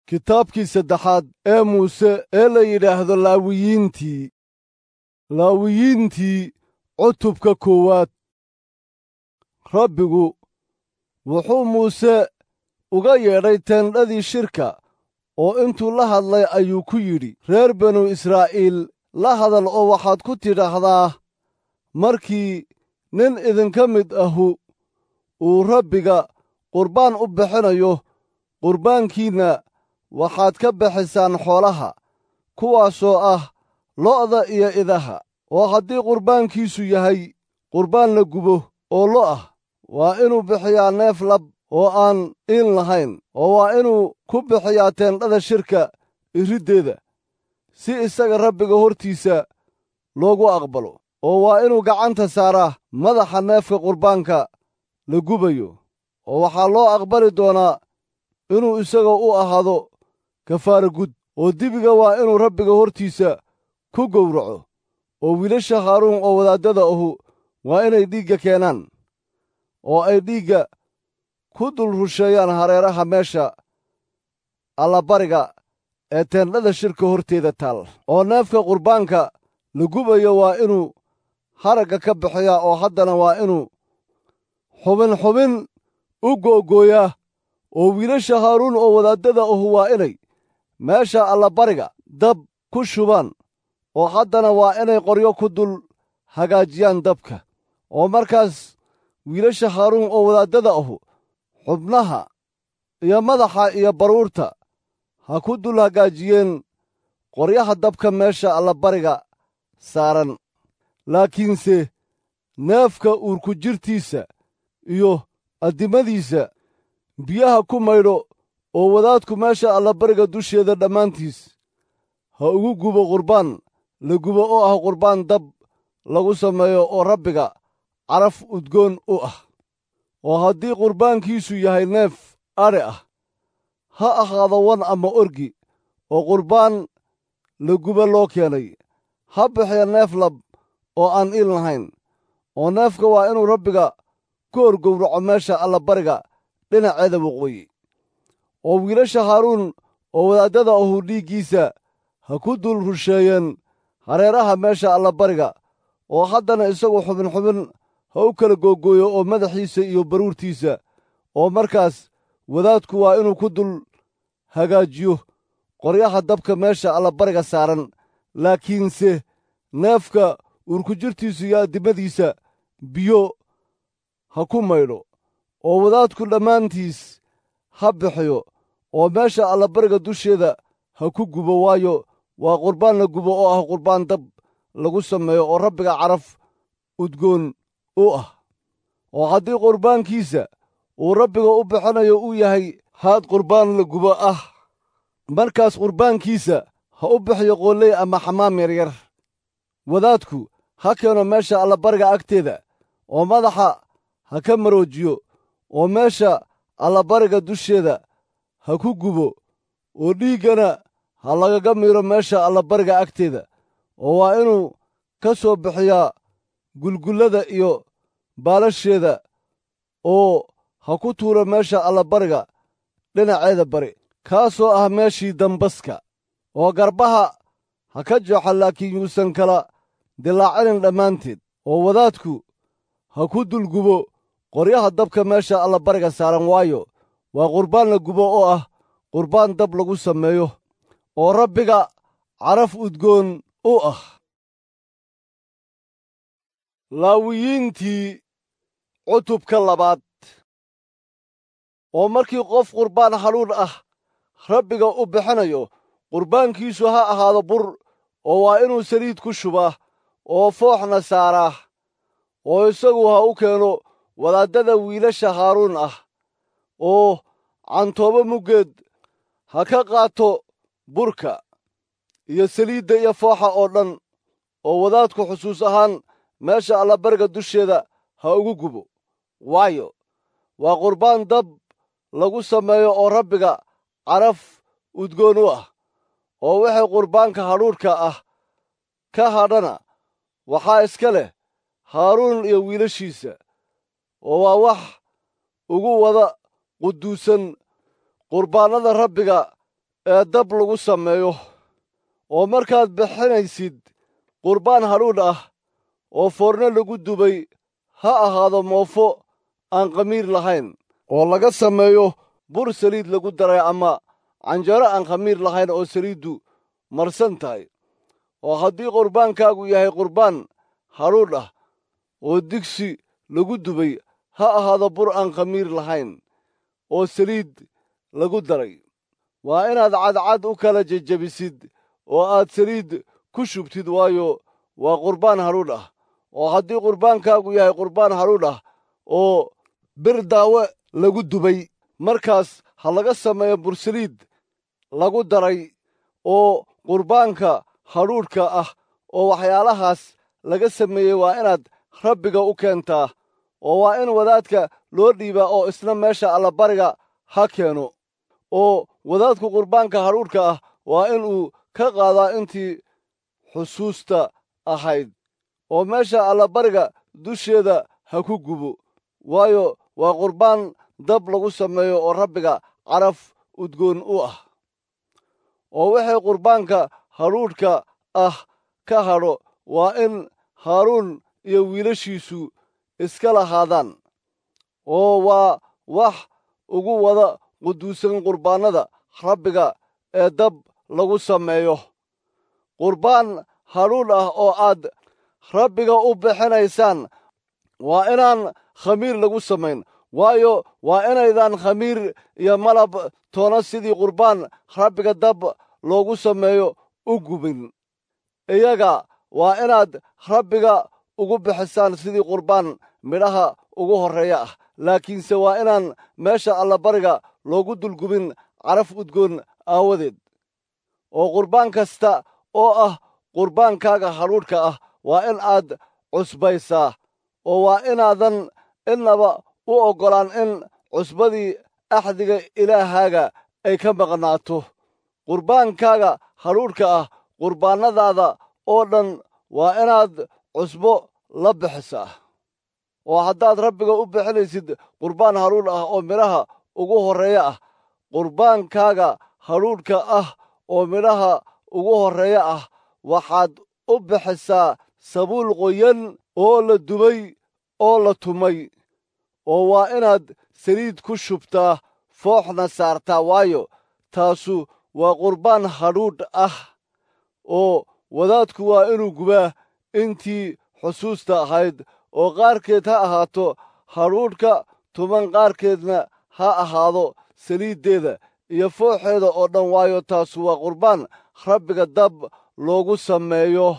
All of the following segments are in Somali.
kitaabkii saddexaad ee muuse ee la yidhaahdo laawiyiintii cutubka koowaad. rabbigu wuxuu muuse uga yeedhay teendhadii shirka oo intuu la hadlay ayuu ku yidhi, reer banu israa'iil la hadal oo waxaad ku tidhaahdaa, markii nin idinka mid ahu uu rabbiga qurbaan u bixinayo, qurbaankiinna waxaad ka bixisaan xoolaha, kuwaasoo ah lo'da iyo idaha. oo haddii qurbaankiisu yahay qurbaan la gubo oo lo' ah, waa inuu bixiyaa neef lab oo aan iin lahayn, oo waa inuu ku bixiyaa teendhada shirka iriddeeda, si isaga rabbiga hortiisa loogu aqbalo. oo waa inuu gacanta saaraa madaxa neefka qurbaanka la gubayo, oo waxaa loo aqbali doonaa inuu isaga u ahaado kafaara gud. oo dibiga waa inuu rabbiga hortiisa ku gowraco, oo wiilasha haaruun oo wadaaddada ahu waa inay dhiigga keenaan, oo ay dhiigga ku dul rusheeyaan hareeraha meesha allabariga ee teendhada shirka horteeda taal. oo neefka qurbaanka la gubayo waa inuu haragga ka bixiyaa, oo haddana waa inuu xubin u googooyaa. oo wiilasha haaruun oo wadaaddada ahu waa inay meesha allabariga dab ku shubaan, oo haddana waa inay qoryo ku dul hagaajiyaan dabka. oo markaas wiilasha haaruun oo wadaaddada ahu xubnaha iyo madaxa iyo baruurta ha ku dul hagaajiyeen qoryaha dabka meesha allabariga saaran. laakiinse neefka uurku jirtiisa iyo addimadiisa biyaha ku maydho, oo wadaadku meesha allabariga dusheeda dhammaantiis ha ugu gubo qurbaan la gubo oo ah qurbaan dab lagu sameeyo oo rabbiga caraf udgoon u ah. oo haddii qurbaankiisu yahay neef adhi ah, ha ahaado wan ama orgi, oo qurbaan la gubo loo keenay, ha bixiya neef lab oo aan iin lahayn. oo neefka waa inuu rabbiga ku hor gowraco meesha allabariga dhinaceeda waqooyi. oo wiilasha haaruun oo wadaaddada ahu dhiiggiisa ha ku dul rusheeyeen hareeraha meesha allabariga, oo haddana isagu xubin ha u kala googooyo, oo madaxiisa iyo baruurtiisa. oo markaas wadaadku waa inuu ku dul hagaajiyo qoryaha dabka meesha allabariga saaran. laakiinse neefka uurku jirtiisa iyo addimadiisa biyo ha ku maydho, oo wadaadku dhammaantiis ha bixiyo, oo meesha allabariga dusheeda ha ku gubo, waayo waa qurbaan la gubo oo ah qurbaan dab lagu sameeyo oo rabbiga caraf udgoon u ah. oo haddii qurbaankiisa uu rabbiga u bixinayo uu yahay haad qurbaan la gubo ah, markaas qurbaankiisa ha u bixiyo qoolley ama xamaam yaryar. wadaadku ha keeno meesha allabariga agteeda, oo madaxa ha ka maroojiyo, oo meesha allabariga dusheeda ha ku gubo, oo dhiiggana ha lagaga miiro meesha allabariga agteeda. oo waa inuu ka soo bixiyaa gulgullada iyo baalasheeda, oo ha ku tuuro meesha allabariga dhinaceeda bari, kaasoo ah meeshii dambaska. oo garbaha ha ka jeexo, laakiin yuusan kala dilaacinin dhammaanteed. oo wadaadku ha ku dulgubo qoryaha dabka meesha allabariga saaran, waayo waa qurbaan la gubo oo ah qurbaan dab lagu sameeyo oo rabbiga caraf udgoon u ah. laawiyiintii cutubka labaad. oo markii qof qurbaan haluun ah rabbiga u bixinayo, qurbaankiisu ha ahaado bur, oo waa inuu saliid ku shubaa oo fooxna saaraa. oo isagu ha u keeno wadaaddada wiilasha haaruun ah, oo cantoobo muggeed ha ka qaato burka iyo saliidda iyo fooxa oo dhan, oo wadaadku xusuus ahaan meesha allabariga dusheeda ha ugu gubo, waayo waa qurbaan dab lagu sameeyo oo rabbiga caraf udgoon u ah. oo wixii qurbaanka hadhuudhka ah ka hadhana waxaa iska leh haaruun iyo wiilashiisa, oo waa wax ugu wada quduusan qurbaannada rabbiga ee dab lagu sameeyo. oo markaad bixinaysid qurbaan hadhuudh ah oo foorno lagu dubay, ha ahaado moofo aan khamiir lahayn oo laga sameeyo bur saliid lagu daray, ama canjeero aan khamiir lahayn oo saliiddu marsan tahay. oo haddii qurbaankaagu yahay qurbaan hadhuudh ah oo digsi lagu dubay, ha ahaado bur aan khamiir lahayn oo saliid lagu daray. waa inaad cadcad u kala jejebisid oo aad saliid ku shubtid, waayo waa qurbaan hadhuudh ah. oo haddii qurbaankaagu yahay qurbaan hadhuudh ah oo bir daawe lagu dubay, markaas ha laga sameeyo bur saliid lagu daray oo qurbaanka hadhuudhka ah oo waxyaalahaas laga sameeyey waa inaad Rabbiga u keentaa, oo waa in wadaadka loo dhiibaa oo isna meesha allabariga ha keeno. oo wadaadku qurbaanka hadhuudhka ah waa inuu ka qaadaa intii xusuusta ahayd, oo meesha allabariga dusheeda ha ku gubo, waayo waa qurbaan dab lagu sameeyo oo Rabbiga caraf udgoon u ah. oo wixii qurbaanka hadhuudhka ah ka hadho waa in Haaruun iyo wiilashiisu iska lahaadaan, oo waa wax ugu wada quduusan qurbaannada Rabbiga ee dab lagu sameeyo. qurbaan hadhuudh ah oo aad Rabbiga u bixinaysaan waa inaan khamiir lagu samayn, waayo waa inaydaan khamiir iyo malab toona sidii qurbaan Rabbiga dab loogu sameeyo u gubin. iyaga waa inaad Rabbiga ugu bixisaan sidii qurbaan midhaha ugu horreeya ah, laakiinse waa inaan meesha allabariga loogu dulgubin caraf udgoon aawadeed. oo qurbaan kasta oo ah qurbaankaaga hadhuudhka ah waa in aad cusbaysaa, oo waa inaadan innaba u oggolaan in cusbadii axdiga ilaahaaga ay ka maqnaato. qurbaankaaga hadhuudhka ah qurbaannadaada oo dhan waa inaad cusbo la bixisaa. oo haddaad Rabbiga u bixinaysid qurbaan hadhuudh ah oo midhaha ugu horreeya ah, qurbaankaaga hadhuudhka ah oo midhaha ugu horreeya ah waxaad u bixisaa sabuul qoyan oo la dubay oo la tumay. oo waa inaad saliid ku shubtaa, fooxna saartaa, waayo taasu waa qurbaan hadhuudh ah. oo wadaadku waa inuu gubaa intii xusuusta ahayd, oo qaarkeed ha ahaato hadhuudhka tuman, qaarkeedna ha ahaado saliiddeeda iyo fooxeeda oo dhan, waayo taasu waa qurbaan Rabbiga dab loogu sameeyo.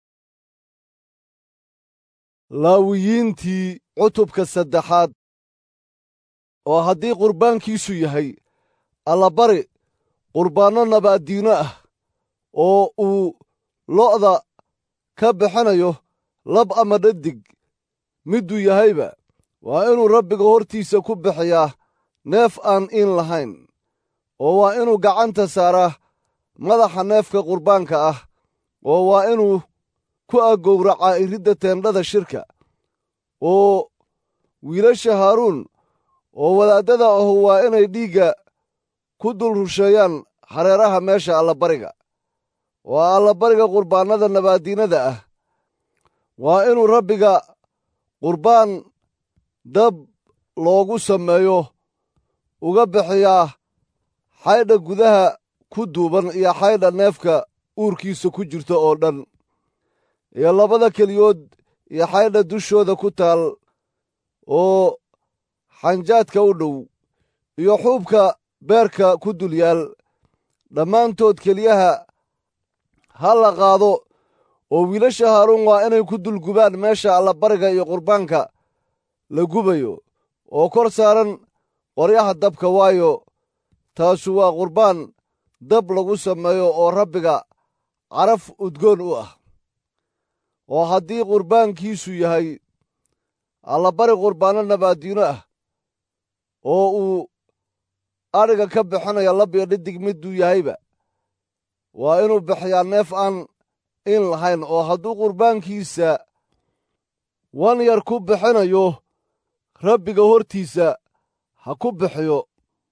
Laawiyiintii cutubka 3. oo haddii qurbaankiisu yahay allabari qurbaanno nabaaddiino ah oo uu lo'da ka bixinayo lab ama dhadig miduu yahayba, waa inuu Rabbiga hortiisa ku bixiyaa neef aan iin lahayn. oo waa inuu gacanta saaraa madaxa neefka qurbaanka ah, oo waa inuu ku aggowracaa iridda teendhada shirka. oo wiilasha Haaruun oo wadaaddada ahu waa inay dhiigga ku dul rusheeyaan hareeraha meesha allabariga. waa allabariga qurbaannada nabaaddiinada ah. waa inuu Rabbiga qurbaan dab loogu sameeyo uga bixiyaa xaydha gudaha ku duuban iyo xaydha neefka uurkiisa ku jirta oo dhan, iyo labada keliyood iyo xaydha dushooda ku taal oo xanjaadka u dhow, iyo xuubka beerka ku dul yaal. dhammaantood keliyaha ha la qaado, oo wiilasha Haaruun waa inay ku dul gubaan meesha allabariga iyo qurbaanka la gubayo oo kor saaran qoryaha dabka, waayo taasu waa qurbaan dab lagu sameeyo oo Rabbiga caraf udgoon u ah. oo haddii qurbaankiisu yahay allabari qurbaanno nabaaddiino ah oo uu adhiga ka bixinayo lab iyo dhadig miduu yahayba, waa inuu bixiyaa neef aan in lahayn. oo hadduu qurbaankiisa wan yar ku bixinayo Rabbiga hortiisa ha ku bixiyo,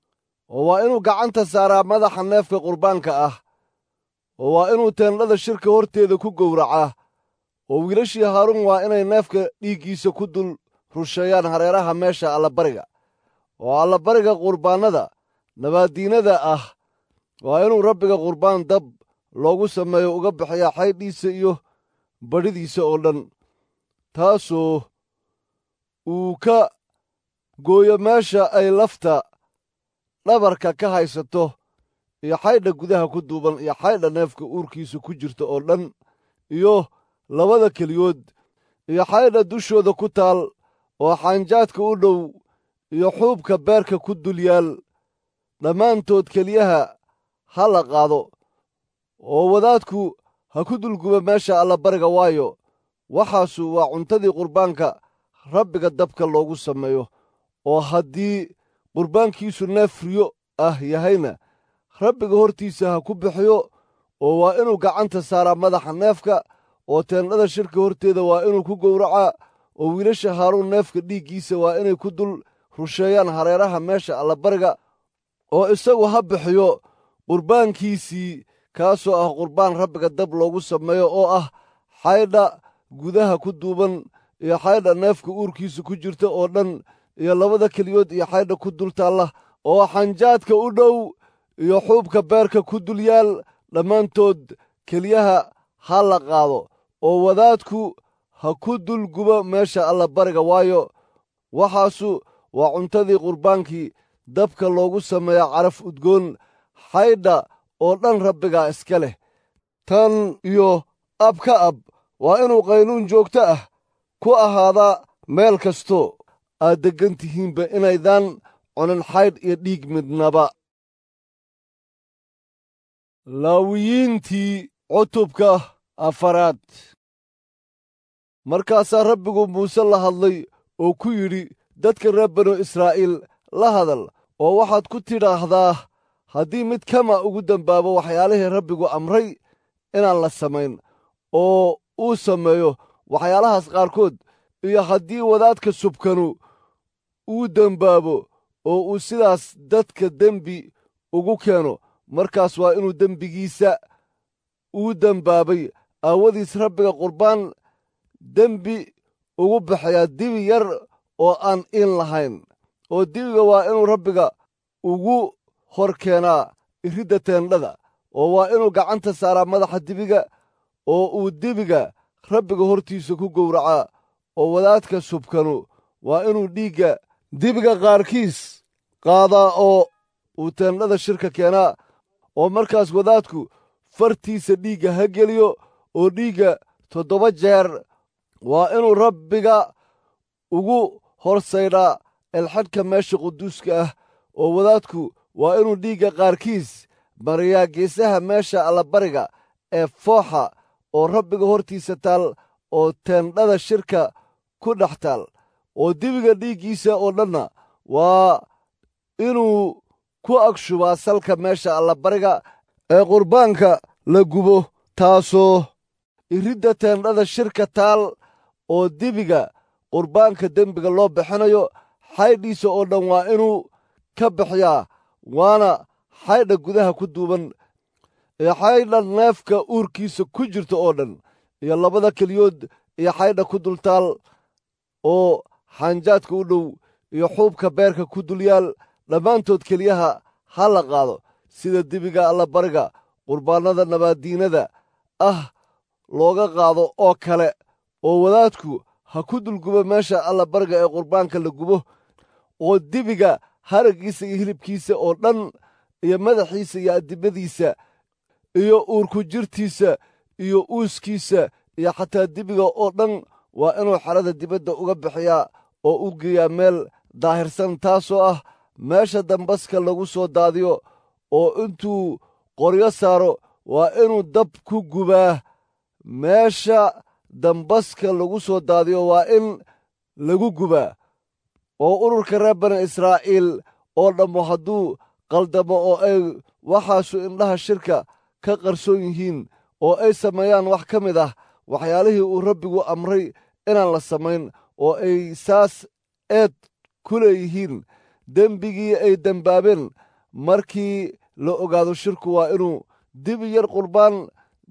oo waa inuu gacanta saaraa madaxa neefka qurbaanka ah, oo waa inuu teendhada shirka horteeda ku gowracaa, oo wiilashii haaruun waa inay neefka dhiiggiisa ku dul rusheeyaan hareeraha meesha allabariga, oo allabariga qurbaannada nabaaddiinada ah waa inuu rabbiga qurbaan dab loogu sameeyo uga bixiyaa xaydhiisa iyo badhidiisa oo dhan, taasoo uu ka gooyo meesha ay lafta dhabarka ka haysato iyo xaydha gudaha ku duuban iyo xaydha neefka uurkiisa ku jirta oo dhan iyo labada keliyood iyo xaydha dushooda ku taal oo xaanjaadka u dhow iyo xuubka beerka ku dul yaal, dhammaantood keliyaha ha la qaado, oo wadaadku ha ku dulguba meesha allabariga, waayo waxaasu waa cuntadii qurbaanka rabbiga dabka loogu sameeyo. oo haddii qurbaankiisu neef riyo ah yahayna rabbiga hortiisa ha ku bixiyo, oo waa inuu gacanta saaraa madaxa neefka, oo teendhada shirka horteeda waa inuu ku gowracaa, oo wiilasha haaruun neefka dhiiggiisa waa inay ku dul rusheeyaan hareeraha meesha allabariga, oo isagu ha bixiyo qurbaankiisii, kaasoo ah qurbaan rabbiga dab loogu sameeyo, oo ah xaydha gudaha ku duuban iyo xaydha neefka uurkiisa ku jirta oo dhan iyo labada keliyood iyo xaydha ku dul taalla oo xanjaadka u dhow iyo xuubka beerka ku dul yaal, dhammaantood keliyaha ha la qaado, oo wadaadku ha ku dul gubo meesha allabariga, waayo waxaasu waa cuntadii qurbaankii dabka loogu sameeya caraf udgoon, xaydha oo dhan rabbigaa iska leh. tan iyo ab ka ab waa inuu qaynuun joogto ah ku ahaadaa meel kasto aad deggan tihiinba, inaydaan cunin xaydh iyo dhiig midnaba. laawiyiintii cutubka afaraad. markaasaa rabbigu muuse la hadlay oo ku yidhi, dadka reer banu israa'iil la hadal oo waxaad ku tidhaahdaa, haddii mid kama ugu dembaabo waxyaalihii rabbigu amray inaan la samayn, oo uu sameeyo waxyaalahaas qaarkood, iyo haddii wadaadka subkanu uu dembaabo oo uu sidaas dadka dembi ugu keeno, markaas waa inuu dembigiisa uu dembaabay aawadiis rabbiga qurbaan dembi ugu bixiyaa dibi yar oo aan in lahayn, oo dibiga waa inuu rabbiga ugu hor keenaa iridda teendhada, oo waa inuu gacanta saaraa madaxa dibiga, oo uu dibiga rabbiga hortiisa ku gowracaa, oo wadaadka subkanu waa inuu dhiigga dibiga qaarkiis qaadaa oo uu teendhada shirka keenaa, oo markaas wadaadku fartiisa dhiigga ha geliyo, oo dhiigga 7 jeer waa inuu rabbiga ugu horsaydhaa elxadhka meesha quduuska ah, oo wadaadku waa inuu dhiigga qaarkiis mariyaa geesaha meesha allabariga ee fooxa oo rabbiga hortiisa taal oo teendhada shirka ku dhex taal, oo dibiga dhiiggiisa oo dhanna waa inuu ku agshubaa salka meesha allabariga ee qurbaanka la gubo, taasoo iridda teendhada shirka taal, oo dibiga qurbaanka dembiga loo bixinayo xaydhiisa oo dhan waa inuu ka bixiyaa, waana xaydha gudaha ku duuban iyo xaydha neefka uurkiisa ku jirta oo dhan iyo labada keliyood iyo xaydha ku dul taal oo xaanjaadka u dhow iyo xuubka beerka ku dul yaal, dhammaantood keliyaha ha la qaado, sida dibiga allabariga qurbaannada nabaaddiinada ah looga qaado oo kale, oo wadaadku ha ku dulgubo meesha allabariga ee qurbaanka la gubo, oo dibiga haraggiisa iyo hilibkiisa oo dhan iyo madaxiisa iyo addimadiisa iyo uurku jirtiisa iyo uuskiisa iyo xataa dibiga oo dhan waa inuu xerada dibadda uga bixiyaa oo u geeyaa meel daahirsan, taasoo ah meesha dambaska lagu soo daadiyo, oo intuu qoryo saaro waa inuu dab ku gubaa. meesha dambaska lagu soo daadiyo waa in lagu gubaa. oo ururka reer bani israa'iil oo dhammu hadduu qaldamo oo ay waxaasu indhaha shirka ka qarsoon yihiin, oo ay sameeyaan wax ka mid ah waxyaalihii uu rabbigu amray inaan la samayn, oo ay saas eed ku leeyihiin dembigii ay dembaabeen, markii la ogaado shirku waa inuu dibi yar qurbaan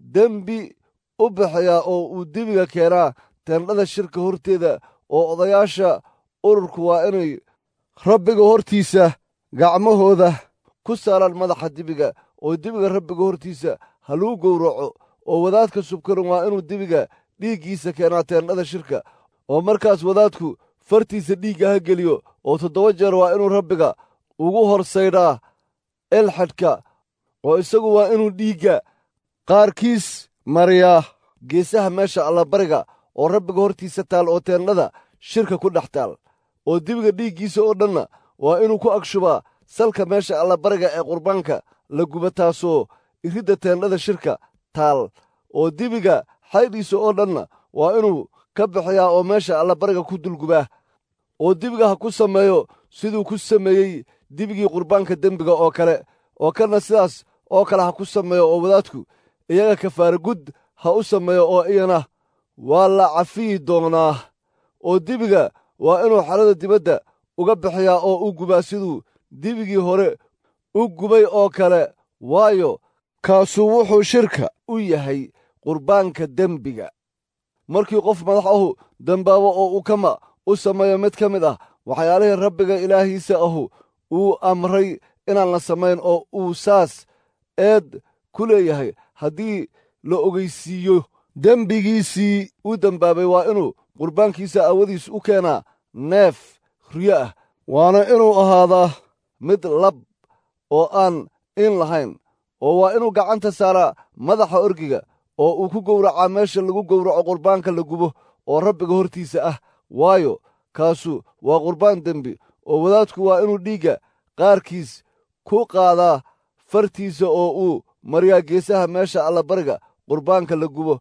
dembi u bixiyaa oo uu dibiga keenaa teendhada shirka horteeda oo odayaasha ururku waa inay rabbiga hortiisa gacmahooda ku saaraan madaxa dibiga oo dibiga rabbiga hortiisa ha lagu gowraco oo wadaadka subkaran waa inuu dibiga dhiiggiisa keenaa teendhada shirka oo markaas wadaadku fartiisa dhiigga ha geliyo oo 7 jeer waa inuu rabbiga ugu horsaydhaa elxadhka oo isagu waa inuu dhiigga qaarkiis mariyaa geesaha meesha allabariga oo rabbiga hortiisa taal oo teendhada shirka ku dhex taal oo dibiga dhiiggiisa oo dhanna waa inuu ku agshubaa salka meesha allabariga ee qurbaanka la guba taasoo iridda teendhada shirka taal oo dibiga xaydhiisa oo dhanna waa inuu ka bixiyaa oo meesha allabariga ku dulgubaa oo dibiga ha ku sameeyo siduu ku sameeyey dibigii qurbaanka dembiga oo kale oo kana sidaas oo kale ha ku sameeyo oo wadaadku iyaga kafaara gud ha u sameeyo oo iyana waa la cafiyi doonaa oo dibiga waa inuu xerada dibadda uga bixiyaa oo u gubaa siduu dibigii hore u gubay oo kale waayo kaasuu wuxuu shirka u yahay qurbaanka dembiga markii qof madax ahu dembaabo oo uu kama u sameeyo mid ka mid ah waxyaalihii rabbiga ilaahiisa ahu uu amray inaan la samayn oo uu saas eed ku leeyahay haddii la ogeysiiyo dembigiisii u dembaabay waa inuu qurbaankiisa aawadiis u keenaa neef riyo ah waana inuu ahaadaa mid lab oo aan in lahayn oo waa inuu gacanta saaraa madaxa orgiga oo uu ku gowracaa meesha lagu gowraco qurbaanka la gubo oo rabbiga hortiisa ah waayo kaasu waa qurbaan dembi oo wadaadku waa inuu dhiigga qaarkiis ku qaadaa fartiisa oo uu mariyaa geesaha meesha allabariga qurbaanka la gubo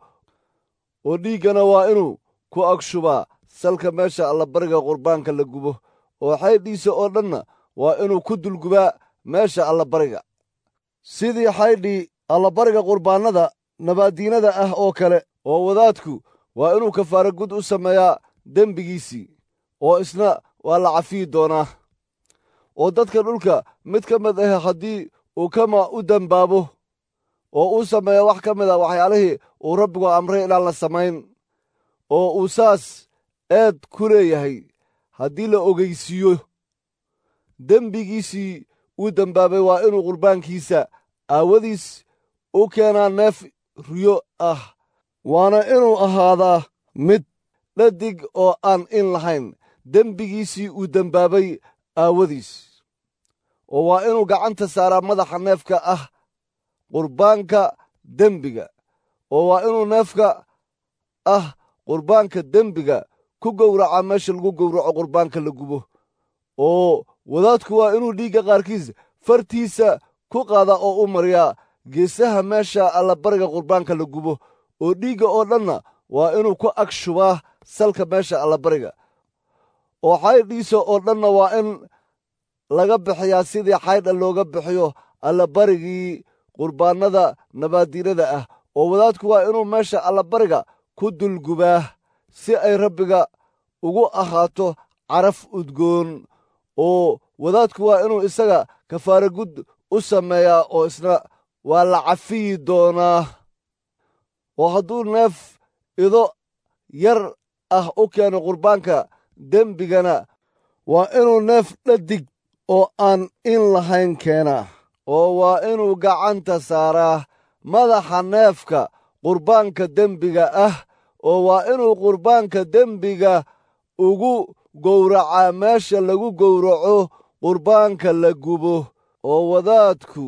oo dhiiggana waa inuu ku agshubaa salka meesha allabariga qurbaanka la gubo oo xaydhiisa oo dhanna waa inuu ku dulgubaa meesha allabariga sidii xaydhii allabariga qurbaannada nabaaddiinada ah oo kale oo wadaadku waa inuu kafaara gud u sameeyaa dembigiisii oo isna waa la cafiyi doonaa oo dadka dhulka mid ka mid ah haddii uu kama u dembaabo oo uu sameeyo wax ka mid a waxyaalihii uu rabbigu amray inaan la samayn oo uu saas eed ku leeyahay haddii la ogeysiiyo dembigiisii uu dembaabay waa inuu qurbaankiisa aawadiis u keenaa neef riyo ah waana inuu ahaadaa mid dhadig oo aan in lahayn dembigiisii uu dembaabay aawadiis oo waa inuu gacanta saaraa madaxa neefka ah qurbaanka dembiga oo waa inuu neefka ah qurbaanka dembiga ku gowracaa meesha lagu gowraco qurbaanka la gubo oo wadaadku waa inuu dhiigga qaarkiis fartiisa ku qaadaa oo u mariyaa geesaha meesha allabariga qurbaanka la gubo oo dhiigga oo dhanna waa inuu ku ag shubaa salka meesha allabariga oo xaydhiisa oo dhanna waa in laga bixiyaa sidii xaydha looga bixiyo allabarigii qurbaannada nabaaddiinada ah oo wadaadku waa inuu meesha allabariga ku dulgubaa si ay rabbiga ugu ahaato caraf udgoon oo wadaadku waa inuu isaga kafaara gud u sameeyaa oo isna waa la cafiyi doonaa oo hadduu neef ido yar ah u keeno qurbaanka dembigana waa inuu neef dhadig oo aan in lahayn keenaa oo waa inuu gacanta saaraa madaxa neefka qurbaanka dembiga ah oo waa inuu qurbaanka dembiga ugu gowracaa meesha lagu gowraco qurbaanka la gubo oo wadaadku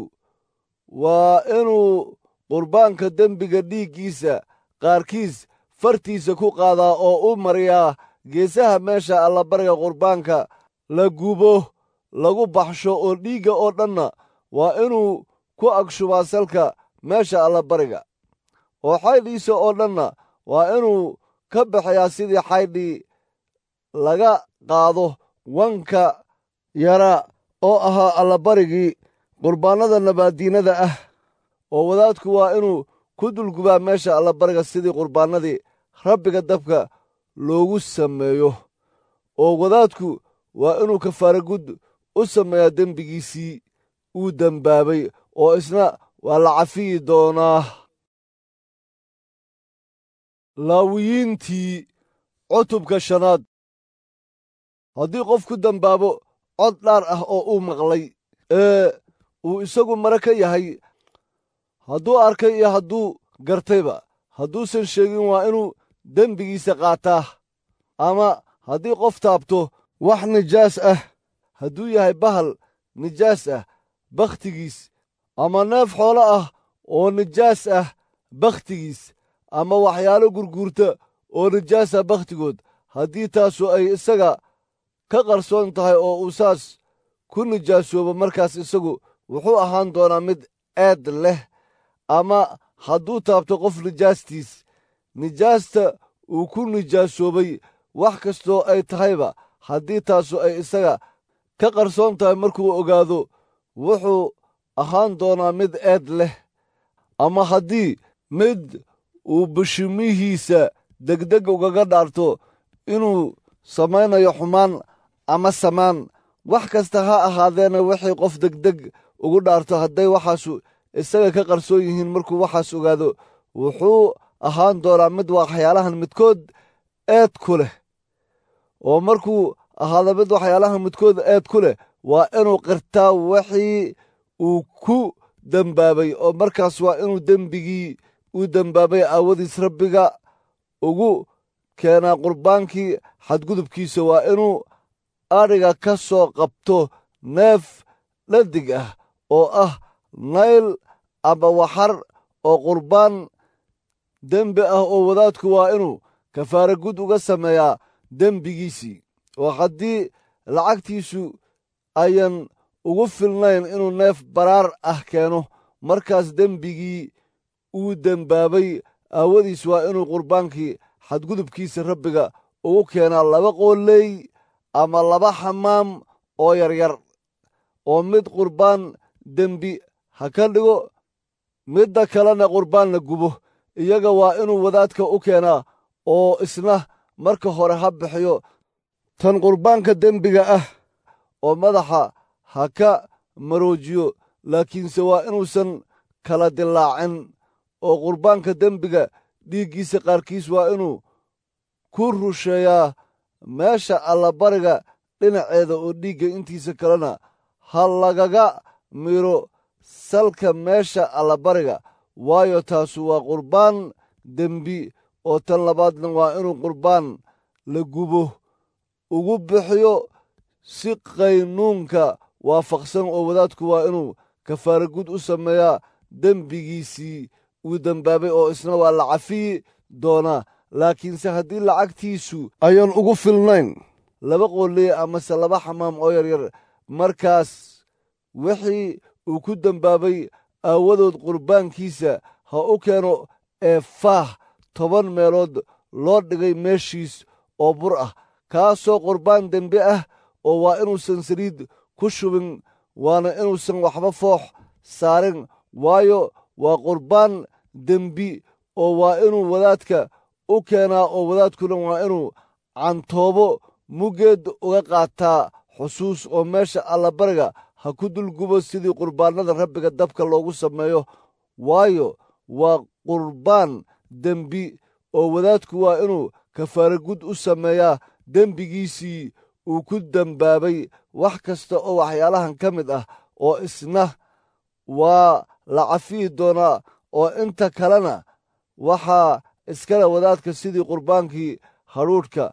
waa inuu qurbaanka dembiga dhiiggiisa qaarkiis fartiisa ku qaadaa oo u mariyaa geesaha meesha allabariga qurbaanka la gubo lagu baxsho oo dhiigga oo dhanna waa inuu ku agshubaa salka meesha allabariga oo xaydhiisa oo dhanna waa inuu ka bixiyaa sidii xaydhii laga qaado wanka yara oo ahaa allabarigii qurbaannada nabaaddiinada ah oo wadaadku waa inuu ku dulgubaa meesha allabariga sidii qurbaannadii rabbiga dabka loogu sameeyo oo wadaadku waa inuu kafaara gud u sameeyaa dembigiisii uu dembaabay oo isna waa la cafiyi doonaa. laawiyiintii cutubka 5. haddii qof ku dembaabo cod dhaar ah oo uu maqlay ee uu isagu mare ka yahay, hadduu arkay iyo hadduu gartayba, hadduusan sheegin waa inuu dembigiisa qaataa. ama haddii qof taabto wax nijaas ah, hadduu yahay bahal nijaas ah bakhtigiis, ama neef xoolo ah oo nijaas ah bakhtigiis, ama waxyaalo gurguurta oo nijaas ah bakhtigood, haddii taasu ay isaga ka qarsoon tahay oo uu saas ku nijaasoobo, markaas isagu wuxuu ahaan doonaa mid eed leh. ama hadduu taabto qof nijaastiis, nijaasta uu ku nijaasoobay, wax kastoo ay tahayba, haddii taasu ay isaga ka qarsoon tahay, markuu ogaado, wuxuu ahaan doonaa mid eed leh. ama haddii mid uu bishimihiisa degdeg ugaga dhaarto inuu samaynayo xumaan ama samaan, wax kasta ha ahaadeena wixii qof degdeg ugu dhaarto, hadday waxaasu isaga ka qarsoon yihiin, markuu waxaas ogaado, wuxuu ahaan doonaa mid waxyaalahan midkood eed ku leh. oo markuu ahaado mid waxyaalahan midkood eed ku leh, waa inuu qirtaa wixii uu ku dembaabay, oo markaas waa inuu dembigii uu dembaabay aawadiis rabbiga ugu keenaa qurbaankii xadgudubkiisa. waa inuu adhiga ka soo qabto neef dhadig ah oo ah nayl ama waxar oo qurbaan dembi ah, oo wadaadku waa inuu kafaara gud uga sameeyaa dembigiisii. oo haddii lacagtiisu ayan ugu filnayn inuu neef baraar ah keeno, markaas dembigii uu dembaabay aawadiis waa inuu qurbaankii xadgudubkiisa rabbiga ugu keenaa 2 qooley ama 2 xamaam oo yaryar, oo mid qurbaan dembi ha ka dhigo, midda kalena qurbaan la gubo. iyaga waa inuu wadaadka u keenaa, oo isna marka hore ha bixiyo tan qurbaanka dembiga ah, oo madaxa ha ka maroojiyo, laakiinse waa inuusan kala dillaacin. oo qurbaanka dembiga dhiiggiisa qaarkiis waa inuu ku rusheeyaa meesha allabariga dhinaceeda, oo dhiigga intiisa kalena ha lagaga miro salka meesha allabariga, waayo taasu waa qurbaan dembi. oo tan labaadna waa inuu qurbaan la gubo ugu bixiyo si qaynuunka waafaqsan, oo wadaadku waa inuu kafaara gud u sameeyaa dembigiisii uu dembaabay, oo isna waa la cafiyi doonaa. laakiinse haddii lacagtiisu ayan ugu filnayn 2 qooley amase 2 xamaam oo yaryar, markaas wixii uu ku dembaabay aawadood qurbaankiisa ha u keeno eefaah 10 meelood loo dhigay meeshiis oo bur ah, kaasoo qurbaan dembi ah. oo waa inuusan saliid ku shubin, waana inuusan waxba foox saarin, waayo waa qurbaan dembi. oo waa inuu wadaadka u keenaa, oo wadaadkuna waa inuu cantoobo muggeed uga qaataa xusuus, oo meesha allabariga ha ku dulgubo sidii qurbaannada rabbiga dabka loogu sameeyo, waayo waa qurbaan dembi. oo wadaadku waa inuu kafaara gud u sameeyaa dembigiisii uu ku dembaabay wax kasta oo waxyaalahan ka mid ah, oo isna waa la cafiyi doonaa. oo inta kalena waxaa iskale wadaadka sidii qurbaankii hadhuudhka.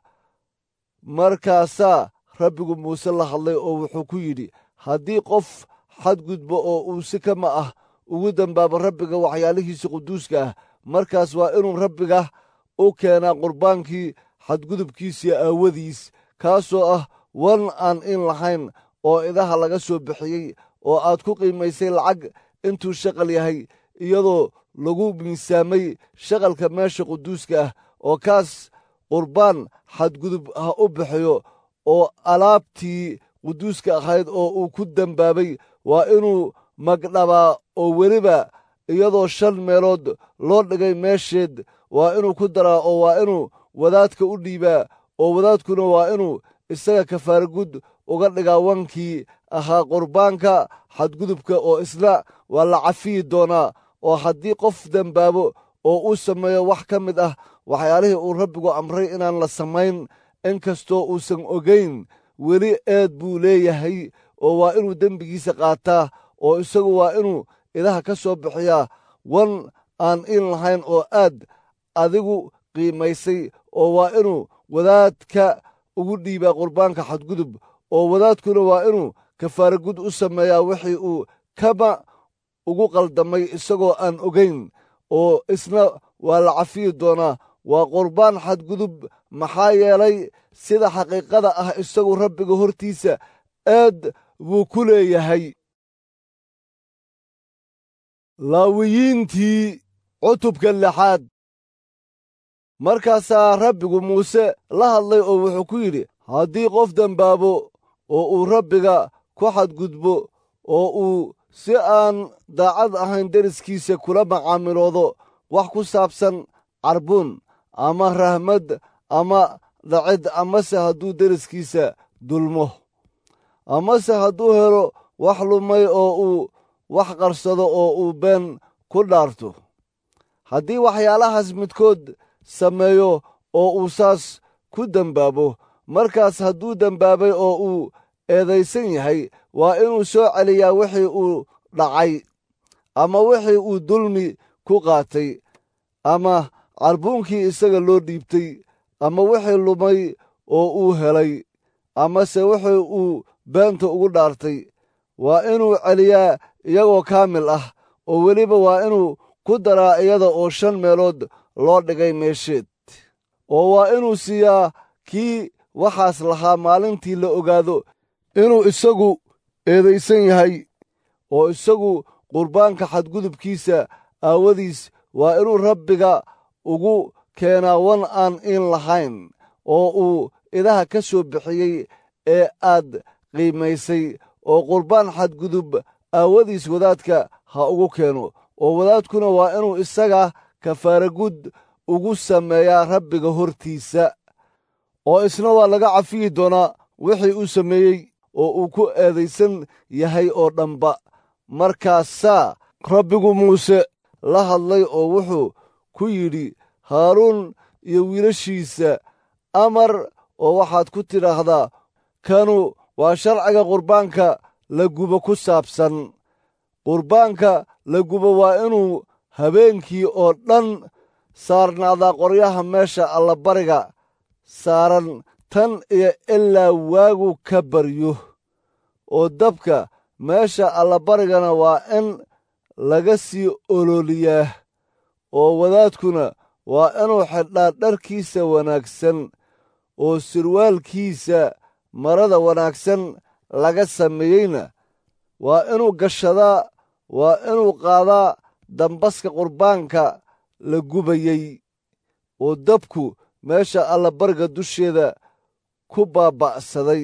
markaasaa rabbigu muuse la hadlay oo wuxuu ku yidhi, haddii qof xadgudbo oo uu si kama ah ugu dembaabo rabbiga waxyaalihiisa quduuska ah, markaas waa inuu rabbiga u keenaa qurbaankii xadgudubkiisii aawadiis, kaasoo ah wan aan in lahayn oo idaha laga soo bixiyey, oo aad ku qiimaysay lacag intuu shaqal yahay, iyadoo lagu miisaamay shaqalka meesha quduuska ah. oo kaas qurbaan xadgudub ha u bixiyo. oo alaabtii quduuska ahayd oo uu ku dembaabay waa inuu magdhabaa, oo weliba iyadoo 5 meelood loo dhigay meesheed waa inuu ku daraa, oo waa inuu wadaadka u dhiibaa. oo wadaadkuna waa inuu isaga kafaara gud uga dhigaa wankii ahaa qurbaanka xadgudubka oo isna waa la cafiyi doonaa. oo haddii qof dembaabo oo uu sameeyo wax ka mid ah waxyaalihii uu rabbigu amray inaan la samayn, inkastoo uusan ogayn, weli eed buu leeyahay oo waa inuu dembigiisa qaataa. oo isagu waa inuu idaha ka soo bixiyaa wan aan in lahayn oo aad adigu qiimaysay, oo waa inuu wadaadka ugu dhiibaa qurbaanka xadgudub. oo wadaadkuna waa inuu kafaaragud u sameeyaa wixii uu kama ugu qaldamay isagoo aan ogayn, oo isna waa la cafiyi doonaa. waa qurbaan xadgudub, maxaa yeelay sida xaqiiqada ah isagu rabbiga hortiisa eed buu ku leeyahay. laawiyiintii cutubka 6. markaasaa rabbigu muuse la hadlay oo wuxuu ku yidhi, haddii qof dembaabo oo uu rabbiga ku xadgudbo oo uu si aan daacad ahayn deriskiisa kula macaamiloodo wax ku saabsan carbuun ama rahmad ama dhacid, amase hadduu deriskiisa dulmo, amase hadduu helo wax lumay oo uu wax qarsado oo uu been ku dhaarto, haddii waxyaalahaas midkood sameeyo oo uu saas ku dembaabo, markaas hadduu dembaabay oo uu eedaysan yahay, waa inuu soo celiyaa wixii uu dhacay ama wixii uu dulmi ku qaatay, ama carbuunkii isaga loo dhiibtay, ama wixii lumay oo uu helay, amase wixii uu beenta ugu dhaartay. waa inuu celiyaa iyagoo kaamil ah, oo weliba waa inuu ku daraa iyada oo 5 meelood loo dhigay meesheed. oo waa inuu siiyaa kii waxaas lahaa maalintii la ogaado inuu isagu eedaysan yahay. oo isagu qurbaanka xadgudubkiisa aawadiis waa inuu rabbiga ugu keenaa wan aan in lahayn oo uu idaha ka soo bixiyey ee aad qiimaysay. oo qurbaan xadgudub aawadiis wadaadka ha ugu keeno. oo wadaadkuna waa inuu isaga kafaaragud ugu sameeyaa rabbiga hortiisa. oo isna waa laga cafiyi doonaa wixii uu sameeyey oo uu ku eedaysan yahay oo dhanba. markaasaa rabbigu muuse la hadlay oo wuxuu ku yidhi, haaruun iyo wiilashiisa amar oo waxaad ku tidhaahdaa, kanu waa sharciga qurbaanka la gubo ku saabsan. qurbaanka la gubo waa inuu habeenkii oo dhan saarnaadaa qoryaha meesha allabariga saaran tan iyo ilaa waagu ka baryo. oo dabka meesha allabarigana waa in laga sii ololiyaa. oo wadaadkuna waa inuu xidhaa dharkiisa wanaagsan, oo sirwaalkiisa marada wanaagsan laga sameeyeyna waa inuu gashadaa. waa inuu qaadaa dambaska qurbaanka la gubayey, oo dabku meesha allabariga dusheeda ku baaba'saday.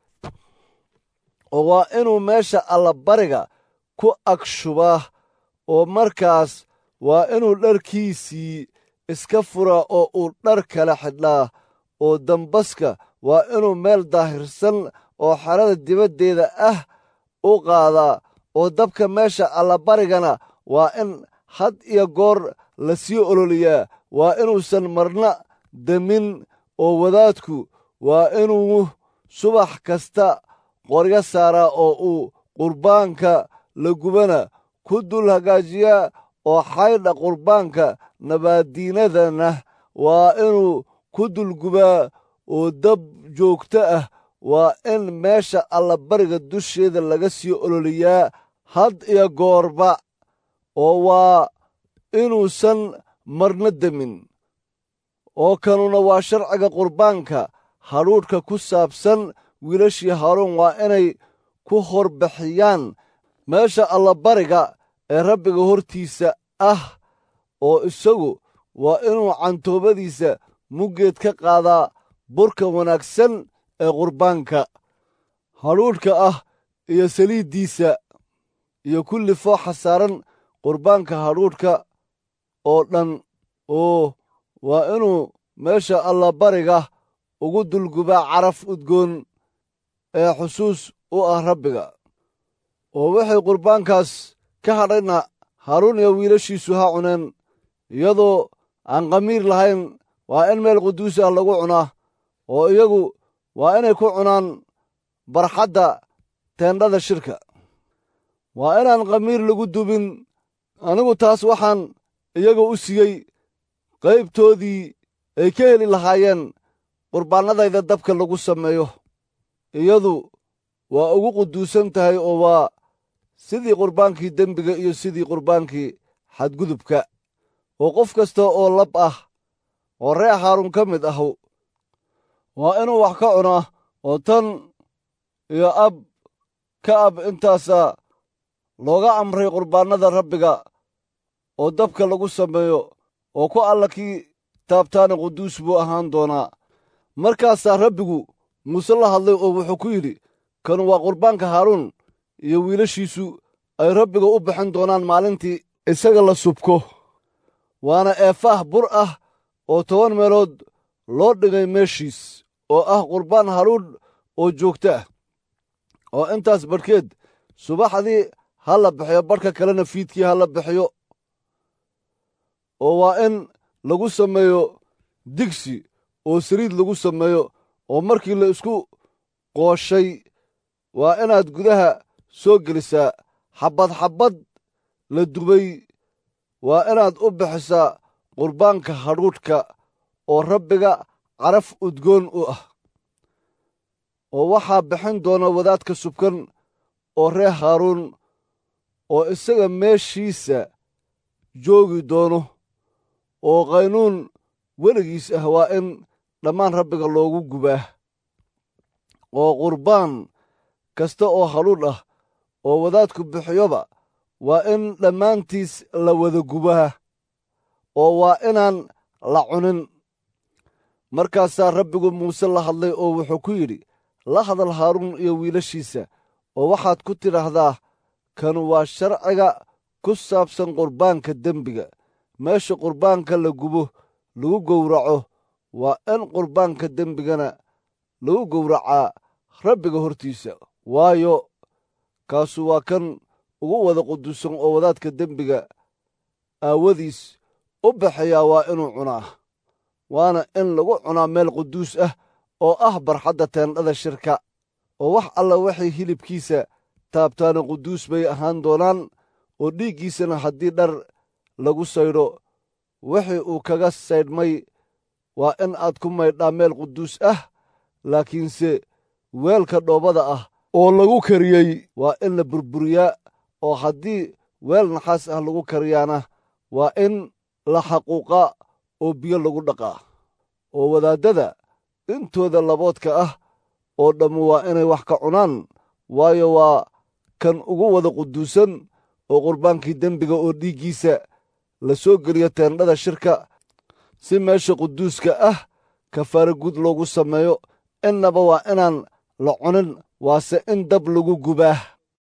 oo waa inuu meesha allabariga ku agshubaa. oo markaas waa inuu dharkiisii iska furaa oo uu dhar kale xidhaa. oo dambaska waa inuu meel daahirsan oo xerada dibaddeeda ah u qaadaa. oo dabka meesha allabarigana waa in had iyo goor la sii ololiyaa. waa inuusan marna demin. oo wadaadku waa inuu subax kasta qoryo saaraa oo uu qurbaanka la gubana ku dul hagaajiyaa. oo xaydha qurbaanka nabaaddiinadana waa inuu ku dulgubaa. oo dab joogto ah waa in meesha allabariga dusheeda laga sii ololiyaa had iyo goorba. oo waa inuusan marna demin. oo kanuna waa sharciga qurbaanka hadhuudhka ku saabsan. wiilashii haaruun waa inay ku horbixiyaan meesha allabariga ee rabbiga hortiisa ah. oo isagu waa inuu cantoobadiisa muggeed ka qaadaa burka wanaagsan ee qurbaanka hadhuudhka ah iyo saliiddiisa iyo kulli fooxa saaran qurbaanka hadhuudhka oo dhan. oo waa inuu meesha allabariga ugu dulgubaa caraf udgoon ee xusuus u ah rabbiga. oo waxay qurbaankaas ka hadhayna haaruun iyo wiilashiisu ha cuneen iyadoo aan khamiir lahayn. waa in meel quduus ah lagu cunaa, oo iyagu waa inay ku cunaan barxadda teendhada shirka. waa inaan khamiir lagu dubin. anigu taas waxaan iyaga u siiyey qaybtoodii ay ka heli lahaayeen qurbaannadayda dabka lagu sameeyo. iyadu waa ugu quduusan tahay oo waa sidii qurbaankii dembiga iyo sidii qurbaankii xadgudubka. oo qof kasta oo lab ah oo reer haaruun ka mid ahu waa inuu wax ka cunaa, oo tan iyo ab ka ab intaasaa looga amray qurbaannada rabbiga oo dabka lagu sameeyo, oo ku alla kii taabtaana quduus buu ahaan doonaa. markaasaa rabbigu muuse la hadlay oo wuxuu ku yidhi, kanu waa qurbaanka haaruun iyo wiilashiisu ay rabbiga u bixin doonaan maalintii isaga la subko. waana eefaah bur ah oo 10 meelood loo dhigay meeshiis, oo ah qurbaan haaruun oo joogto ah. oo intaas badhkeed subaxdii ha la bixiyo, badhka kalena fiidkii ha la bixiyo. oo waa in lagu sameeyo digsi oo saliid lagu sameeyo, oo markii la isku qooshay waa inaad gudaha soo gelisaa xabbad la dubay. waa inaad u bixisaa qurbaanka hadhuudhka oo rabbiga caraf udgoon u ah. oo waxaa bixin doona wadaadka subkan oo reer haaruun, oo isaga meeshiisa joogi doono. oo qaynuun weligiis ah waa in dhammaan rabbiga loogu gubaa. oo qurbaan kasta oo hadhuudh ah oo wadaadku bixiyoba waa in dhammaantiis la wada gubaa, oo waa inaan la cunin. markaasaa rabbigu muuse la hadlay oo wuxuu ku yidhi, la hadal haaruun iyo wiilashiisa oo waxaad ku tidhaahdaa, kanu waa sharciga ku saabsan qurbaanka dembiga. meesha qurbaanka la gubo lagu gowraco waa in qurbaanka dembigana lagu gowracaa rabbiga hortiisa, waayo kaasu waa kan ugu wada quduusan. oo wadaadka dembiga aawadiis u baxayaa waa inuu cunaa, waana in lagu cunaa meel quduus ah oo ah barxadda teendhada shirka. oo wax alla waxay hilibkiisa taabtaana quduus bay ahaan doonaan. oo dhiiggiisana haddii dhar lagu saydho wixii uu kaga saydhmay waa in aad ku maydhaa meel quduus ah. laakiinse weelka dhoobada ah oo lagu kariyey waa in la burburiyaa. oo haddii weel naxaas ah lagu kariyaana waa in la xaquuqaa oo biyo lagu dhaqaa. oo wadaaddada intooda laboodka ah oo dhammu waa inay wax ka cunaan, waayo waa kan ugu wada quduusan. oo qurbaankii dembiga oo dhiiggiisa la soo geliyo teendhada shirka si meesha quduuska ah kafaara guud loogu sameeyo. innaba waa inaan la cunin, waase in dab lagu gubaa.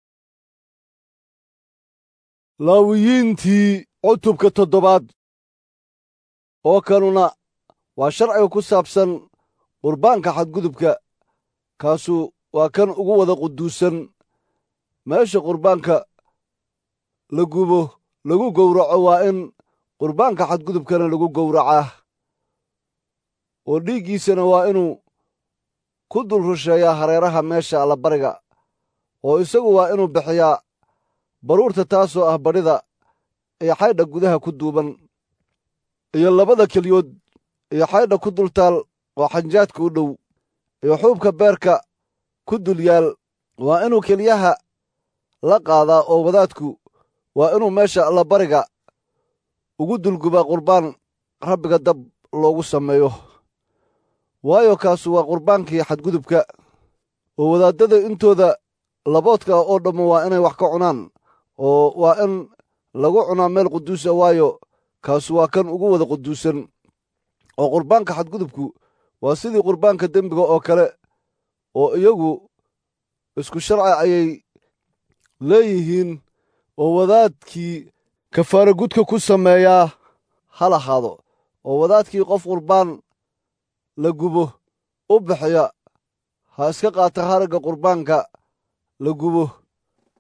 laawiyiintii cutubka 7. oo kanuna waa sharciga ku saabsan qurbaanka xadgudubka. kaasu waa kan ugu wada quduusan. meesha qurbaanka la gubo lagu gowraco waa in qurbaanka xadgudubkana lagu gowracaa. oo dhiiggiisana waa inuu ku dul rusheeyaa hareeraha meesha allabariga. oo isagu waa inuu bixiyaa baruurta taasoo ah badhida iyo xaydha gudaha ku duuban, iyo 2 kelyood iyo xaydha ku dultaal oo xanjaadka u dhow, iyo xuubka beerka ku dul yaal. waa inuu kelyaha la qaadaa, oo wadaadku waa inuu meesha allabariga ugu dulgubaa qurbaan rabbiga dab loogu sameeyo, waayo kaasu waa qurbaankii xadgudubka. oo wadaaddada intooda laboodka ah oo dhammu waa inay wax ka cunaan, oo waa in lagu cunaa meel quduusa, waayo kaasu waa kan ugu wada quduusan. oo qurbaanka xadgudubku waa sidii qurbaanka dembiga oo kale, oo iyagu isku sharci ayay leeyihiin. oo wadaadkii kafaara gudka ku sameeyaa ha lahaado. oo wadaadkii qof qurbaan la gubo u bixiya ha iska qaata haragga qurbaanka la gubo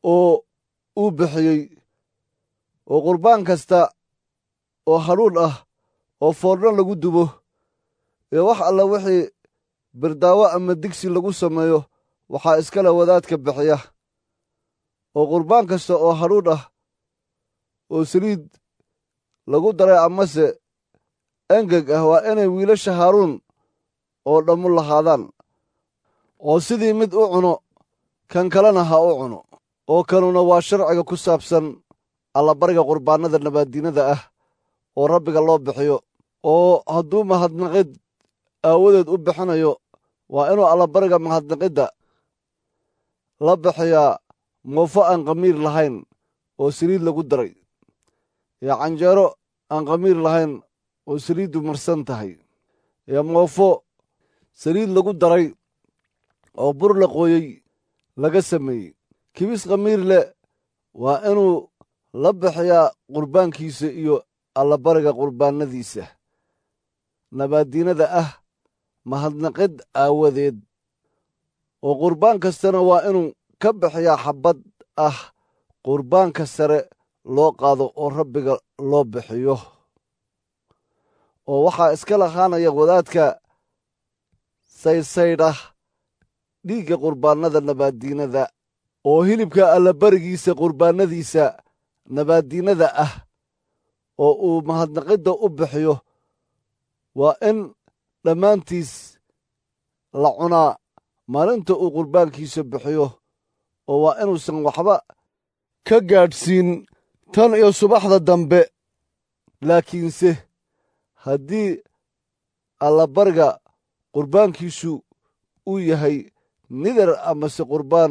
oo uu bixiyey, oo qurbaan kasta oo hadhuudh ah oo foorno lagu dubo, iyo wax alla wixii birdaawo ama digsi lagu sameeyo waxaa iskale wadaadka bixiya. oo qurbaan kasta oo hadhuudh ah oo saliid lagu daray amase engeg ah waa inay wiilasha haaruun oo dhammu lahaadaan, oo sidii mid u cuno kan kalena ha u cuno. oo kanuna waa sharciga ku saabsan allabariga qurbaannada nabaaddiinada ah oo rabbiga loo bixiyo. oo hadduu mahadnaqid aawadeed u bixinayo, waa inuu allabariga mahadnaqidda la bixiyaa moofo aan khamiir lahayn oo saliid lagu daray, iyo canjeero aan khamiir lahayn oo saliiddu marsan tahay, iyo moofo saliid lagu daray oo bur la qooyey laga sameeyey. kibis khamiir leh waa inuu la bixiyaa qurbaankiisa iyo allabariga qurbaannadiisa nabaaddiinada ah mahadnaqid aawadeed. oo qurbaan kastana waa inuu ka bixiyaa xabbad ah qurbaanka sare loo qaado oo rabbiga loo bixiyo. oo waxaa iska lahaanaya wadaadka saydhsaydha dhiigga qurbaannada nabaaddiinada. oo hilibka allabarigiisa qurbaannadiisa nabaaddiinada ah oo uu mahadnaqidda u bixiyo waa in dhammaantiis la cunaa maalinta uu qurbaankiisa bixiyo, oo waa inuusan waxba ka gaadhsiin tan iyo subaxda dambe. laakiinse haddii allabariga qurbaankiisu uu yahay nidar amase qurbaan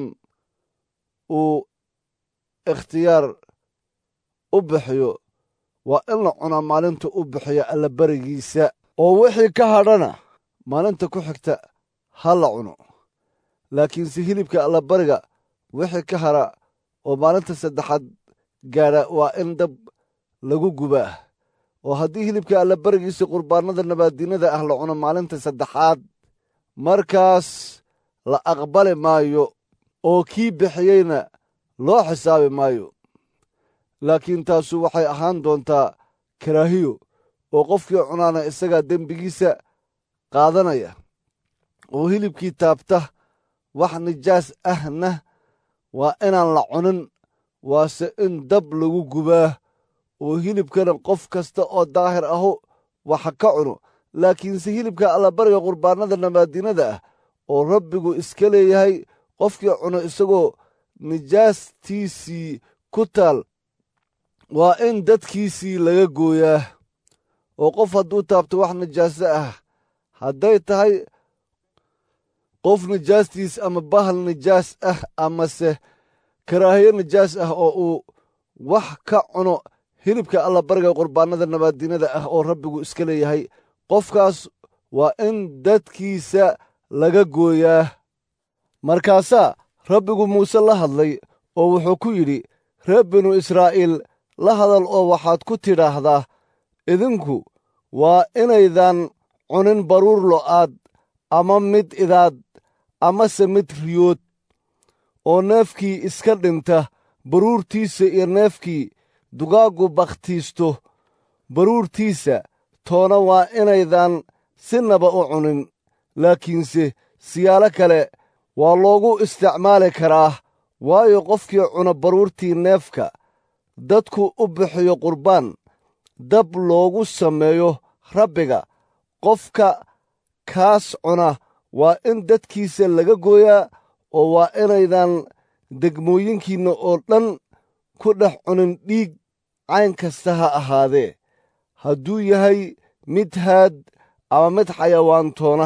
uu ikhtiyaar u bixiyo, waa in la cunaa maalinta u bixiyo allabarigiisa. oo wixii ka hadhana maalinta ku xigta ha la cuno. laakiinse hilibka allabariga wixii ka hara oo maalinta saddexaad gaadha waa in dab lagu gubaa. oo haddii hilibka allabarigiisa qurbaannada nabaaddiinada ah la cuno maalinta saddexaad, markaas la aqbali maayo oo kii bixiyeyna loo xisaabi maayo. laakiin taasu waxay ahaan doontaa karaahiyo, oo qofkii cunaana isagaa dembigiisa qaadanaya. oo hilibkii taabta wax nijaas ahna waa inaan la cunin, waase in dab lagu gubaa. oo hilibkana qof kasta oo daahir ahu waxa ka cuno. laakiinse hilibka allabariga qurbaannada nabaaddiinada ah oo rabbigu iska leeyahay, qofkii cuno isagoo nijaastiisii ku taal waa in dadkiisii laga gooyaa. oo qof hadduu taabto wax nijaaso ah, hadday tahay qof nijaastiis ama bahal nijaas ah amase karaahiyo nijaas ah, oo uu wax ka cuno hilibka allabariga qurbaannada nabaaddiinada ah oo rabbigu iska leeyahay, qofkaas waa in dadkiisa laga gooyaa. markaasaa rabbigu muuse la hadlay oo wuxuu ku yidhi, reer binu israa'iil la hadal oo waxaad ku tidhaahdaa, idinku waa inaydan cunin baruur lo'aad ama mid idaad amase mid riyood. oo neefkii iska dhinta baruurtiisa iyo neefkii dugaaggu bakhtiisto baruurtiisa toona waa inaydan sinaba u cunin. laakiinse siyaalo kale waa loogu isticmaali karaa, waayo qofkii cuna baruurtii neefka dadku u bixiyo qurbaan dab loogu sameeyo rabbiga, qofka kaas cuna waa in dadkiisa laga gooyaa. oo waa inaydan degmooyinkiinna oo dhan ku dhex cunin dhiig cayn kasta ha ahaadee, hadduu yahay mid haad ama mid xayawaantoona.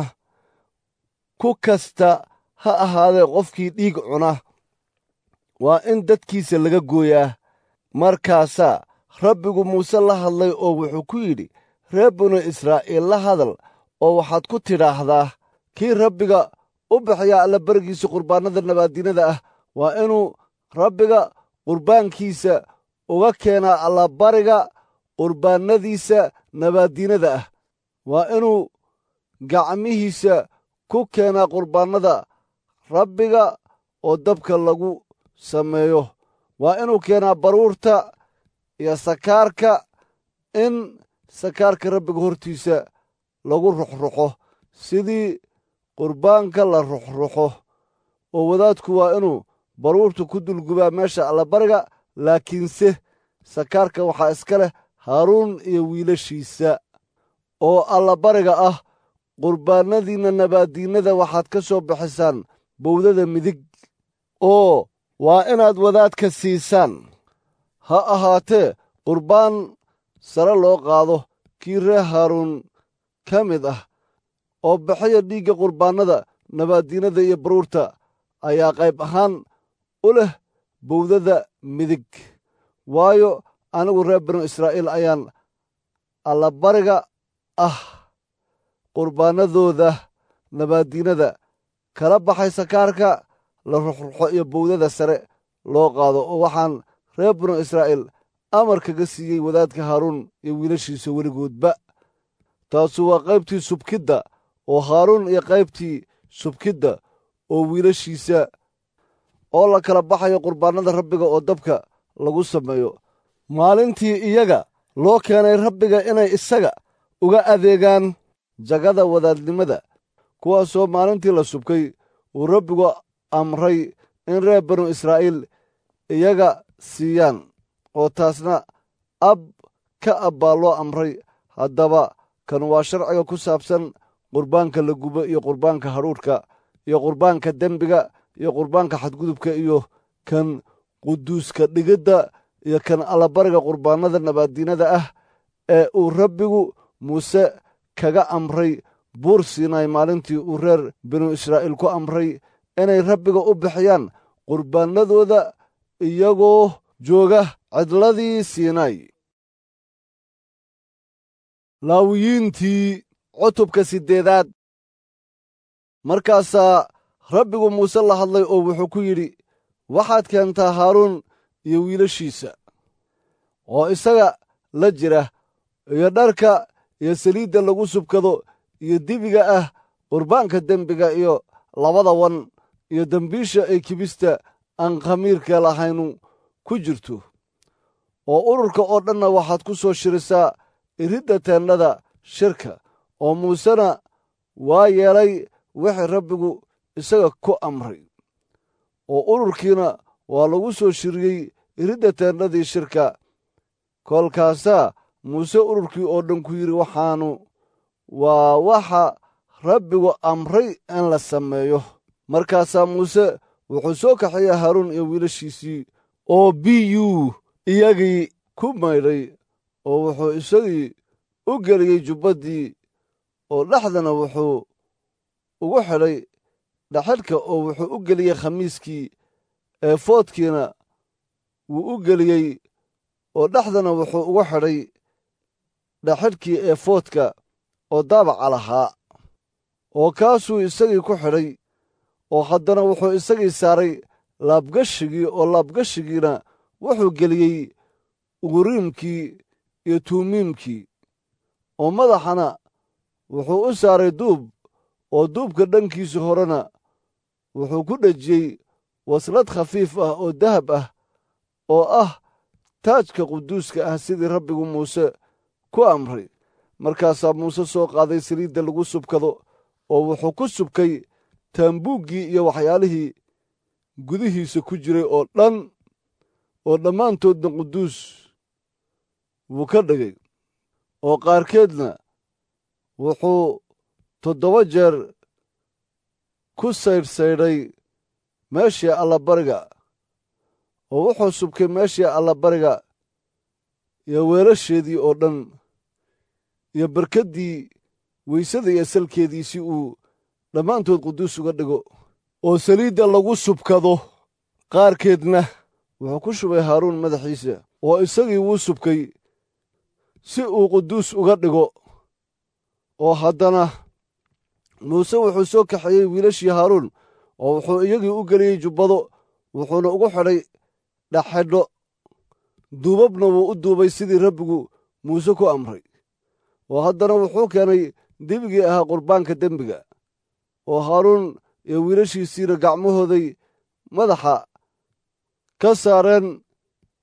ku kasta ha ahaadee qofkii dhiig cuna waa in dadkiisa laga gooyaa. markaasaa rabbigu muuse la hadlay oo wuxuu ku yidhi, reer binu israa'iil la hadal oo waxaad ku tidhaahdaa, kii rabbiga u bixiyaa allabarigiisa qurbaannada nabaaddiinada ah waa inuu rabbiga qurbaankiisa uga keenaa allabariga qurbaannadiisa nabaaddiinada ah. waa inuu gacmihiisa ku keenaa qurbaannada rabbiga oo dabka lagu sameeyo waa inuu keenaa baruurta iyo sakaarka in sakaarka rabbiga hortiisa lagu ruxruxo sidii qurbaanka la ruxruxo, oo wadaadku waa inuu baruurta ku dulgubaa meesha allabariga, laakiinse sakaarka waxaa iska leh haaruun iyo wiilashiisa. oo allabariga ah qurbaannadiinna nabaaddiinnada waxaad ka soo bixisaan bowdada midig, oo waa inaad wadaadka siisaan. ha ahaatee qurbaan sare loo qaado kii reer haaruun ka mid ah, oo bixiya dhiigga qurbaannada nabaaddiinnada iyo baruurta ayaa qayb ahaan u leh bowdada midig. waayo anigu reer banu israa'iil ayaan allabariga ah qurbaannadooda nabaaddiinnada kala baxay sakaarka la ruxruxo iyo bowdada sare loo qaado, oo waxaan reer banu israa'iil amar kaga siiyey wadaadka haaruun iyo wiilashiisa weligoodba. taasu waa qaybtii subkidda oo haaruun iyo qaybtii subkidda oo wiilashiisa, oo la kala baxayo qurbaannada rabbiga oo dabka lagu sameeyo maalintii iyaga loo keenay rabbiga inay isaga uga adeegaan jagada wadaadnimada, kuwaasoo maalintii la subkay uu rabbigu amray in reer banu israa'iil iyaga siiyaan, oo taasna ab ka ab baa loo amray. haddaba kan waa sharciga ku saabsan qurbaanka la gubo iyo qurbaanka hadhuudhka iyo qurbaanka dembiga iyo qurbaanka xadgudubka iyo kan quduuska dhigidda iyo kan allabariga qurbaannada nabaaddiinnada ah ee uu rabbigu muuse kaga amray buur siinaay maalintii uu reer binu israa'iil ku amray inay rabbiga u bixiyaan qurbaannadooda iyagoo jooga cidladii siinaay. laawiyiintii cutubka 8. markaasaa rabbigu muuse la hadlay oo wuxuu ku yidhi, waxaad keentaa haaruun iyo wiilashiisa oo isaga la jira, iyo dharka iyo saliidda lagu subkado iyo dibiga ah qurbaanka dembiga iyo 2 wan iyo dembiisha ay kibista aan khamiirka lahaynu ku jirto. oo ururka oo dhanna waxaad ku soo shirisaa iridda teendhada shirka. oo muusena waa yeelay wixii rabbigu isaga ku amray, oo ururkiina waa lagu soo shiriyey iridda teendhadii shirka. kolkaasaa muuse ururkii oo dhan ku yidhi, waxaanu waa waxa rabbigu amray in la sameeyo. markaasaa muuse wuxuu soo kaxeeyey haaruun iyo wiilashiisii oo biyuu iyagii ku maydhay, oo wuxuu isagii u geliyey jubbaddii, oo dhexdana wuxuu ugu xidhay dhaxidhka, oo wuxuu u geliyey khamiiskii, eefoodkiina wuu u geliyey, oo dhexdana wuxuu ugu xidhay dhaxidhkii eefoodka oo daabaca lahaa, oo kaasuu isagii ku xidhay. oo haddana wuxuu isagii saaray laabgashigii, oo laabgashigiina wuxuu geliyey uriimkii iyo tuumiimkii. oo madaxana wuxuu u saaray duub, oo duubka dhankiisa horena wuxuu ku dhejiyey waslad khafiif ah oo dahab ah, oo ah taajka quduuska ah sidii rabbigu muuse ku amray. markaasaa muuse soo qaaday saliidda lagu subkado, oo wuxuu ku subkay taambuuggii iyo waxyaalihii gudihiisa ku jiray oo dhan, oo dhammaantoodna quduus wuu ka dhigay. oo qaarkeedna wuxuu 7 jeer ku saydhsaydhay meeshii allabariga, oo wuxuu subkay meeshii allabariga iyo weelasheedii oo dhan, iyo barkaddii weysada iyo salkeedii, si uu dhammaantood quduus uga dhigo. oo saliidda lagu subkado qaarkeedna wuxuu ku shubay haaruun madaxiisa, oo isagii wuu subkay si uu quduus uga dhigo. oo haddana muuse wuxuu soo kaxeeyey wiilashii haaruun, oo wuxuu iyagii u geliyey jubbado, wuxuuna ugu xidhay dhaxidho, duubabna wuu u duubay sidii rabbigu muuse ku amray. oo haddana wuxuu keenay dibigii ahaa qurbaanka dembiga, oo haaruun iyo wiilashiisiina gacmahooday madaxa ka saareen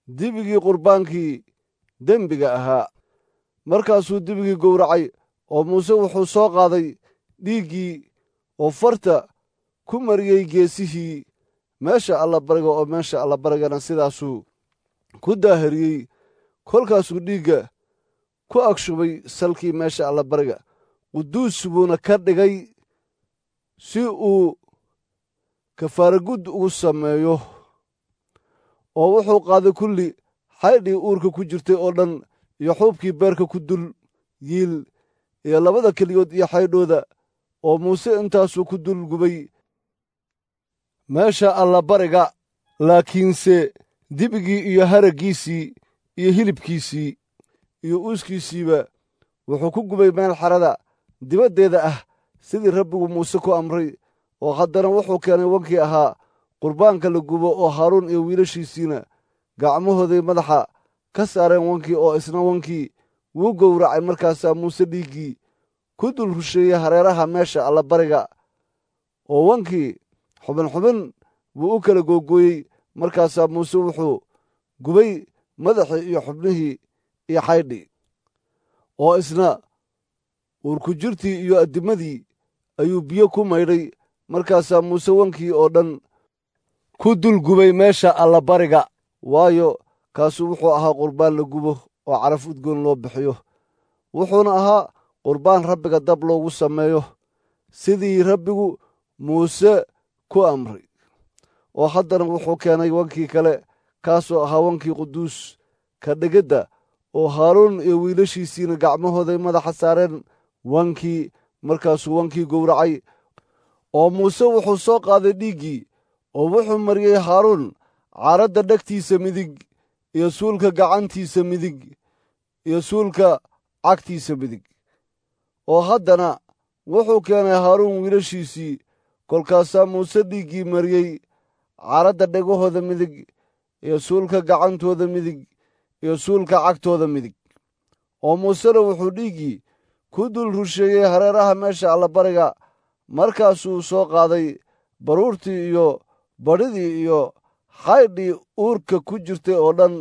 dibigii qurbaankii dembiga ahaa. markaasuu dibigii gowracay oo muuse wuxuu soo qaaday dhiiggii oo farta ku mariyey geesihii meesha allabariga oo meesha allabarigana sidaasuu ku daahiriyey. kolkaasuu dhiigga ku agshubay salkii meesha allabariga, quduus buuna ka dhigay si uu kafaaragud ugu sameeyo. oo wuxuu qaaday kulli xaydhii uurka ku jirtay oo dhan iyo xuubkii beerka ku dul yiil iyo labada keliyood iyo xaydhooda, oo muuse intaasuu ku dul gubay meesha allabariga. laakiinse dibigii iyo haraggiisii iyo hilibkiisii iyo uuskiisiiba wuxuu ku gubay meel xerada dibaddeeda ah sidii rabbigu muuse ku amray. oo haddana wuxuu keenay wankii ahaa qurbaanka la gubo oo haaruun iyo wiilashiisiina gacmahooday madaxa ka saareen wankii, oo isna wankii wuu gowracay. markaasaa muuse dhiiggii ku dul rusheeyey hareeraha meesha allabariga, oo wankii xubin xubin buu u kala googooyey. markaasaa muuse wuxuu gubay madaxii iyo xubnihii iyo xaydhii, oo isna uurkujirtii iyo addimadii ayuu biyo ku maydhay. markaasaa muuse wankii oo dhan ku dul gubay meesha allabariga, waayo kaasu wuxuu ahaa qurbaan la gubo oo caraf udgoon loo bixiyo, wuxuuna ahaa qurbaan rabbiga dab loogu sameeyo sidii rabbigu muuse ku amray. oo haddana wuxuu keenay wankii kale, kaasoo ahaa wankii quduus ka dhigidda, oo haaruun iyo wiilashiisiina gacmahooday madaxa saareen wankii. markaasuu wankii gowracay. oo muuse wuxuu soo qaaday dhiiggii oo wuxuu mariyey haaruun caaradda dhegtiisa midig iyo suulka gacantiisa midig iyo suulka cagtiisa midig. oo haddana wuxuu keenay haaruun wiilashiisii. kolkaasaa muuse dhiiggii mariyey caaradda dhegahooda midig iyo suulka gacantooda midig iyo suulka cagtooda midig. oo muusena wuxuu dhiiggii ku dul rusheeyey hareeraha meesha allabariga. markaasuu soo qaaday baruurtii iyo badhidii iyo xaydhii uurka ku jirtay oo dhan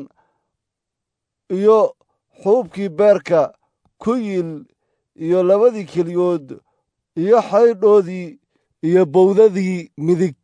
iyo xuubkii beerka ku yiil iyo labadii keliyood iyo xaydhoodii iyo bowdadii midig,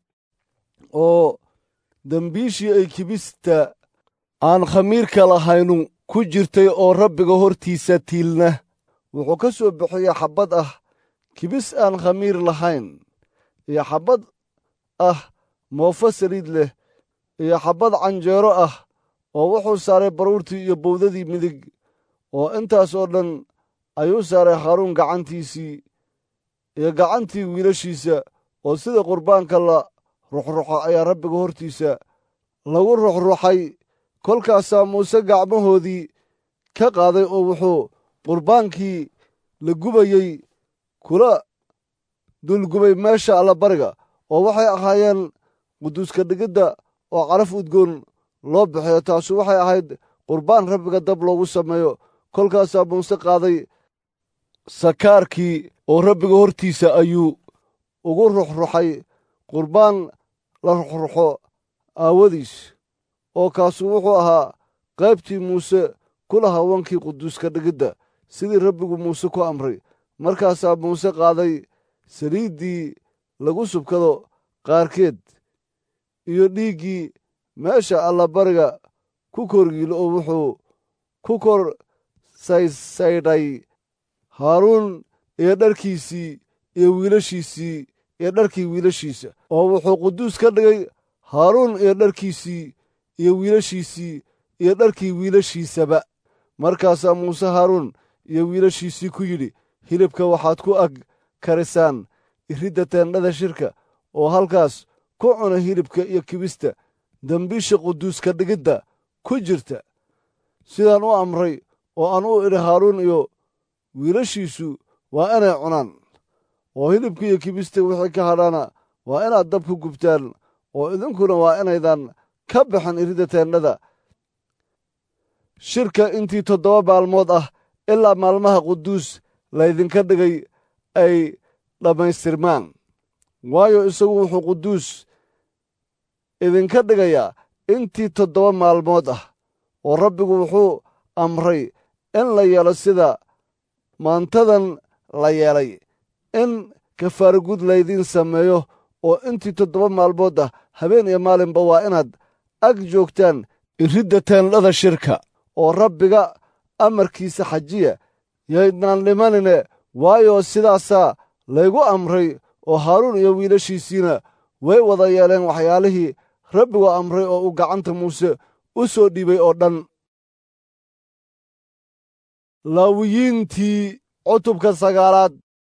oo dembiishii ay kibista aan khamiirka lahaynu ku jirtay oo rabbiga hortiisa tiilna. wuxuu ka soo bixiyey xabbad ah kibis aan khamiir lahayn, iyo xabbad ah moofo saliid leh, iyo xabbad canjeero ah. oo wuxuu saaray baruurtii iyo bowdadii midig, oo intaas oo dhan ayuu saaray haaruun gacantiisii iyo gacantii wiilashiisa. oo sida qurbaanka la ruxruxo ayaa rabbiga hortiisa lagu ruxruxay. kolkaasaa muuse gacmahoodii ka qaaday oo wuxuu qurbaankii la gubayey kula dulgubay meesha allabariga, oo waxay ahaayeen quduuska dhigidda oo caraf udgoon loo bixiyo. taasu waxay ahayd qurbaan rabbiga dab loogu sameeyo. kolkaasaa muuse qaaday sakaarkii oo rabbiga hortiisa ayuu ugu ruxruxay qurbaan la ruxruxo aawadiis. oo kaasu wuxuu ahaa qaybtii muuse ku lahaa wankii quduuska dhigidda sidii rabbigu muuse ku amray. markaasaa muuse qaaday saliiddii lagu subkado qaarkeed iyo dhiiggii meesha allabariga ku korgiilo, oo wuxuu ku kor saysaydhay haaruun iyo dharkiisii iyo wiilashiisii iyo dharkii wiilashiisa. oo wuxuu quduus ka dhigay haaruun iyo dharkiisii iyo wiilashiisii iyo dharkii wiilashiisaba. markaasaa muuse haaruun iyo wiilashiisii ku yidhi, hilibka waxaad ku ag karisaan iridda teendhada shirka, oo halkaas ku cuna hilibka iyo kibista dembiisha quduuska dhigidda ku jirta, sidaan u amray oo aan u idhi haaruun iyo wiilashiisu waa inay cunaan. oo hilibka iyo kibista wixii ka hadhaana waa inaad dab ku gubtaan, oo idinkuna waa inaydan ka baxin iridda teendhada shirka intii 7 maalmood ah, ilaa maalmaha quduus laydinka dhigay ay dhammaystirmaan. waayo isagu wuxuu quduus idinka dhigayaa intii 7 maalmood ah. oo rabbigu wuxuu amray in la yeelo sida maantadan la yeelay, in kafaaragud laydiin sameeyo, oo intii 7 maalmood ah habeen iyo maalinba waa inaad ag joogtaan iridda teendhada shirka, oo rabbiga amarkiisa xajiya, yaydnaan dhimanine, waayo sidaasaa laygu amray. oo haaruun iyo wiilashiisiina way wada yeeleen waxyaalihii rabbigu amray oo uu gacanta muuse u soo dhiibay oo dhan. Laawiyiintii cutubka 9.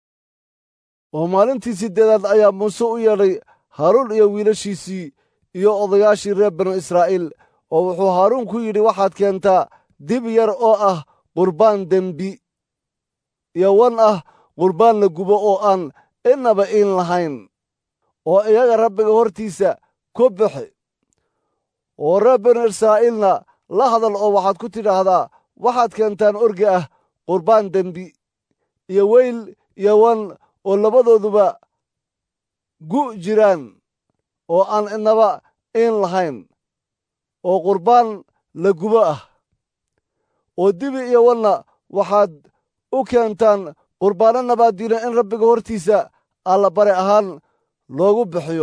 oo maalintii 8aad ayaa muuse u yeedhay haaruun iyo wiilashiisii iyo odayaashii reer banu israa'iil, oo wuxuu haaruun ku yidhi, waxaad keentaa dibi yar oo ah qurbaan dembi, iyo wan ah qurbaan la gubo oo aan innaba iin lahayn, oo iyaga rabbiga hortiisa ku bixi. oo reer banu israa'iilna la hadal oo waxaad ku tidhaahdaa, waxaad keentaan orgi ah qurbaan dembi, iyo weyl iyo wan oo labadooduba gu' jiraan, oo aan innaba iin lahayn, oo qurbaan la gubo ah. oo dibi iyo wanna waxaad u keentaan qurbaano nabaaddiina in rabbiga hortiisa allabari ahaan loogu bixiyo,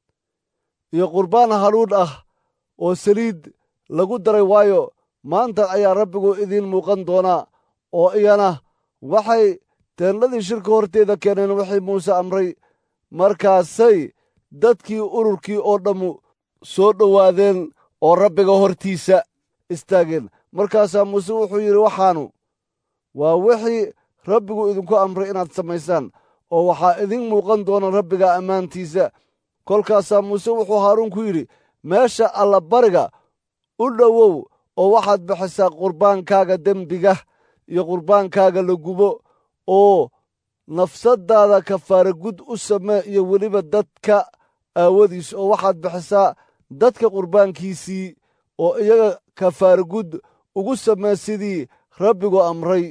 iyo qurbaan hadhuudh ah oo saliid lagu daray, waayo maanta ayaa rabbigu idiin muuqan doonaa. oo iyana waxay teendhadii shirka horteeda keeneen wixii muuse amray. markaasay dadkii ururkii oo dhammu soo dhowaadeen oo rabbiga hortiisa istaageen. markaasaa muuse wuxuu yidhi, waxaanu waa wixii rabbigu idinku amray inaad samaysaan, oo waxaa idin muuqan doona rabbiga ammaantiisa. kolkaasaa muuse wuxuu haaruun ku yidhi, meesha allabariga u dhowow, oo waxaad bixisaa qurbaankaaga dembiga iyo qurbaankaaga la gubo, oo nafsaddaada kafaaragud u samee, iyo weliba dadka aawadiis, oo waxaad bixisaa dadka qurbaankiisii, oo iyaga kafaaragud ugu samee sidii rabbigu amray.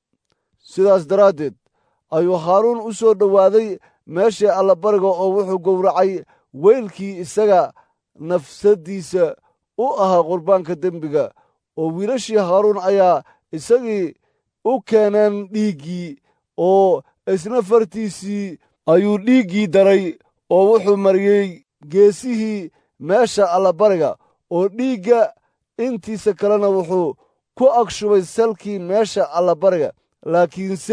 sidaas daraaddeed ayuu haaruun u soo dhowaaday meeshii allabariga, oo wuxuu gowracay weylkii isaga nafsaddiisa u ahaa qurbaanka dembiga. oo wiilashii haaruun ayaa isagii u keeneen dhiiggii, oo isna fartiisii ayuu dhiiggii daray, oo wuxuu mariyey geesihii meesha allabariga, oo dhiigga intiisa kalena wuxuu ku ag shubay salkii meesha allabariga. laakiinse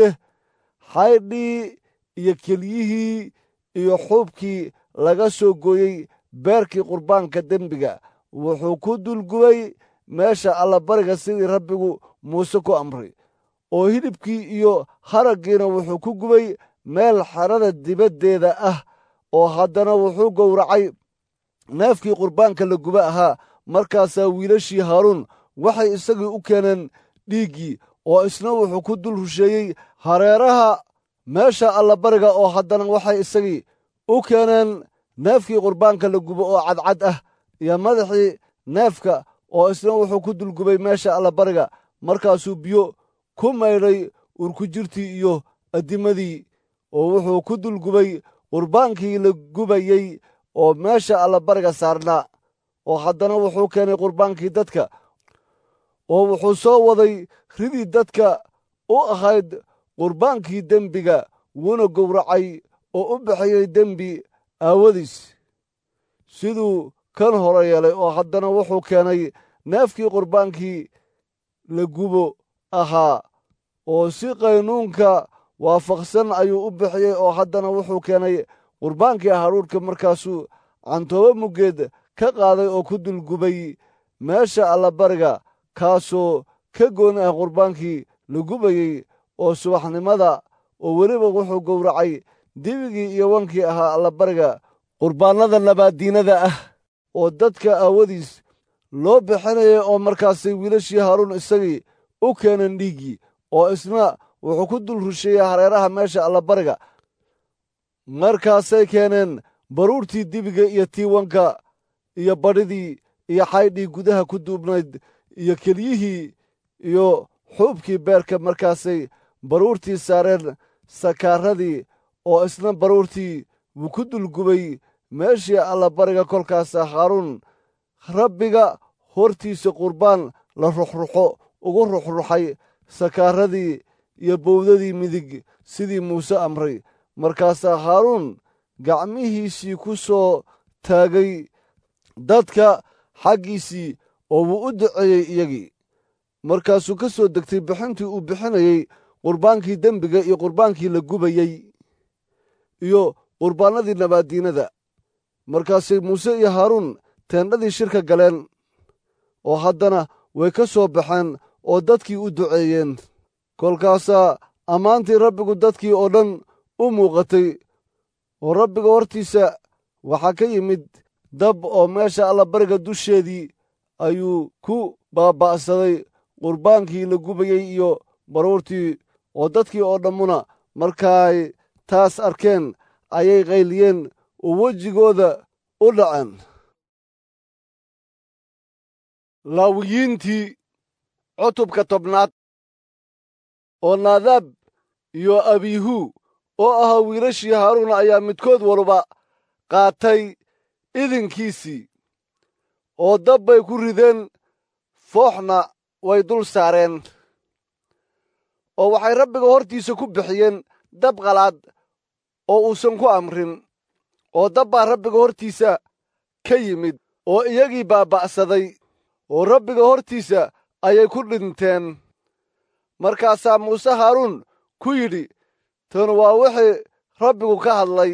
xaydhii iyo kelyihii iyo xuubkii laga soo gooyey beerkii qurbaanka dembiga wuxuu ku dulgubay meesha allabariga sidii rabbigu muuse ku amray. oo hilibkii iyo haraggiina wuxuu ku gubay meel xerada dibaddeeda ah. oo haddana wuxuu gowracay neefkii qurbaanka la guba ahaa. markaasaa wiilashii haaruun waxay isagii u keeneen dhiiggii, oo isna wuxuu ku dul rusheeyey hareeraha meesha allabariga. oo haddana waxay isagii u keeneen neefkii qurbaanka la gubo oo cadcad ah, iyo madaxii neefka, oo isna wuxuu ku dulgubay meesha allabariga. markaasuu biyo ku maydhay urkujirtii iyo addimadii, oo wuxuu ku dulgubay qurbaankii la gubayey oo meesha allabariga saarnaa. oo haddana wuxuu keenay qurbaankii dadka, oo wuxuu soo waday ridii dadka u ahayd qurbaankii dembiga, wuuna gowracay oo u bixiyey dembi aawadiis siduu kan hore yeelay. oo haddana wuxuu keenay neefkii qurbaankii la gubo ahaa, oo si qaynuunka waafaqsan ayuu u bixiyey. oo haddana wuxuu keenay qurbaankii hadhuudhka, markaasuu cantoobo muggeed ka qaaday oo ku dulgubay meesha allabariga, kaasoo ka gooni ah qurbaankii la gubayey. oo subaxnimada oo weliba wuxuu gowracay dibigii iyo wankii ahaa allabariga, qurbaannada nabaaddiinada ah oo dadka aawadiis loo bixinayay. oo markaasay wiilashii haaruun isagii u keeneen dhiiggii, oo isna wuxuu ku dul rusheeyey hareeraha meesha allabariga. markaasay keeneen baruurtii dibiga iyo tii wanka iyo badhidii iyo xaydhii gudaha ku duubnayd iyo kelyihii iyo xuubkii beerka. markaasay baruurtii saareen sakaaradii, oo isna baruurtii wuu ku dulgubay meeshii allabariga. kolkaasaa haaruun rabbiga hortiisa qurbaan la ruxruxo ugu ruxruxay sakaaradii iyo bowdadii midig sidii muuse amray. markaasaa haaruun gacmihiisii ku soo taagay dadka xaggiisii oo wuu u duceeyey iyagii. markaasuu ka soo degtay bixintii uu bixinayey qurbaankii dembiga iyo qurbaankii la gubayey iyo qurbaannadii nabaaddiinada. markaasay muuse iyo haaruun teendhadii shirka galeen oo haddana way ka soo baxeen oo dadkii u duceeyeen. kolkaasaa ammaantii rabbigu dadkii oo dhan u muuqatay, oo rabbiga hortiisa waxaa ka yimid dab oo meesha allabariga dusheedii ayuu ku baaba'saday qurbaankii la gubayey iyo baruurtii, oo dadkii oo dhammuna markaay taas arkeen ayay qayliyeen oo wejigooda u dhaceen. laawiyiintii cutubka 10. oo naadaab iyo abiihu oo ahaa wiilashii haaruun ayaa midkood walba qaatay idinkiisii, oo dab bay ku rideen, fooxna way dul saareen, oo waxay rabbiga hortiisa ku bixiyeen dab qalaad oo uusan ku amrin. oo dab baa rabbiga hortiisa ka yimid oo iyagii baaba'saday, oo rabbiga hortiisa ayay ku dhinteen. markaasaa muuse haaruun ku yidhi, tan waa wixii rabbigu ka hadlay,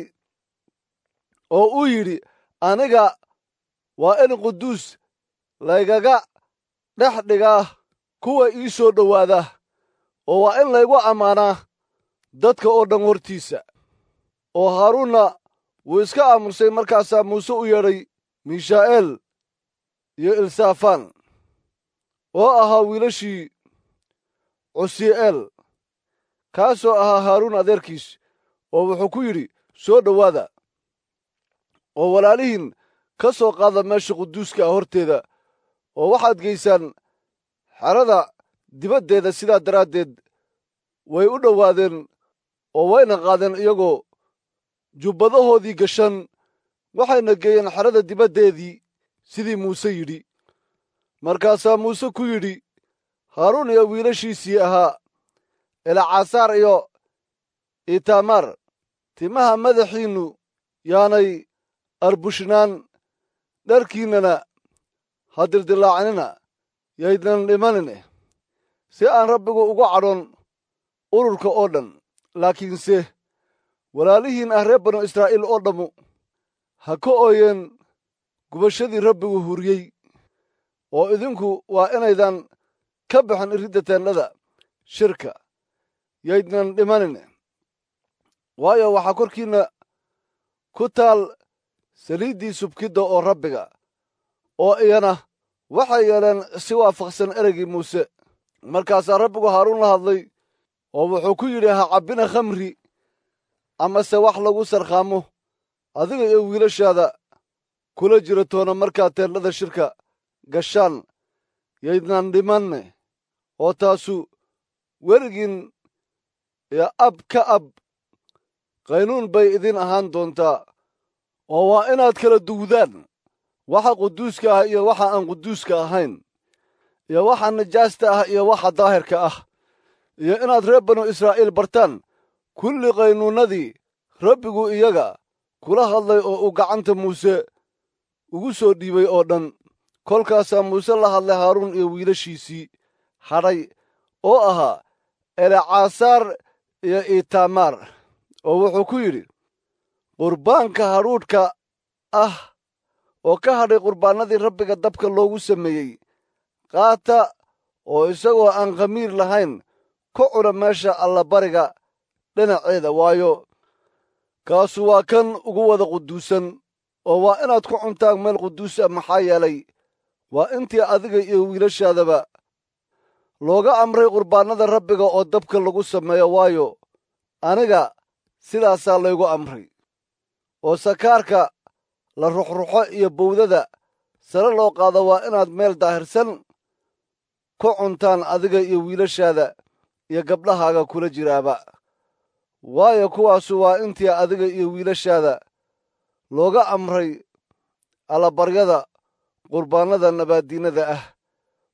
oo uu yidhi, aniga waa in quduus laygaga dhex dhigaa kuwa ii soo dhowaada, oo waa in laygu ammaanaa dadka oo dhan hortiisa. oo haaruunna wuu iska aamusay. markaasaa muuse u yeedhay miishaa'eel iyo ilsaafaan oo ahaa wiilashii cusii'eel, kaasoo ahaa haaruun adeerkiis, oo wuxuu ku yidhi, soo dhowaada oo walaalihiin ka soo qaada meesha quduuska ah horteeda, oo waxaad geysaan xerada dibaddeeda. sidaa daraaddeed way u dhowaadeen oo wayna qaadeen iyagoo jubbadahoodii gashan, waxayna geeyeen xerada dibaddeedii sidii muuse yidhi. markaasaa muuse ku yidhi haaruun iyo wiilashiisii ahaa elcaasaar iyo itamaar, timaha madaxiinnu yaanay arbushnaan, dharkiinnana ha dildillaacinina, yaydnan dhimanine, si aan rabbigu ugu cadhoon ururka oo dhan. laakiinse walaalihiin ah reer banu israa'iil oo dhammu ha ka ooyeen gubashadii rabbigu huriyey, oo idinku waa inaydan ka baxin iridda teendhada shirka, yaydnan dhimanine. waayo waxaa korkiinna ku taal saliiddii subkidda oo rabbiga. oo iyana waxay yeeleen si waafaqsan ereygii muuse. markaasaa rabbigu haaruun la hadlay oo wuxuu ku yidhi, ha cabbina khamri amase wax lagu sarkhaamo, adiga iyo wiilashaada kula jira toona markaad teendhada shirka gashaan, yaydnan dhimanne. oo taasu weligiin iyo ab ka ab qaynuun bay idin ahaan doontaa. oo waa inaad kala duwdaan waxa quduuska ah iyo waxa aan quduuska ahayn, iyo waxa nijaasta ah iyo waxa daahirka ah, iyo inaad reer banu israa'iil bartaan kulli qaynuunnadii rabbigu iyaga kula hadlay oo uu gacanta muuse ugu soo dhiibay oo dhan. kolkaasaa muuse la hadlay haaruun iyo wiilashiisii hadhay oo ahaa elcaasaar iyo itamaar, oo wuxuu ku yidhi, qurbaanka hadhuudhka ah oo ka hadhay qurbaannadii rabbiga dabka loogu sameeyey qaata, oo isagoo aan khamiir lahayn ku cuna meesha allabariga dhinaceeda, waayo kaasu waa kan ugu wada quduusan. oo waa inaad ku cuntaan meel quduus ah, maxaa yeelay waa intii adiga iyo wiilashaadaba looga amray qurbaannada rabbiga oo dabka lagu sameeyo, waayo aniga sidaasaa laygu amray. oo sakaarka la ruxruxo iyo bowdada sare loo qaado waa inaad meel daahirsan ku cuntaan adiga iyo wiilashaada iyo gabdhahaaga kula jiraaba, waayo kuwaasu waa intii adiga iyo wiilashaada looga amray allabaryada qurbaannada nabaaddiinada ah.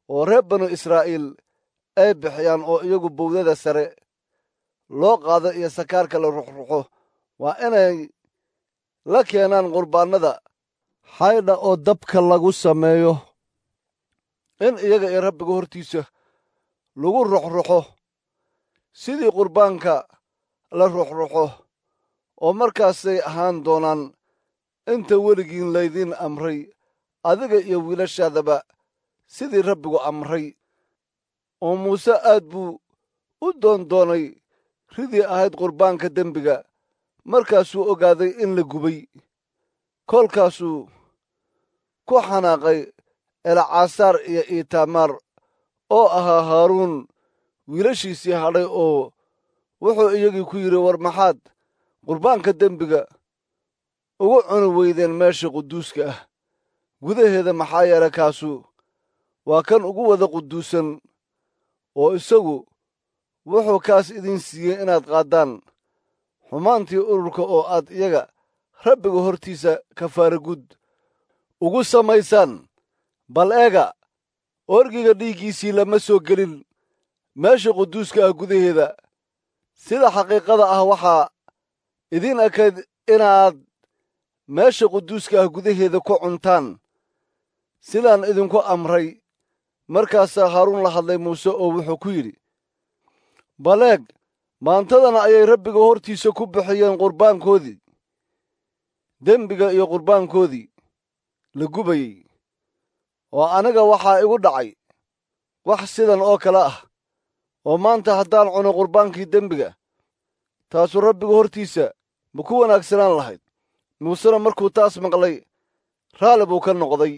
oo reer banu israa'iil ay bixiyaan oo iyagu bowdada sare loo qaado iyo sakaarka la ruxruxo waa inay la keenaan qurbaannada xaydha oo dabka lagu sameeyo in iyaga iyo rabbiga hortiisa lagu ruxruxo sidii qurbaanka la ruxruxo oo markaasay ahaan doonaan inta weligiin laydiin amray adiga iyo wiilashaadaba sidii rabbigu amray oo muuse aad buu u doondoonay ridii ahayd qurbaanka dembiga markaasuu ogaaday in la gubay kolkaasuu ku xanaaqay elcaasaar iyo iitaamaar oo ahaa haaruun wiilashiisii hadhay oo wuxuu iyagii ku yidhi war maxaad qurbaanka dembiga ugu cuni weydeen meesha quduuska ah gudaheeda maxaa yeele kaasu waa kan ugu wada quduusan oo isagu wuxuu kaas idin siiyey inaad qaaddaan xumaantii ururka oo aad iyaga rabbiga hortiisa kafaaragud ugu samaysaan bal eega orgiga dhiiggiisii lama soo gelin meesha quduuska ah gudaheeda sida xaqiiqada ah waxaa idiin ekayd inaad meesha quduuska ah gudaheeda ku cuntaan sidaan idinku amray markaasaa haaruun la hadlay muuse oo wuxuu ku yidhi bal eeg maantadana ayay rabbiga hortiisa ku bixiyeen qurbaankoodii dembiga iyo qurbaankoodii la gubayey oo aniga waxaa igu dhacay wax sidan oo kale ah oo maanta haddaan cuno qurbaankii dembiga taasu rabbiga hortiisa ma ku wanaagsanaan lahayd muusena markuu taas maqlay raalli buu ka noqday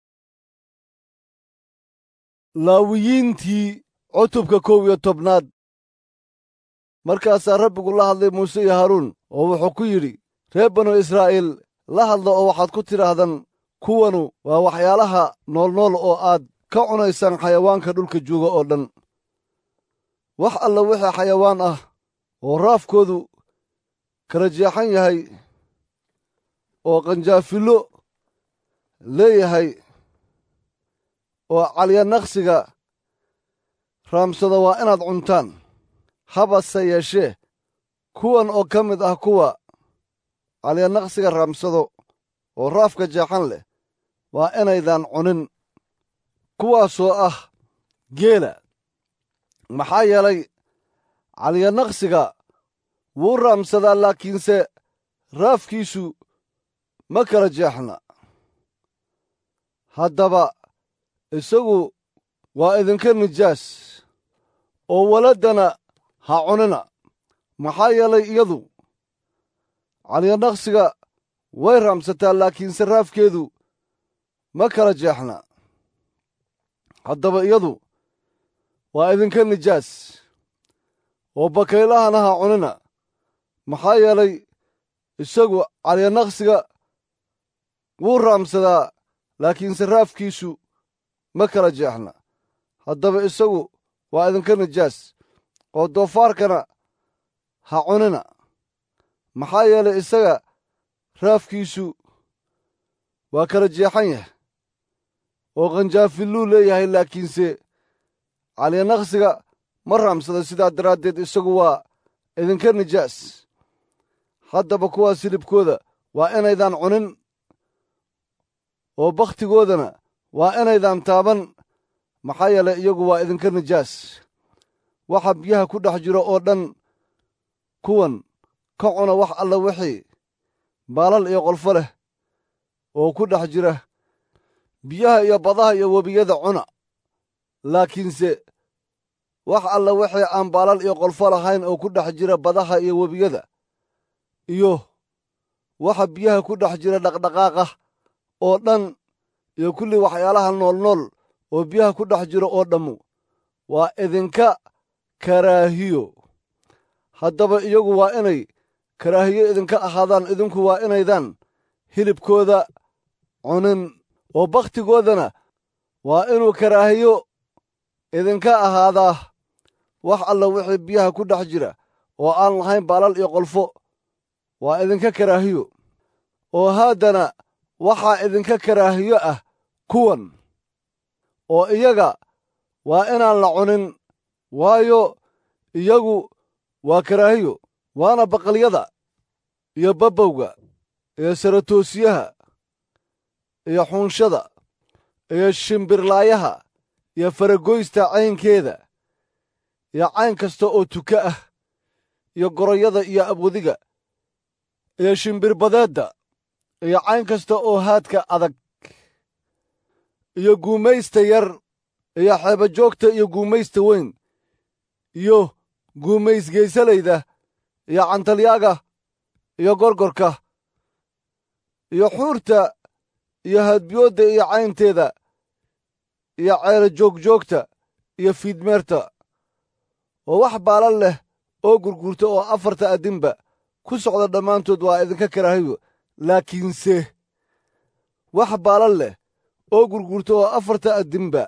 laawiyiintii cutubka 11 markaasaa rabbigu la hadlay muuse iyo haaruun oo wuxuu ku yidhi reer banu israa'iil la hadla oo waxaad ku tidhaahdaan kuwanu waa waxyaalaha noolnool oo aad ka cunaysaan xayawaanka dhulka jooga oo dhan wax alla wixii xayawaan ah oo raafkoodu kala jeexan yahay oo qanjaafillo leeyahay oo calyanaqsiga raamsada waa inaad cuntaan habase yeeshee kuwan oo ka mid ah kuwa calyanaqsiga raamsado oo raafka jeexan leh waa inaydaan cunin kuwaasoo ah geela maxaa yeelay calyanaqsiga wuu raamsadaa laakiinse raafkiisu ma kala jeexna haddaba isagu waa idinka nijaas oo waladdana ha cunina maxaa yeelay iyadu calyanaqsiga way raamsataa laakiinse raafkeedu ma kala jeexna haddaba iyadu waa idinka nijaas oo bakaylahana ha cunina maxaa yeelay isagu calyanaqsiga wuu raamsadaa laakiinse raafkiisu ma kala jeexna haddaba isagu waa idinka nijaas oo doofaarkana ha cunina maxaa yeelay isaga raafkiisu waa kala jeexan yahay oo qanjaafilluu leeyahay laakiinse calyanaqsiga ma raamsada sidaa daraaddeed isagu waa idinka nijaas haddaba kuwaas hilibkooda waa inaydaan cunin oo bakhtigoodana waa inaydaan taaban maxaa yeelay iyagu waa idinka nijaas waxa biyaha ku dhex jiro oo dhan kuwan ka cuna wax alla wixii baalal iyo qolfo leh oo ku dhex jira biyaha iyo badaha iyo webiyada cuna laakiinse wax alla wixii aan baalal iyo qolfo lahayn oo ku dhex jira badaha iyo webiyada iyo waxa biyaha ku dhex jira dhaqdhaqaaqa oo dhan iyo kulli waxyaalaha noolnool oo biyaha ku dhex jiro oo dhammu waa idinka karaahiyo haddaba iyagu waa inay karaahiyo idinka ahaadaan idinku waa inaydaan hilibkooda cunin oo bakhtigoodana waa inuu karaahiyo idinka ahaadaa wax alla wixii biyaha ku dhex jira oo aan lahayn baalal iyo qolfo waa idinka karaahiyo oo haddana waxaa idinka karaahiyo ah kuwan oo iyaga waa inaan la cunin, waayo iyagu waa karaahiyo, waana baqalyada iyo babbowga iyo saratoosiyaha iyo xuunshada iyo shimbirlaayaha iyo faragoysta caynkeeda iyo cayn kasta oo tuka ah iyo goroyada iyo abwadiga iyo shimbirbadeedda iyo cayn kasta oo haadka adag iyo guumaysta yar iyo xeebajoogta iyo guumaysta weyn iyo guumaysgaysalayda iyo cantalyaaga iyo gorgorka iyo xuurta iyo hadbiyoodda iyo caynteeda iyo ceelo joogjoogta iyo fiidmeerta oo wax baalal leh oo gurgurta oo afarta addinba ku socda dhammaantood waa idinka karaahiyo, laakiinse wax baalal leh oo gurgurta oo afarta addinba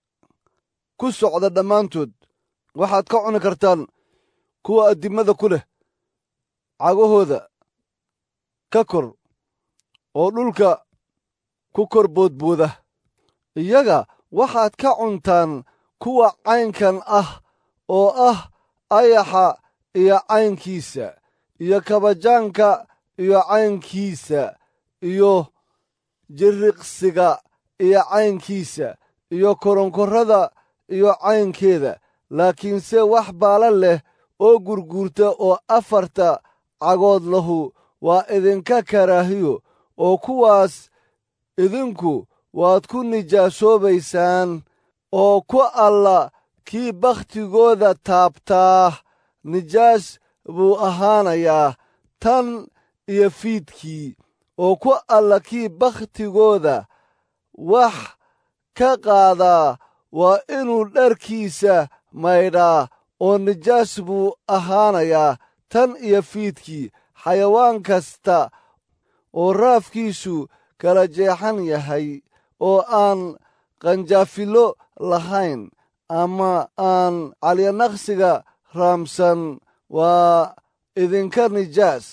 ku socda dhammaantood waxaad ka cuni kartaan kuwa addimmada ku leh cagahooda ka kor oo dhulka ku kor boodbooda. iyaga waxaad ka cuntaan kuwa caynkan ah oo ah ayaxa iyo caynkiisa iyo kabajaanka iyo caynkiisa iyo jirriqsiga iyo caynkiisa iyo koronkorrada iyo caynkeeda, laakiinse wax baala leh oo gurguurta oo afarta cagood lahu waa idinka karaahiyo, oo kuwaas idinku waad ku nijaasoobaysaan. oo ku alla kii bakhtigooda taabtaa nijaas buu ahaanayaa tan iyo fiidkii, oo ku alla kii bakhtigooda wax ka qaadaa waa inuu dharkiisa maydhaa, oo nijaas buu ahaanayaa tan iyo fiidkii. xayawaan kasta oo raafkiisu kala jeexan yahay oo aan qanjaafilo lahayn ama aan calyanaqsiga raamsan waa idinka nijaas,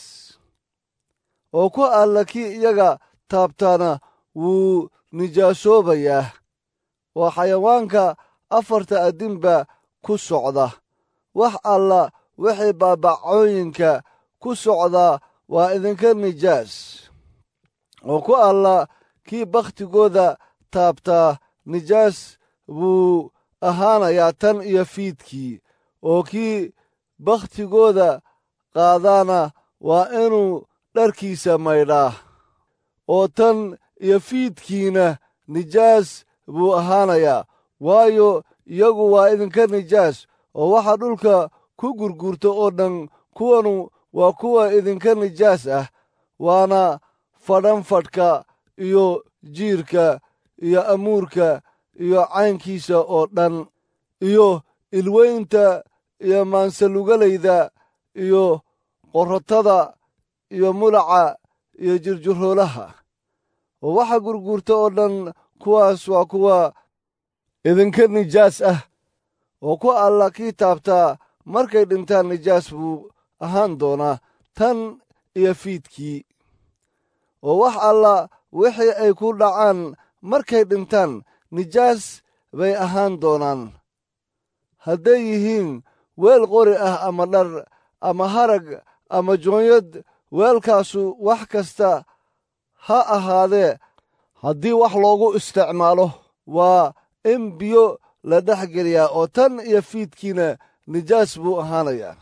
oo ku alla kii iyaga taabtaana wuu nijaasoobayaa. oo xayawaanka afarta addinba ku socda, wax alla wixii baabacooyinka ku socda waa idinka nijaas, oo ku alla kii bakhtigooda taabtaa nijaas buu ahaanayaa tan iyo fiidkii, oo kii bakhtigooda qaadaana waa inuu dharkiisa maydhaa, oo tan iyo fiidkiina nijaas buu ahaanayaa, waayo iyagu waa idinka nijaas. oo waxa dhulka ku gurgurta oo dhan kuwanu waa kuwa idinka nijaas ah, waana fadhanfadhka iyo jiirka iyo amuurka iyo caynkiisa oo dhan iyo ilweynta iyo maansalugalayda iyo qorratada iyo mulaca iyo jirjiroolaha. oo waxa gurgurta oo dhan kuwaas waa kuwa idinka nijaas ah, oo ku alla kii taabtaa markay dhintaan nijaas buu ahaan doonaa tan iyo fiidkii. oo wax alla wixii ay ku dhacaan markay dhintaan nijaas bay ahaan doonaan, hadday yihiin weel qori ah ama dhar ama harag ama joonyad. weelkaasu wax kasta ha ahaadee, haddii wax loogu isticmaalo waa in biyo la dhex geliyaa, oo tan iyo fiidkiina nijaas buu ahaanayaa,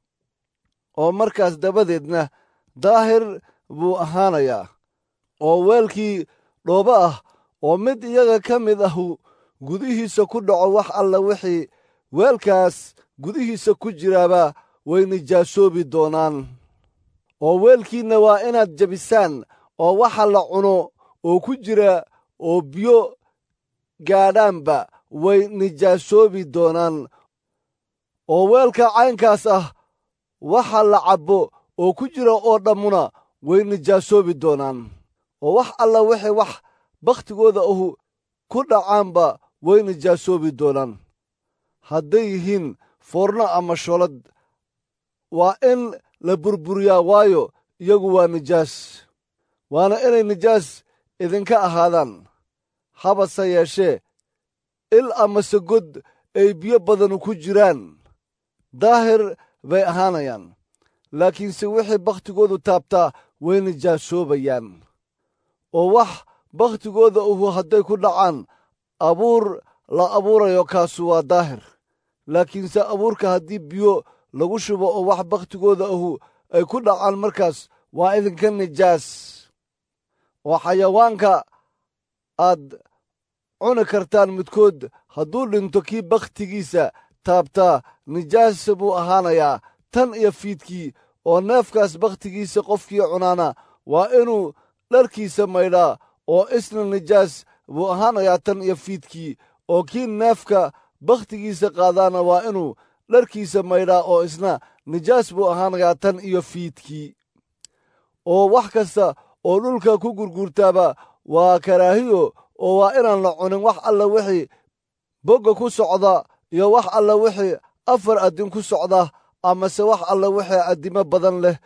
oo markaas dabadeedna daahir buu ahaanayaa. oo weelkii dhoobo ah oo mid iyaga ka mid ahu gudihiisa ku dhaco, wax alla wixii weelkaas gudihiisa ku jiraaba way nijaasoobi doonaan. oo weelkiinna waa inaad jebisaan, oo waxa la cuno oo ku jira oo biyo gaadhaanba way nijaasoobi doonaan. oo weelka caynkaas ah waxa la cabbo oo ku jira oo dhammuna way nijaasoobi doonaan. oo wax alla wixii wax bakhtigooda ahu ku dhacaanba way nijaasoobi doonaan. hadday yihiin foorno ama sholad waa in la burburiyaa, waayo iyagu waa nijaas, waana inay nijaas idinka ahaadaan. habase yeeshee il amase god ay biyo badanu ku jiraan daahir bay ahaanayaan, laakiinse wixii bakhtigoodu taabtaa way nijaasoobayaan. oo wax bakhtigooda uhu hadday ku dhacaan abuur la abuurayo, kaasu waa daahir. laakiinse abuurka haddii biyo lagu shubo oo wax bakhtigooda ahu ay ku dhacaan, markaas waa idinka nijaas. oo xayawaanka aad cuni kartaan midkood hadduu dhinto, kii bakhtigiisa taabtaa nijaas buu ahaanayaa tan iyo fiidkii. oo neefkaas bakhtigiisa qofkii cunaana waa inuu dharkiisa maydhaa, oo isna nijaas buu ahaanayaa tan iyo fiidkii. oo kii neefka bakhtigiisa qaadaana waa inuu dharkiisa maydhaa, oo isna nijaas buu ahaanayaa tan iyo fiidkii. oo wax kasta oo dhulka ku gurguurtaaba waa karaahiyo, oo waa inaan la cunin wax alla wixii bogga ku socda, iyo wax alla wixii afar addin ku socda, amase wax alla wixii addimo badan leh.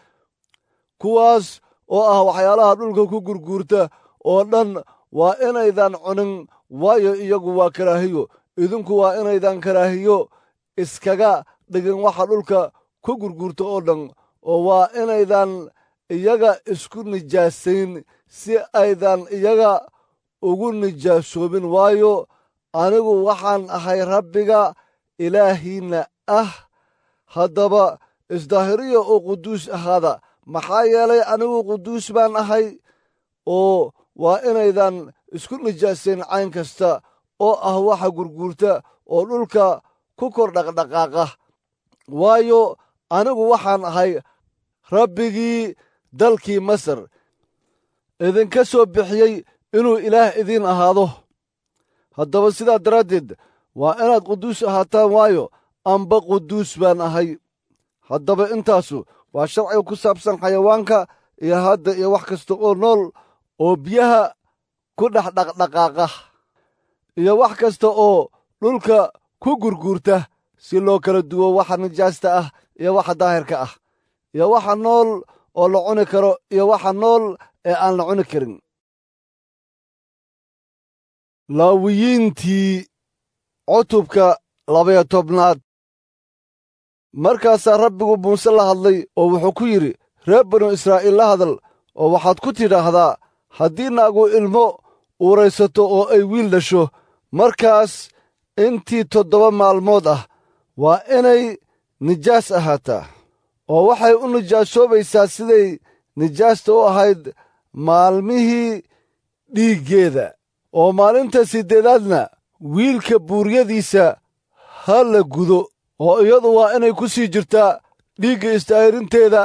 kuwaas oo ah waxyaalaha dhulka ku gurguurta oo dhan waa inaydan cunin, waayo iyagu waa karaahiyo. idinku waa inaydan karaahiyo iskaga dhigin waxa dhulka ku gurguurta oo dhan, oo waa inaydan iyaga isku nijaasayn si aydan iyaga ugu nijaasoobin. waayo anigu waxaan ahay Rabbiga Ilaahiinna ah. haddaba isdaahiriya oo quduus ahaada, maxaa yeelay anigu quduus baan ahay. oo waa inaydan isku nijaasayn cayn kasta oo ah waxa gurguurta oo dhulka ku kor dhaqdhaqaaqa, waayo anigu waxaan ahay Rabbigii dalkii Masar idinka soo bixiyey inuu ilaah idiin ahaado. haddaba sidaa daraaddeed waa inaad quduus ahaataan, waayo amba quduus baan ahay. haddaba intaasu waa sharciga ku saabsan xayawaanka iyo hadda iyo wax kasta oo nool oo biyaha ku dhex dhaqdhaqaaqa, iyo wax kasta oo dhulka ku gurguurta, si loo kala duwo waxa nijaasta ah iyo waxa daahirka ah, iyo waxa nool oo la cuni karo iyo waxa nool ee aan la cuni karin. laawiyiintii cutubka 12. markaasaa rabbigu muuse la hadlay oo wuxuu ku yidhi, reer banu israa'iil la hadal oo waxaad ku tidhaahdaa, haddii naagu ilmo uuraysato oo ay wiil dhasho, markaas intii 7 maalmood ah waa inay nijaas ahaataa. oo waxay u nijaasoobaysaa siday nijaasta u ahayd maalmihii dhiiggeeda. oo maalinta 8aadna wiilka buuryadiisa ha la gudo, oo iyadu waa inay ku sii jirtaa dhiigga isdaahirinteeda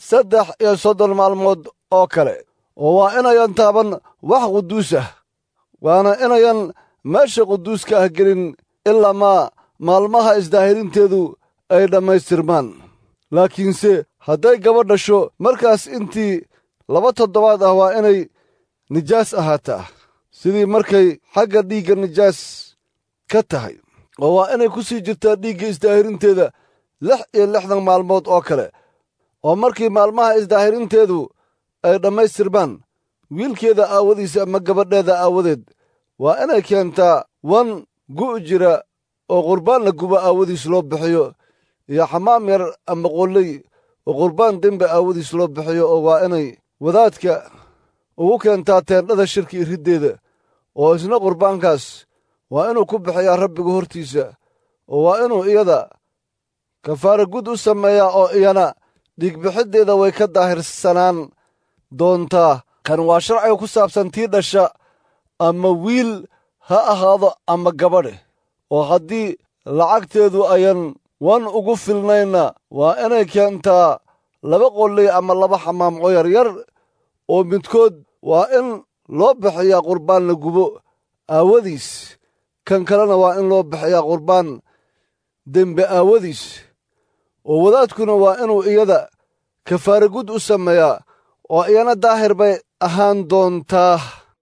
30 maalmood oo kale. oo waa inayan taaban wax quduus ah, waana inayan meesha quduuska ah gelin ilaa maalmaha isdaahirinteedu ay dhammaystirmaan. laakiinse hadday gabadh dhasho, markaas intii 2 toddobaad ah waa inay nijaas ahaataa, sidii markay xagga dhiigga nijaas ka tahay. oo waa inay ku sii jirtaa dhiigga isdaahirinteeda 66 maalmood oo kale. oo markii maalmaha isdaahirinteedu ay dhammaystirmaan, wiilkeeda aawadiis ama gabadheeda aawadeed waa inay keentaa wan gu' jira oo qurbaan la gubo aawadiis loo bixiyo, iyo xamaam yar ama qolley oo qurbaan dembe aawadiis loo bixiyo. oo waa inay wadaadka ugu keentaa teendhada shirka iriddeeda, oo isna qurbaankaas waa inuu ku bixiyaa rabbiga hortiisa. oo waa inuu iyada kafaara gud u sameeyaa, oo iyana dhiigbixiddeeda way ka daahirsanaan doontaa. kan waa sharciga ku saabsan tii dhasha, ama wiil ha ahaado ama gabadhe. oo haddii lacagteedu ayan wan ugu filnaynna, waa inay keentaa 2 qolley ama 2 xamaam oo yaryar, oo midkood waa in loo bixiyaa qurbaan la gubo aawadiis, kan kalena waa in loo bixiyaa qurbaan dembe aawadiis. oo wadaadkuna waa inuu iyada kafaara gud u sameeyaa, oo iyana daahir bay ahaan doontaa.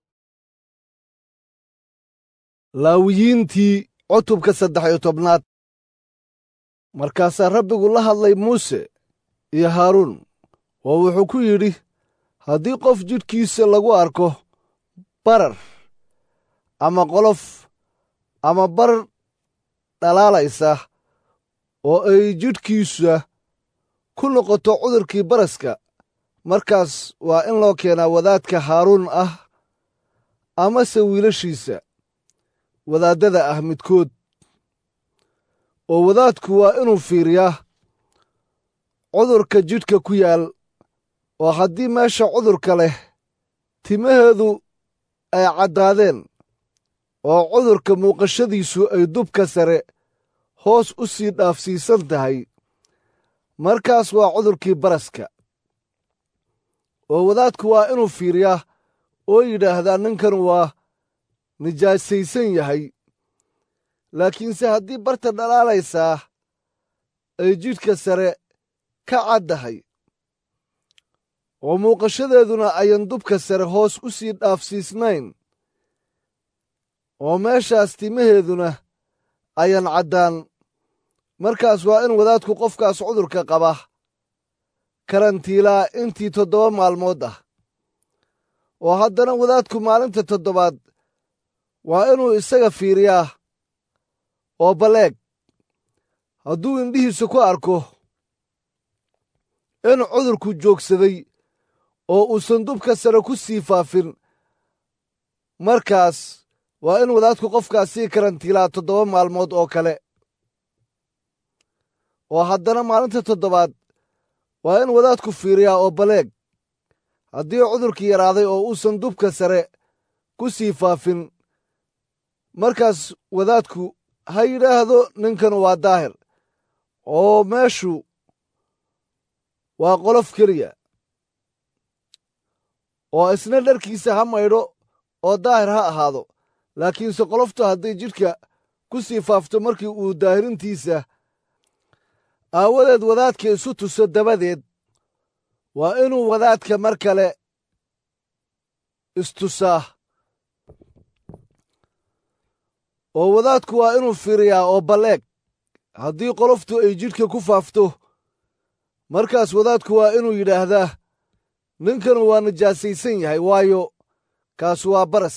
laawiyiintii cutubka 13. markaasaa rabbigu la hadlay muuse iyo haaruun oo wuxuu ku yidhi, haddii qof jidhkiisa lagu arko barar ama qolof ama barar dhalaalaysa oo ay jidhkiisa ku noqoto cudurkii baraska, markaas waa in loo keenaa wadaadka Haaruun ah amase wiilashiisa wadaaddada ah midkood. oo wadaadku waa inuu fiiriyaa cudurka jidhka ku yaal, oo haddii meesha cudurka leh timaheedu ay caddaadeen oo cudurka muuqashadiisu ay dubka sare hoos u sii dhaafsiisan tahay, markaas waa cudurkii baraska. oo wadaadku waa inuu fiiriyaa oo yidhaahdaa ninkan waa nijaasaysan yahay. laakiinse haddii barta dhalaalaysaa ay jidhka sare ka caddahay oo muuqashadeeduna ayan dubka sare hoos u sii dhaafsiisnayn, oo meeshaas timaheeduna ayan caddaan, markaas waa in wadaadku qofkaas cudurka qaba karantiilaa intii 7 maalmood ah. oo haddana wadaadku maalinta 7aad waa inuu isaga fiiriyaa oo baleeg. hadduu indhihiisa ku arko in cudurku joogsaday oo uusan dubka sare ku sii faafin, markaas waa in wadaadku qofkaas sii karantiilaa 7 maalmood oo kale. oo haddana maalinta 7aad waa in wadaadku fiiriyaa oo baleeg. haddii cudurkii yaraaday oo uusan dubka sare ku sii faafin, markaas wadaadku ha yidhaahdo ninkan waa daahir, oo meeshu waa qolof keliya. oo isna dharkiisa ha maydho oo daahir ha ahaado. laakiinse qoloftu hadday jidhka ku sii faafto markii uu daahirintiisa aawadeed wadaadka isu tuso dabadeed, waa inuu wadaadka mar kale istusaa. oo wadaadku waa inuu fiiriyaa oo baleeg. haddii qoloftu ay jidhka ku faafto, markaas wadaadku waa inuu yidhaahdaa ninkan waa nijaasaysan yahay, waayo kaas waa baras.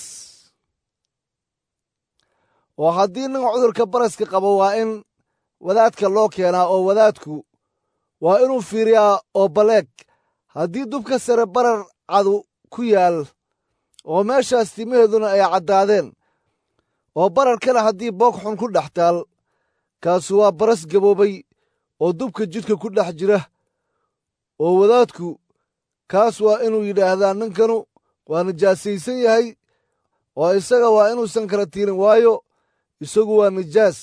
oo haddii nin cudurka baraska qabo, waa in wadaadka loo keenaa, oo wadaadku waa inuu fiiriyaa oo baleeg. haddii dubka sare barar cadu ku yaal oo meeshaas timaheeduna ay caddaadeen, oo barar kale haddii boog xun ku dhex taal, kaasu waa baras gaboobay oo dubka jidhka ku dhex jira. oo wadaadku kaas waa inuu yidhaahdaa ninkanu waa nijaasaysan yahay, oo isaga waa inuusan kala tiirin, waayo isagu waa nijaas.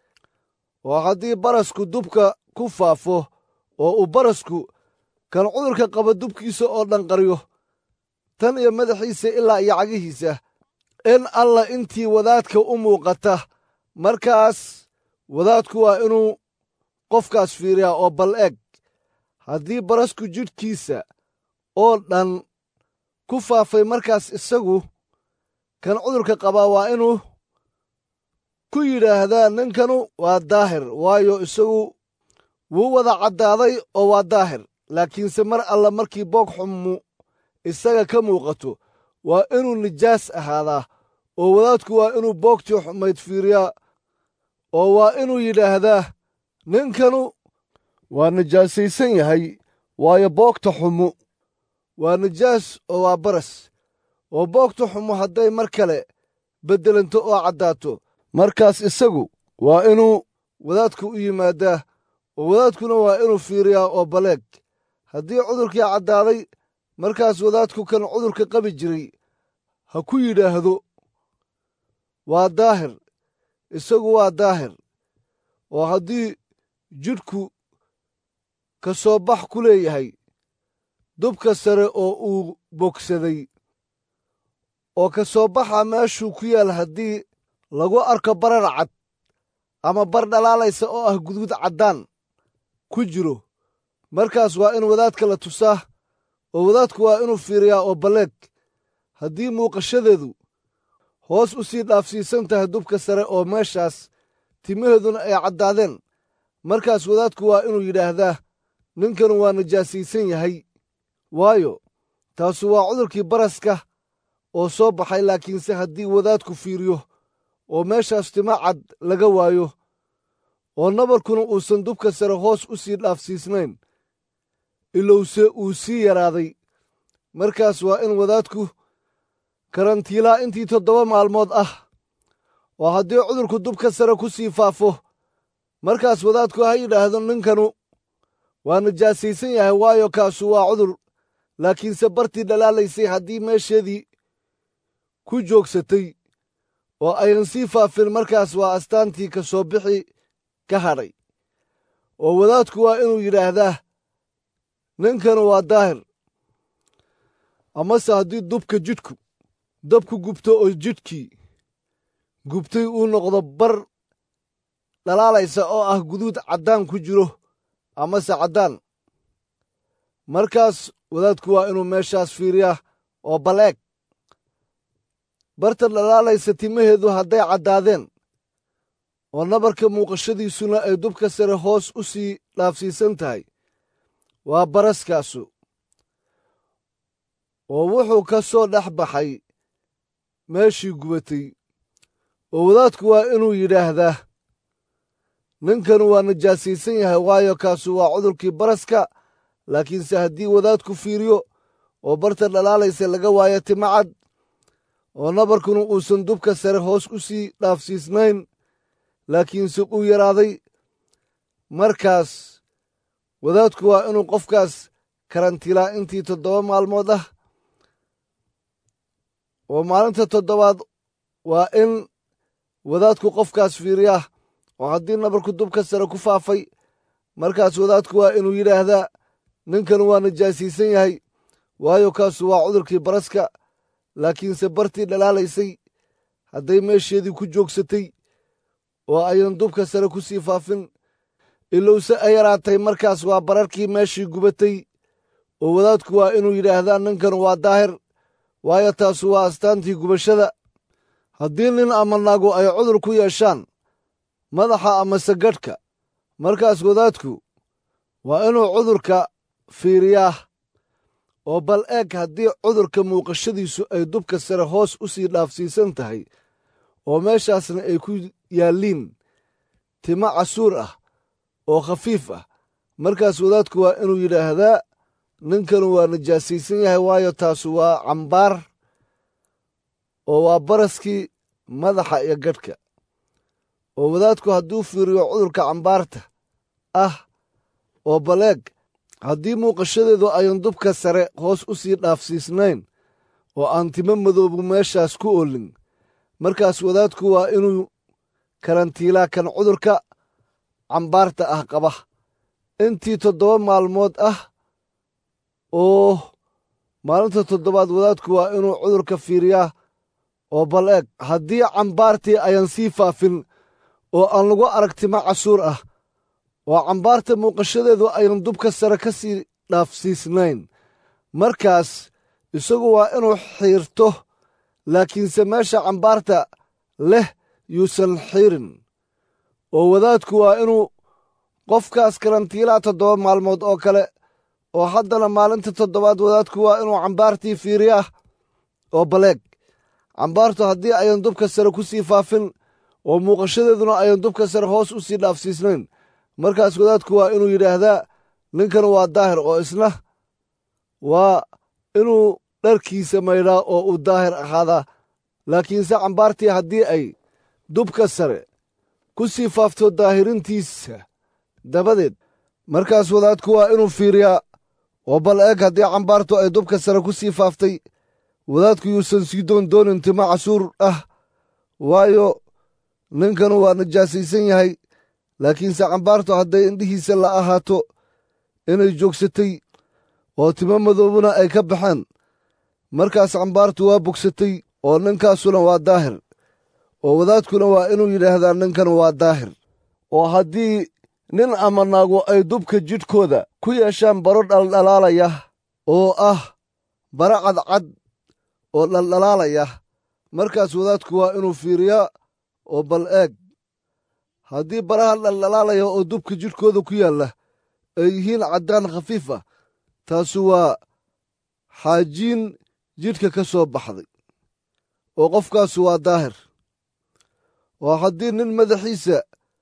oo haddii barasku dubka ku faafo oo uu barasku kan cudurka qaba dubkiisa oo dhan qariyo, tan iyo madaxiisa ilaa iyo cagihiisa, in alla intii wadaadka u muuqata, markaas wadaadku waa inuu qofkaas fiiriyaa oo bal eg. haddii barasku jidhkiisa oo dhan ku faafay, markaas isagu kan cudurka qabaa waa inuu ku yidhaahdaa ninkanu waa daahir, waayo isagu wuu wada caddaaday oo waa daahir. laakiinse mar alla markii boog xumu isaga ka muuqato, waa inuu nijaas ahaadaa. oo wadaadku waa inuu boogtii xumayd fiiriyaa, oo waa inuu yidhaahdaa ninkanu waa nijaasaysan yahay, waayo boogta xumu waa nijaas oo waa baras. oo boogta xumu hadday mar kale beddelanto oo caddaato, markaas isagu waa inuu wadaadku u yimaadaa, oo wadaadkuna waa inuu fiiriyaa oo baleeg. haddii cudurkii caddaaday, markaas wadaadku kan cudurka qabi jiray ha ku yidhaahdo waa daahir, isagu waa daahir. oo haddii jidhku ka soo bax ku leeyahay dubka sare oo uu bogsaday, oo ka soo baxa meeshuu ku yaal haddii lagu arko barar cad ama bar dhalaalaysa oo ah guduud caddaan ku jiro, markaas waa in wadaadka la tusaa. oo wadaadku waa inuu fiiriyaa oo baleeg. haddii muuqashadeedu hoos u sii dhaafsiisan tahay dubka sare oo meeshaas timaheeduna ay caddaadeen, markaas wadaadku waa inuu yidhaahdaa ninkanu waa nijaasaysan yahay, waayo taasu waa cudurkii baraska oo soo baxay. laakiinse haddii wadaadku fiiriyo oo meeshaas tima cad laga waayo, oo nabarkuna uusan dubka sare hoos u sii dhaafsiisnayn ilowse uu sii yaraaday, markaas waa in wadaadku karantiilaa intii 7 maalmood ah. oo haddii cudurku dubka sare ku sii faafo, markaas wadaadku ha yidhaahdo, ninkanu waa nijaasaysan yahay, waayo kaasu waa cudur. laakiinse bartii dhalaalaysay haddii meesheedii ku joogsatay oo ayan sii faafin, markaas waa astaantii ka soo bixi ka hadhay. oo wadaadku waa inuu yidhaahdaa, ninkanu waa daahir. amase haddii dabku gubto oo jidhkii gubtay uu noqdo bar dhalaalaysa oo ah guduud caddaan ku jiro amase caddaan, markaas wadaadku waa inuu meeshaas fiiriyaa oo bal eeg. barta dhalaalaysa timaheedu hadday caddaadeen oo nabarka muuqashadiisuna ay dubka sare hoos u sii dhaafsiisan tahay, waa baraskaasu, oo wuxuu ka soo dhex baxay meeshii gubatay. oo wadaadku waa inuu yidhaahdaa, ninkanu waa nijaasaysan yahay, waayo kaasu waa cudurkii baraska. laakiinse haddii wadaadku fiiriyo oo barta dhalaalaysa laga waayo tima cad, oo nabarkuna uusan dubka sare hoos u sii dhaafsiisnayn, laakiinse uu yaraaday, markaas wadaadku waa inuu qofkaas karantiilaa intii 7 maalmood ah. oo maalinta 7aad waa in wadaadku qofkaas fiiriyaa. oo haddii nabarku dubka sare ku faafay, markaas wadaadku waa inuu yidhaahdaa, ninkanu waa nijaasaysan yahay, waayo kaasu waa cudurkii baraska. laakiinse bartii dhalaalaysay hadday meesheedii ku joogsatay oo ayan dubka sare ku sii faafin, ilowse ay yaraatay, markaas waa bararkii meeshii gubatay. oo wadaadku waa inuu yidhaahdaa, ninkanu waa daahir, waayo taasu waa astaantii gubashada. haddii nin ama naagu ay cudur ku yeeshaan madaxa amase gadhka, markaas wadaadku waa inuu cudurka fiiriyaa oo bal eeg. haddii cudurka muuqashadiisu ay dubka sare hoos u sii dhaafsiisan tahay oo meeshaasna ay ku yaalliin timo casuur ah oo khafiif ah, markaas wadaadku waa inuu yidhaahdaa, ninkanu waa nijaasaysan yahay, waayo taasu waa cambaar, oo waa baraskii madaxa iyo gadhka. oo wadaadku hadduu fiiriyo cudurka cambaarta ah oo bal eeg, haddii muuqashadeedu ayan dubka sare hoos u sii dhaafsiisnayn oo aan timo madoobu meeshaas ku oolin, markaas wadaadku waa inuu karantiilaa kan cudurka cambaarta ah qaba intii 7 maalmood ah. oo maalinta 7aad wadaadku waa inuu cudurka fiiriyaa oo bal eeg, haddii cambaartii ayan sii faafin oo aan lagu arag timo casuur ah, oo cambaarta muuqashadeedu ayan dubka sare ka sii dhaafsiisnayn, markaas isagu waa inuu xiirto, laakiinse meesha cambaarta leh yuusan xiirin. oo wadaadku waa inuu qofkaas karantiilaa 7 maalmood oo kale. oo haddana maalinta 7aad wadaadku waa inuu cambaartii fiiriyaa oo baleeg. cambaartu haddii ayan dubka sare ku sii faafin oo muuqashadeeduna ayan dubka sare hoos u sii dhaafsiisnayn, markaas wadaadku waa inuu yidhaahdaa, ninkanu waa daahir. oo isna waa inuu dharkiisa maydhaa oo uu daahir ahaadaa. laakiinse cambaartii haddii ay dubka sare ku sii faafto daahirintiisa dabadeed, markaas wadaadku waa inuu fiiriyaa oo bal eeg, haddii cambaartu ay dubka sare ku sii faaftay, wadaadku yuusan sii doondoonin timo casuur ah, waayo ninkanu waa nijaasaysan yahay. laakiinse cambaartu hadday indhihiisa la ahaato inay joogsatay oo timo madoobuna ay ka baxeen, markaas cambaartu waa bogsatay oo ninkaasuna waa daahir. oo wadaadkuna waa inuu yidhaahdaa, ninkanu waa daahir. oo haddii nin ama naagu ay dubka jidhkooda ku yeeshaan baro dhaldhalaalaya oo ah bara cadcad oo dhaldhalaalaya, markaas wadaadku waa inuu fiiriyaa oo bal eeg. haddii baraha dhaldhalaalaya oo dubka jidhkooda ku yaalla ay yihiin caddaan khafiif ah, taasu waa xaajiin jidhka ka soo baxday, oo qofkaasu waa daahir. oo haddii nin madaxiisa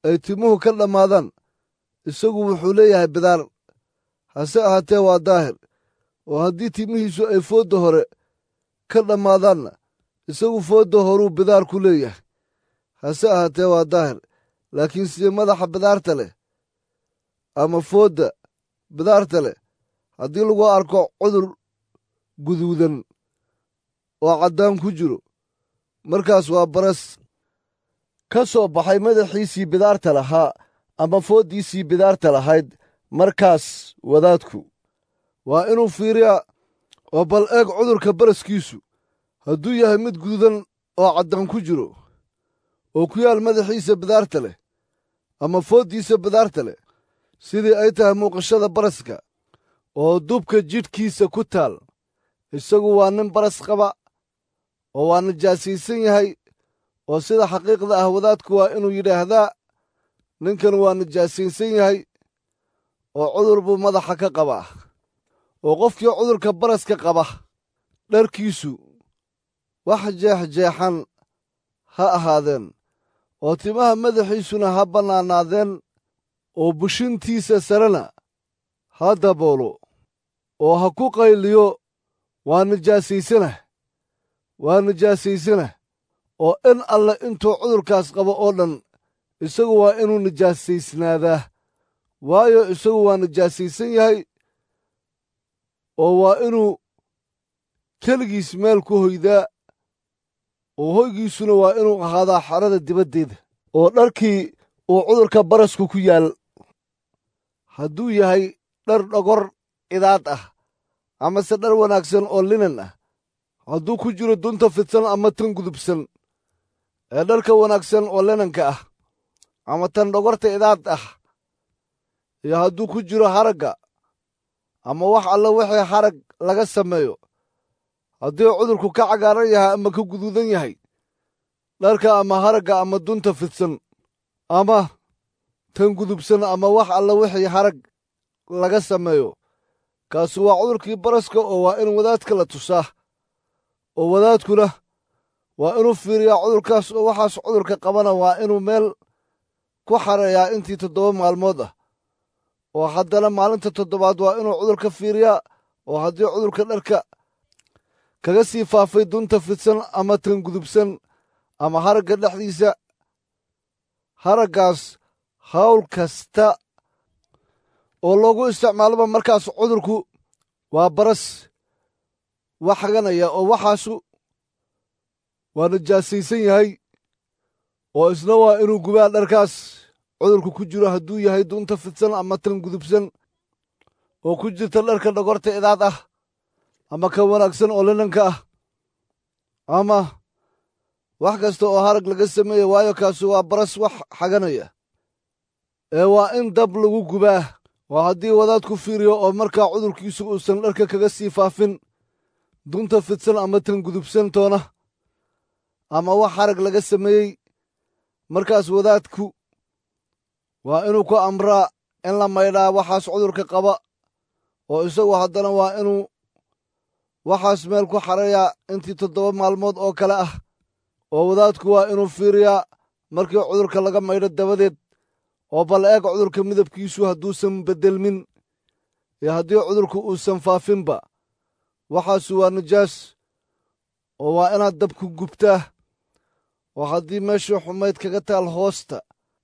ay timuhu ka dhammaadaan isagu wuxuu leeyahay bidaar, hase ahaatee waa daahir. oo haddii timihiisu ay foodda hore ka dhammaadaanna isagu foodda horuu bidaar ku leeyahay, hase ahaatee waa daahir. laakiin sidii madaxa bidaarta leh ama foodda bidaarta leh haddii lagu arko cudur guduudan oo caddaan ku jiro, markaas waa baras ka soo baxay madaxiisii bidaarta lahaa ama fooddiisii bidaarta lahayd. markaas wadaadku waa inuu fiiriyaa oo bal eeg cudurka baraskiisu hadduu yahay mid guduudan oo caddaan ku jiro oo ku yaal madaxiisa bidaarta leh ama fooddiisa bidaarta leh, sidii ay tahay muuqashada baraska oo dubka jidhkiisa ku taal, isagu waa nin baras qaba oo waa nijaasaysan yahay. oo sida xaqiiqda ah wadaadku waa inuu yidhaahdaa, ninkan waa nijaasaysan yahay oo cudur buu madaxa ka qabaa. oo qofkii cudurka baraska qaba dharkiisu wax jeexjeexan ha ahaadeen, oo timaha madaxiisuna ha bannaanaadeen, oo bushintiisa sarena ha daboolo, oo ha ku qayliyo, waa nijaasaysanah, waa nijaasaysanah. oo in alle intuu cudurkaas qabo oo dhan isagu waa inuu nijaasaysnaadaa, waayo isagu waa nijaasaysan yahay. oo waa inuu keligiis meel ku hoydaa, oo hoygiisuna waa inuu ahaadaa xerada dibaddeeda. oo dharkii uu cudurka barasku ku yaal hadduu yahay dhar dhogor idaad ah amase dhar wanaagsan oo linan ah, hadduu ku jiro dunta fidsan ama tan gudubsan ee dharka wanaagsan oo linanka ah ama tan dhogorta idaad ah, iyo hadduu ku jiro haragga ama wax alla wixii harag laga sameeyo, haddii cudurku ka cagaaran yahay ama ka guduudan yahay, dharka ama haragga ama dunta fidsan ama tan gudubsan ama wax alla wixii harag laga sameeyo, kaasu waa cudurkii baraska oo waa in wadaadka la tusaa. oo wadaadkuna waa inuu fiiriyaa cudurkaas, oo waxaas cudurka qabana waa inuu meel ku xareeyaa intii 7 maalmood ah. oo haddana maalinta 7aad waa inuu cudurka fiiriyaa. oo haddii cudurka dharka kaga sii faafay dunta fidsan ama tan gudubsan ama haragga dhexdiisa, haraggaas hawl kasta oo loogu isticmaaloba markaas cudurku waa baras wax haganaya, oo waxaasu waa nijaasaysan yahay. oo isna waa inuu gubaa dharkaas cudurku ku jiro, hadduu yahay dunta fidsan ama tan gudubsan oo ku jirta dharka dhogorta idaad ah ama ka wanaagsan oo linanka ah ama wax kasta oo harag laga sameeye, waayo kaasu waa baras wax xaganaya ee waa in dab lagu gubaa. oo haddii wadaadku fiiriyo oo markaa cudurkiisu uusan dharka kaga sii faafin dunta fidsan ama tan gudubsan toona ama wax harag laga sameeyey, markaas wadaadku waa inuu ku amraa in la maydhaa waxaas cudurka qaba. oo isagu haddana waa inuu waxaas meel ku xareeyaa intii 7 maalmood oo kale ah. oo wadaadku waa inuu fiiriyaa markii cudurka laga maydho dabadeed, oo bal eeg cudurka midabkiisu hadduusan beddelmin iyo haddii cudurku uusan faafinba, waxaasu waa nijaas oo waa inaad dab ku gubtaa. oo haddii meeshii xumayd kaga taal hoosta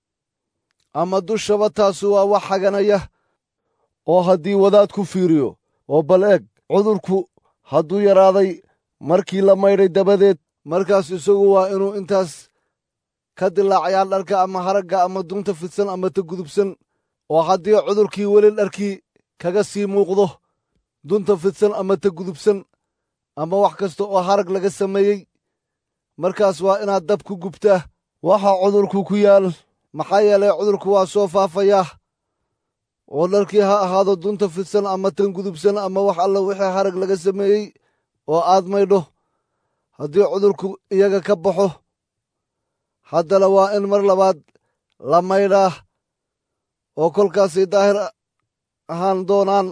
ama dushaba, taasu waa wax haganaya. oo haddii wadaadku fiiriyo oo bal eeg cudurku hadduu yaraaday markii la maydhay dabadeed, markaas isagu waa inuu intaas ka dilaacayaa dharka ama haragga ama dunta fidsan ama ta gudubsan. oo haddii cudurkii weli dharkii kaga sii muuqdo dunta fidsan ama ta gudubsan ama wax kasta oo harag laga sameeyey, markaas waa inaad dab ku gubtaa waxa cudurku ku yaal, maxaa yeelay cudurku waa soo faafayaa. oo dharkii ha ahaado dunta fidsan ama tan gudubsan ama wax alla wixii harag laga sameeyey oo aad maydho, haddii cudurku iyaga ka baxo, haddana waa in mar labaad la maydhaa, oo kolkaasay daahir ahaan doonaan.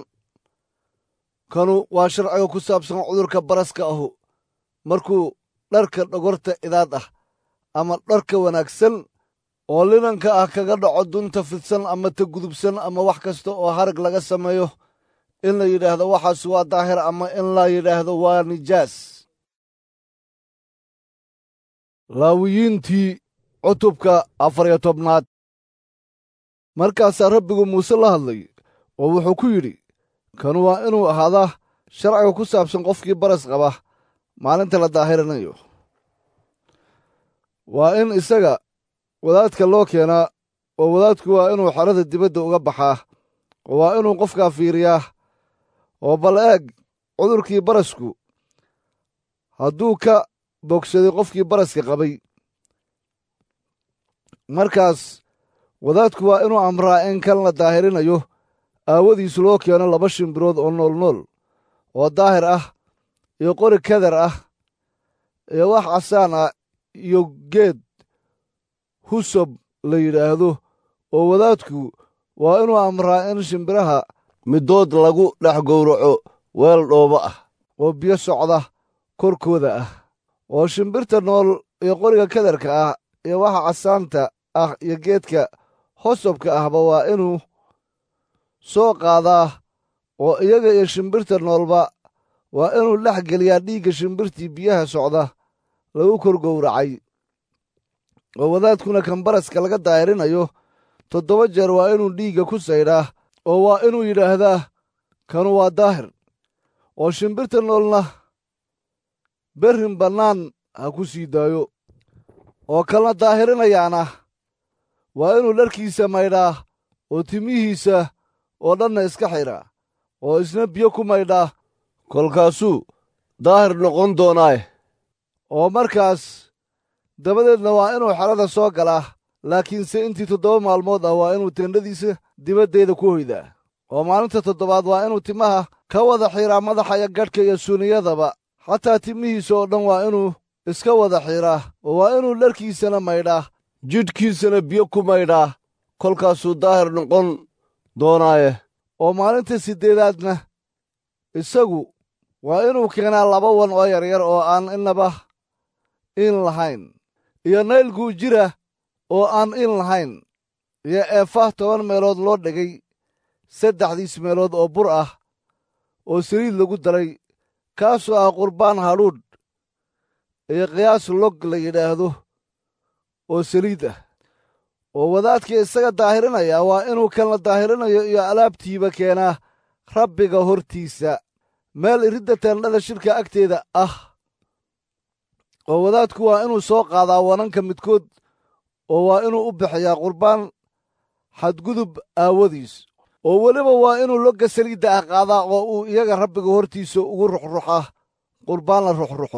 kanu waa sharciga ku saabsan cudurka baraska ahu markuu dharka dhogorta idaad ah ama dharka wanaagsan oo linanka ah kaga dhaco dunta fidsan ama ta gudubsan ama wax kasta oo harag laga sameeyo, in la yidhaahdo waxaas waa daahir ama in la yidhaahdo waa nijaas. Laawiyiintii cutubka 14. Markaasaa rabbigu muuse la hadlay oo wuxuu ku yidhi, kan waa inuu ahaadaa sharciga ku saabsan qofkii baras qaba maalinta la daahirinayo. Waa in isaga wadaadka loo keenaa, oo wadaadku waa inuu xerada dibadda uga baxaa, oo waa inuu qofkaa fiiriyaa, oo bal eeg cudurkii barasku hadduu ka bogsaday qofkii baraska qabay. Markaas wadaadku waa inuu amraa in kan la daahirinayo aawadiis loo keeno 2 shimbirood oo noolnool oo daahir ah, iyo qori kadar ah, iyo wax casaan ah, iyo geed husob la yidhaahdo, oo wadaadku waa inuu amraa in shimbiraha middood lagu dhex gowraco weel dhoobo ah oo biyo socda korkooda ah, oo shimbirta nool iyo qoriga kadarka ah iyo waxa casaanta ah iyo geedka hosobka ahba waa inuu soo qaadaa, oo iyaga iyo shimbirta noolba waa inuu dhex geliyaa dhiigga shimbirtii biyaha socda lagu kor gowracay. oo wadaadkuna kan baraska laga daahirinayo 7 jeer waa inuu dhiigga ku saydhaa, oo waa inuu yidhaahdaa kanu waa daahir. oo shimbirta noolna berrin bannaan ha ku sii daayo. oo kalna daahirinayaana waa inuu dharkiisa maydhaa, oo timihiisa oo dhanna iska xidhaa, oo isna biyo ku maydhaa, kolkaasuu daahir noqon doonaa. oo markaas dabadeedna waa inuu xerada soo galaa, laakiinse intii 7 maalmood ah waa inuu teendhadiisa dibaddeeda ku hoydaa. oo maalinta 7aad waa inuu timaha ka wada xiidhaa madaxa iyo gadhka iyo suuniyadaba, xataa timihiisa oo dhan waa inuu iska wada xiidhaa, oo waa inuu dharkiisana maydhaa, jidhkiisana biyo ku maydhaa, kolkaasuu daahir noqon doonaaye. oo maalinta 8aadna isagu waa inuu keenaa 2 wan oo yaryar oo aan innaba in lahayn, iyo nayl guujira oo aan in lahayn, iyo eefah 10 meelood loo dhigay 3 meelood oo bur ah oo saliid lagu daray, kaasoo ah qurbaan hadhuudh, iyo qiyaas log la yidhaahdo oo saliid ah. oo wadaadkii isaga daahirinaya waa inuu kan la daahirinayo iyo alaabtiiba keenaa rabbiga hortiisa meel iridda teendhada shirka agteeda ah. oo wadaadku waa inuu soo qaadaa wananka midkood, oo waa inuu u bixiyaa qurbaan xadgudub aawadiis, oo weliba waa inuu logga saliidda ah qaadaa, oo uu iyaga rabbiga hortiisa ugu ruxruxaa qurbaan la ruxruxo.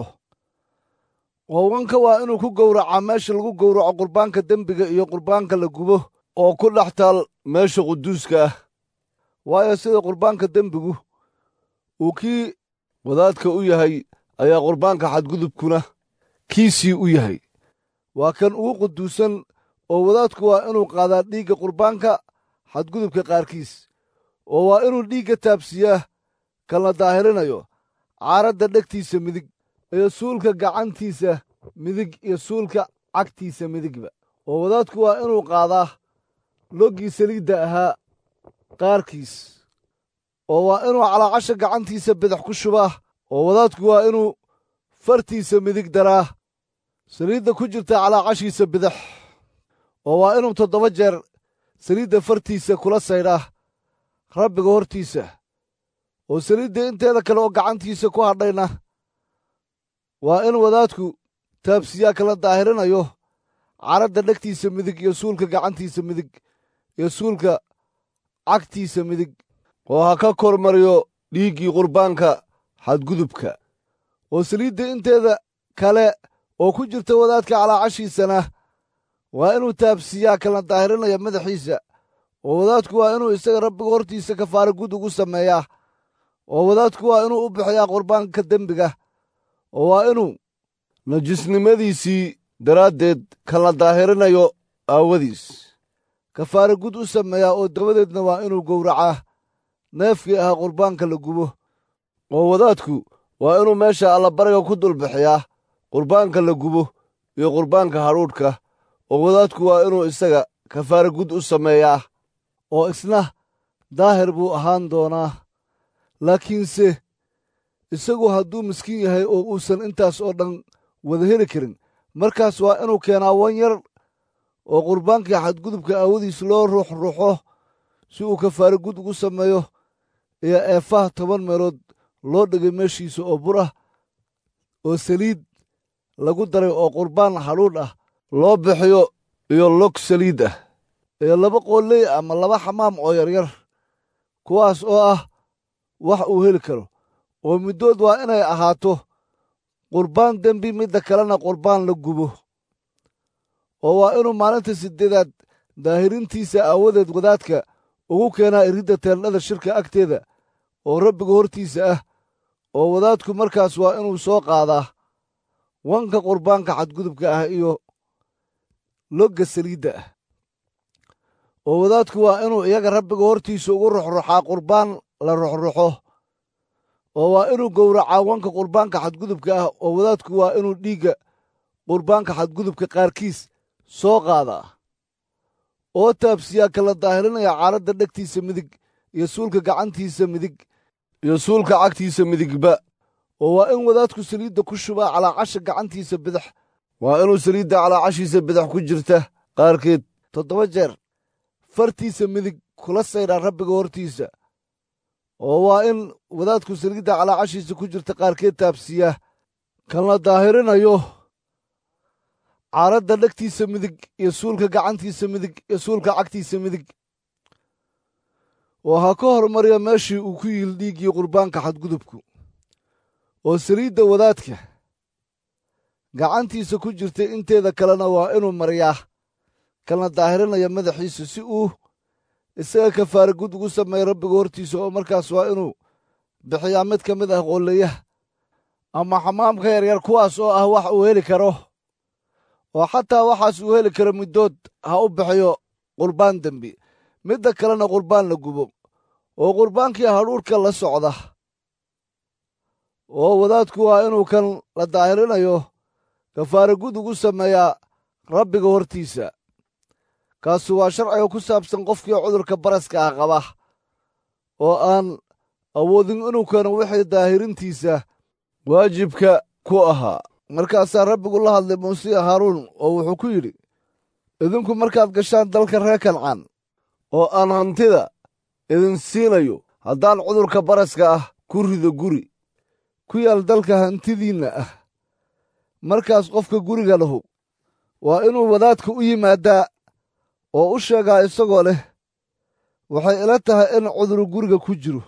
oo wanka waa inuu ku gowracaa meesha lagu gowraco qurbaanka dembiga iyo qurbaanka la gubo, oo ku dhex taal meesha quduuska ah. waayo sida qurbaanka dembigu uu kii wadaadka u yahay ayaa qurbaanka xadgudubkuna kiisii u yahay. waa kan ugu quduusan, oo wadaadku waa inuu qaadaa dhiigga qurbaanka xadgudubka qaarkiis, oo waa inuu dhiigga taabsiyaa kan la daahirinayo caaradda dhegtiisa midig, iyo suulka gacantiisa midig, iyo suulka cagtiisa midigba. oo wadaadku waa inuu qaadaa loggii saliidda ahaa qaarkiis, oo waa inuu calaacasha gacantiisa bidix ku shubaa, oo wadaadku waa inuu fartiisa midig daraa saliidda ku jirta calaacashiisa bidix, oo waa inuu 7 jeer saliidda fartiisa kula saydhaa rabbiga hortiisa. oo saliidda inteeda kale oo gacantiisa ku hadhayna waa in wadaadku taabsiyaa kala daahirinayo caradda dhegtiisa midig, iyo suulka gacantiisa midig, iyo suulka cagtiisa midig, oo ha ka kor mariyo dhiiggii qurbaanka xadgudubka. oo saliidda inteeda kale oo ku jirta wadaadka calaacashiisana waa inuu taabsiyaa kala daahirinaya madaxiisa, oo wadaadku waa inuu isaga rabbiga hortiisa kafaara gud ugu sameeyaa. oo wadaadku waa inuu u bixiyaa qurbaanka dembiga, oo waa inuu najisnimadiisii daraaddeed kan la daahirinayo aawadiis kafaara gud u sameeyaa, oo dabadeedna waa inuu gowracaa neefkii ahaa qurbaanka la gubo. oo wadaadku waa inuu meesha allabariga ku dul bixiyaa qurbaanka la gubo iyo qurbaanka hadhuudhka, oo wadaadku waa inuu isaga kafaara gud u sameeyaa, oo isna daahir buu ahaan doonaa. laakiinse isagu hadduu miskiin yahay oo uusan intaas oo dhan wada heli karin, markaas waa inuu keenaa wan yar oo qurbaankii xadgudubka aawadiis loo ruuxruuxo si uu kafaara gud ugu sameeyo, iyo eefaha 10 meelood loo dhigay meeshiisa oo bur ah oo saliid lagu daray oo qurbaan hadhuudh ah loo bixiyo, iyo log saliid ah, iyo 2 qooley ama 2 xamaam oo yaryar, kuwaas oo ah wax uu heli karo. oo middood waa inay ahaato qurbaan dembi, midda kalena qurbaan la gubo. oo waa inuu maalinta 8aad daahirintiisa aawadeed wadaadka ugu keenaa iridda teendhada shirka agteeda oo Rabbiga hortiisa ah. oo wadaadku markaas waa inuu soo qaadaa wanka qurbaanka xadgudubka ah iyo logga saliidda ah. oo wadaadku waa inuu iyaga Rabbiga hortiisa ugu ruxruxaa qurbaan la ruxruxo. oo waa inuu gowracaa wanka qurbaanka xadgudubka ah, oo wadaadku waa inuu dhiigga qurbaanka xadgudubka qaarkiis soo qaadaa oo taabsiyaa kala daahirinaya caaradda dhegtiisa midig iyo suulka gacantiisa midig iyo suulka cagtiisa midigba. oo waa in wadaadku saliidda ku shubaa calaacasha gacantiisa bidix. waa inuu saliidda calaacashiisa bidix ku jirta qaarkeed 7 jeer fartiisa midig kula saydhaa Rabbiga hortiisa. oo waa in wadaadku saliidda calaacashiisa ku jirta qaarkeed taabsiyaa kan la daahirinayo caaradda dhegtiisa midig iyo suulka gacantiisa midig iyo suulka cagtiisa midig. oo ha ka hormariya meeshii uu ku yiil dhiiggii qurbaanka xadgudubku. oo saliidda wadaadka gacantiisa ku jirtay inteeda kalena waa inuu mariyaa kan la daahirinaya madaxiisa, si uu isaga kafaara gud ugu sameeya Rabbiga hortiisa. oo markaas waa inuu bixiyaa mid ka mid ah qooleyaha ama xamaamka yaryar, kuwaas oo ah wax uu heli karo. oo xataa waxaas uu heli karo middood ha u bixiyo qurbaan dembi, midda kalena qurbaan la gubo. oo qurbaankii hadhuudhka la socda. oo wadaadku waa inuu kan la daahirinayo kafaara gud ugu sameeyaa Rabbiga hortiisa. kaasu waa sharciga ku saabsan qofkii cudurka baraska ah qaba, oo aan awoodin inuu keeno wixii daahirintiisa waajibka ku ahaa. markaasaa Rabbigu la hadlay muuse iyo haaruun oo wuxuu ku yidhi, idinku markaad gashaan dalka reer Kancaan oo aan hantida idin siinayo, haddaan cudurka baraska ah ku rido guri ku yaal dalka hantidiinna ah, markaas qofka guriga lahu waa inuu wadaadka u yimaadaa oo u sheegaa isagoo leh, waxay ila tahay in cuduru guriga ku jiro.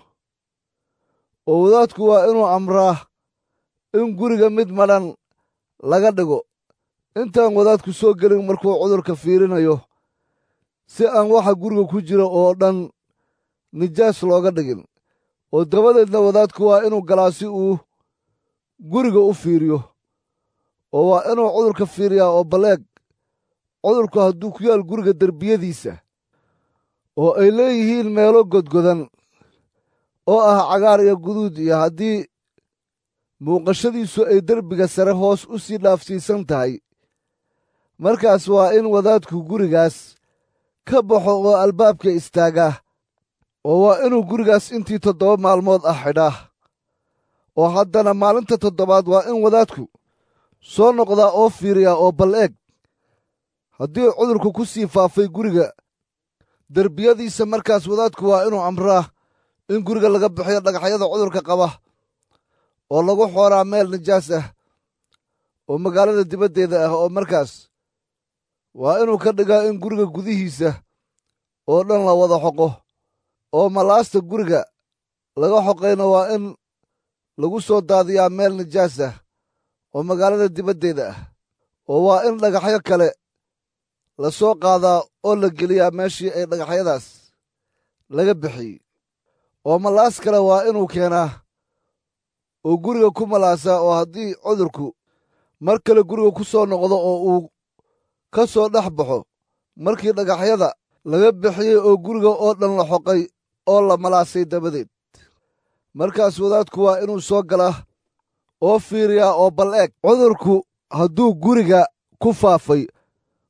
oo wadaadku waa inuu amraa in guriga mid madhan laga dhigo intaan wadaadku soo gelin markuu cudurka fiirinayo, si aan waxa guriga ku jira oo dhan nijaas looga dhigin. oo dabadeedna wadaadku waa inuu galaa si uu guriga u fiiriyo. oo waa inuu cudurka fiiriyaa oo baleeg cudurku hadduu ku yaal guriga derbiyadiisa oo ay leeyihiin meelo godgodan oo ah cagaar iyo guduud, iyo haddii muuqashadiisu ay derbiga sare hoos u sii dhaafsiisan tahay, markaas waa in wadaadku gurigaas ka baxo oo albaabka istaagaa. oo waa inuu gurigaas intii 7 maalmood ah xidhaa. oo haddana maalinta 7aad waa in wadaadku soo noqdaa oo fiiriyaa oo bal eeg haddii cudurku ku sii faafay guriga derbiyadiisa. markaas wadaadku waa inuu amraa in guriga laga bixiyo dhagaxyada cudurka qaba oo lagu xooraa meel nijaas ah oo magaalada dibaddeeda ah. oo markaas waa inuu ka dhigaa in guriga gudihiisa oo dhan la wada xoqo. oo malaasta guriga laga xoqayna waa in lagu soo daadiyaa meel nijaas ah oo magaalada dibaddeeda ah. oo waa in dhagaxyo kale la soo qaadaa oo la geliyaa meeshii ay dhagaxyadaas laga bixiyey. oo malaas kale waa inuu keenaa oo guriga ku malaasaa. oo haddii cudurku mar kale guriga ku soo noqdo oo uu ka soo dhex baxo markii dhagaxyada laga bixiyey oo guriga oo dhan la xoqay oo la malaasay dabadeed, markaas wadaadku waa inuu soo galaa oo fiiriyaa oo bal eeg cudurku hadduu guriga ku faafay,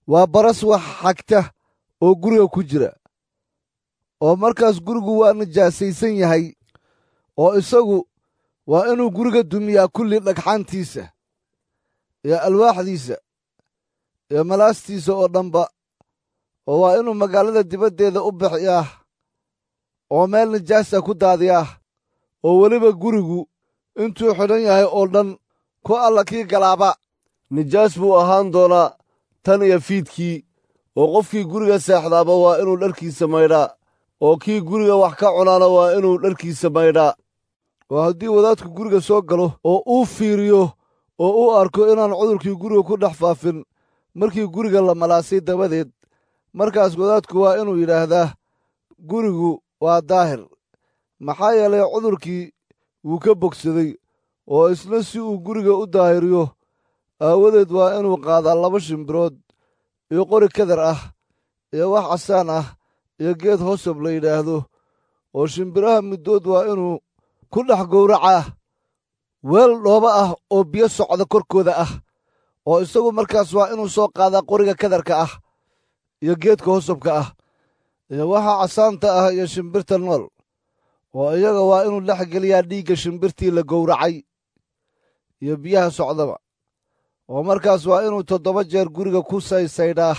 waa baras wax xagta oo guriga ku jira, oo markaas gurigu waa nijaasaysan yahay, oo isagu waa inuu guriga dumiyaa kulli dhagxaantiisa iyo alwaaxdiisa iyo malaastiisa oo dhanba, oo waa inuu magaalada dibaddeeda u bixiyaa oo meel nijaasa ku daadiyaa, oo weliba gurigu intuu xidhan yahay oo dhan ku alla kii galaaba nijaas buu ahaan doonaa tan iyo fiidkii, oo qofkii guriga seexdaaba waa inuu dharkiisa maydhaa, oo kii guriga wax ka cunaana waa inuu dharkiisa maydhaa. oo haddii wadaadku guriga soo galo oo uu fiiriyo oo uu arko inaan cudurkii guriga ku dhex faafin markii guriga la malaasay dabadeed, markaas wadaadku waa inuu yidhaahdaa, gurigu waa daahir, maxaa yeelay cudurkii wuu ka bogsaday, oo isna si uu guriga u daahiriyo aawadeed waa inuu qaadaa 2 shimbirood iyo qori kadar ah iyo wax casaan ah iyo geed hosob la yidhaahdo, oo shimbiraha middood waa inuu ku dhex gowracaa weel dhooba ah oo biyo socda korkooda ah, oo isagu markaas waa inuu soo qaadaa qoriga kadarka ah iyo geedka hosobka ah iyo waxa casaanta ah iyo shimbirta nool, oo iyaga waa inuu dhex geliyaa dhiigga shimbirtii la gowracay iyo biyaha socdaba, oo markaas waa inuu 7 jeer guriga ku saysaydhaa,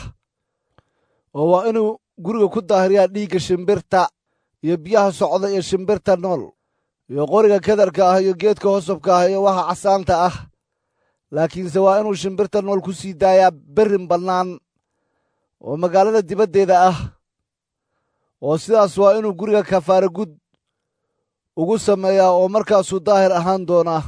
oo waa inuu guriga ku daahiriyaa dhiigga shimbirta iyo biyaha socda iyo shimbirta nool iyo qoriga kadarka ah iyo geedka hosobka ah iyo waxa casaanta ah, laakiinse waa inuu shimbirta nool ku sii daayaa berrin bannaan oo magaalada dibaddeeda ah, oo sidaas waa inuu guriga kafaara gud ugu sameeyaa, oo markaasuu daahir ahaan doonaa.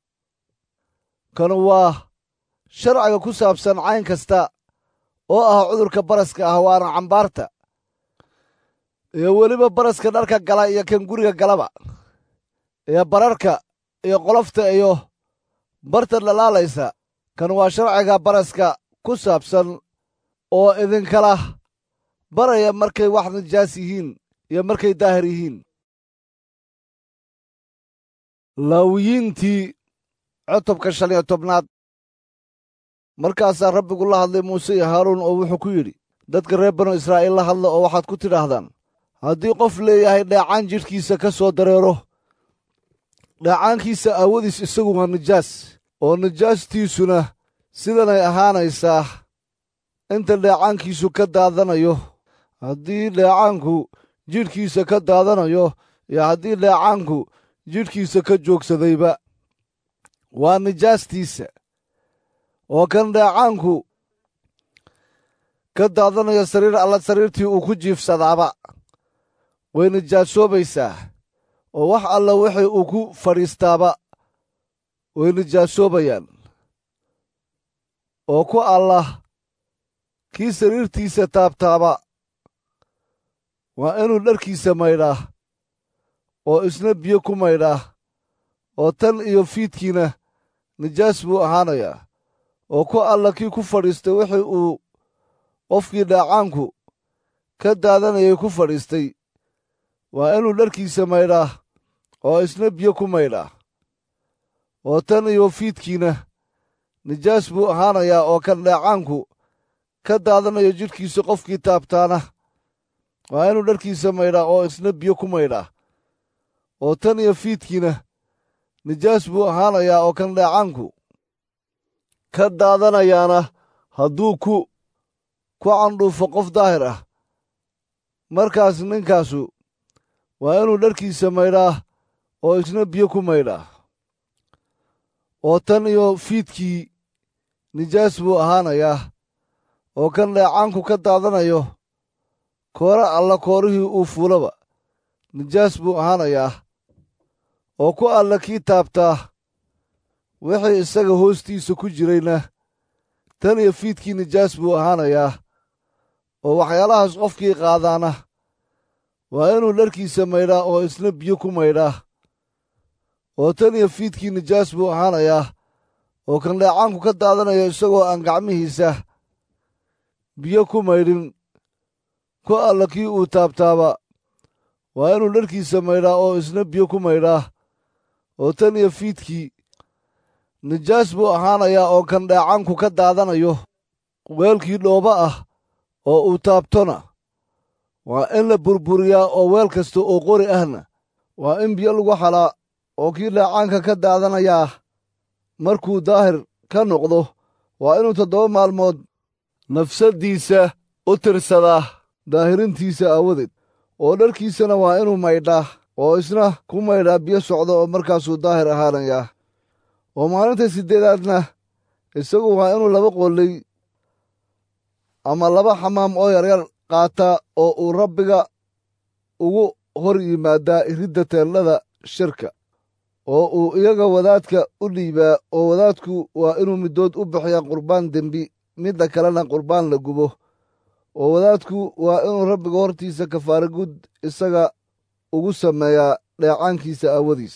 kanu waa sharciga ku saabsan cayn kasta oo ah cudurka baraska ah, waana cambaarta iyo weliba baraska dharka gala iyo kan guriga galaba, iyo bararka iyo qolofta iyo barta dhalaalaysa. kan waa sharciga baraska ku saabsan oo idinkala baraya markay wax nijaas yihiin iyo markay daahir yihiin. Laawiyiintii cutubka 15. markaasaa rabbigu la hadlay muuse iyo haaruun oo wuxuu ku yidhi, dadka reer banu israa'iil la hadla oo waxaad ku tidhaahdaan, haddii qof leeyahay dheecaan jidhkiisa ka soo dareero, dheecaankiisa aawadiis isagu waa nijaas, oo nijaastiisuna sidanay ahaanaysaa inta dheecaankiisu ka daadanayo, haddii dheecaanku jidhkiisa ka daadanayo iyo haddii dheecaanku jidhkiisa ka joogsadayba, waa nijaastiisa. oo kan dheecaanku ka daadanayo sariir alla sariirtii uu ku jiifsadaaba way nijaasoobaysaa, oo wax alla wixii uu ku fadhiistaaba way nijaasoobayaan, oo ku alla kii sariirtiisa taabtaaba waa inuu dharkiisa maydhaa oo isna biyo ku maydhaa, oo tan iyo fiidkiina nijaas buu ahaanayaa, oo ku alla kii ku fadhiistay wixii uu qofkii dheecaanku ka daadanayay ku fadhiistay waa inuu dharkiisa maydhaa oo isna biyo ku maydhaa, oo tan iyo fiidkiina nijaas buu ahaanayaa, oo kan dheecaanku ka daadanayo jidhkiisa qofkii taabtaana waa inuu dharkiisa maydhaa oo isna biyo ku maydhaa, oo tan iyo fiidkiina nijaas buu ahaanayaa, oo kan dheecaanku ka daadanayaana hadduu ku candhuufo qof daahir ah, markaas ninkaasu waa inuu dharkiisa maydhaa oo isna biyo ku maydhaa, oo tan iyo fiidkii nijaas buu ahaanayaa, oo kan dheecaanku ka daadanayo koora alla koorihii uu fuulaba nijaas buu ahaanayaa, oo ku alla kii taabtaa wixii isaga hoostiisa ku jirayna tan iyo fiidkii nijaas buu ahaanayaa, oo waxyaalahaas qofkii qaadaana waa inuu dharkiisa maydhaa oo isna biyo ku maydhaa, oo tan iyo fiidkii nijaas buu ahaanayaa, oo kan dheecaanku ka daadanayo isagoo aan gacmihiisa biyo ku maydhin ku alla kii uu taabtaaba waa inuu dharkiisa maydhaa oo isna biyo ku maydhaa, oo tan iyo fiidkii nijaas buu ahaanayaa, oo kan dheecaanku ka daadanayo weelkii dhoobo ah oo uu taabtona waa in la burburiyaa, oo weel kasta oo qori ahna waa in biyo lagu xalaa, oo kii dheecaanka ka daadanayaa markuu daahir ka noqdo waa inuu 7 maalmood nafsaddiisa u tirsadaa daahirintiisa aawadeed, oo dharkiisana waa inuu maydhaa, oo isna ku maydhaa biyo socda, oo markaasuu daahir ahaanayaa. oo maalinta 8aadna isagu waa inuu 2 qolley ama 2 xamaam oo yaryar qaataa, oo uu Rabbiga ugu hor yimaadaa iridda teendhada shirka, oo uu iyaga wadaadka u dhiibaa, oo wadaadku waa inuu middood u bixiyaa qurbaan dembi, midda kalena qurbaan la gubo, oo wadaadku waa inuu Rabbiga hortiisa kafaara gud isaga ugu sameeyaa dheecaankiisa aawadiis.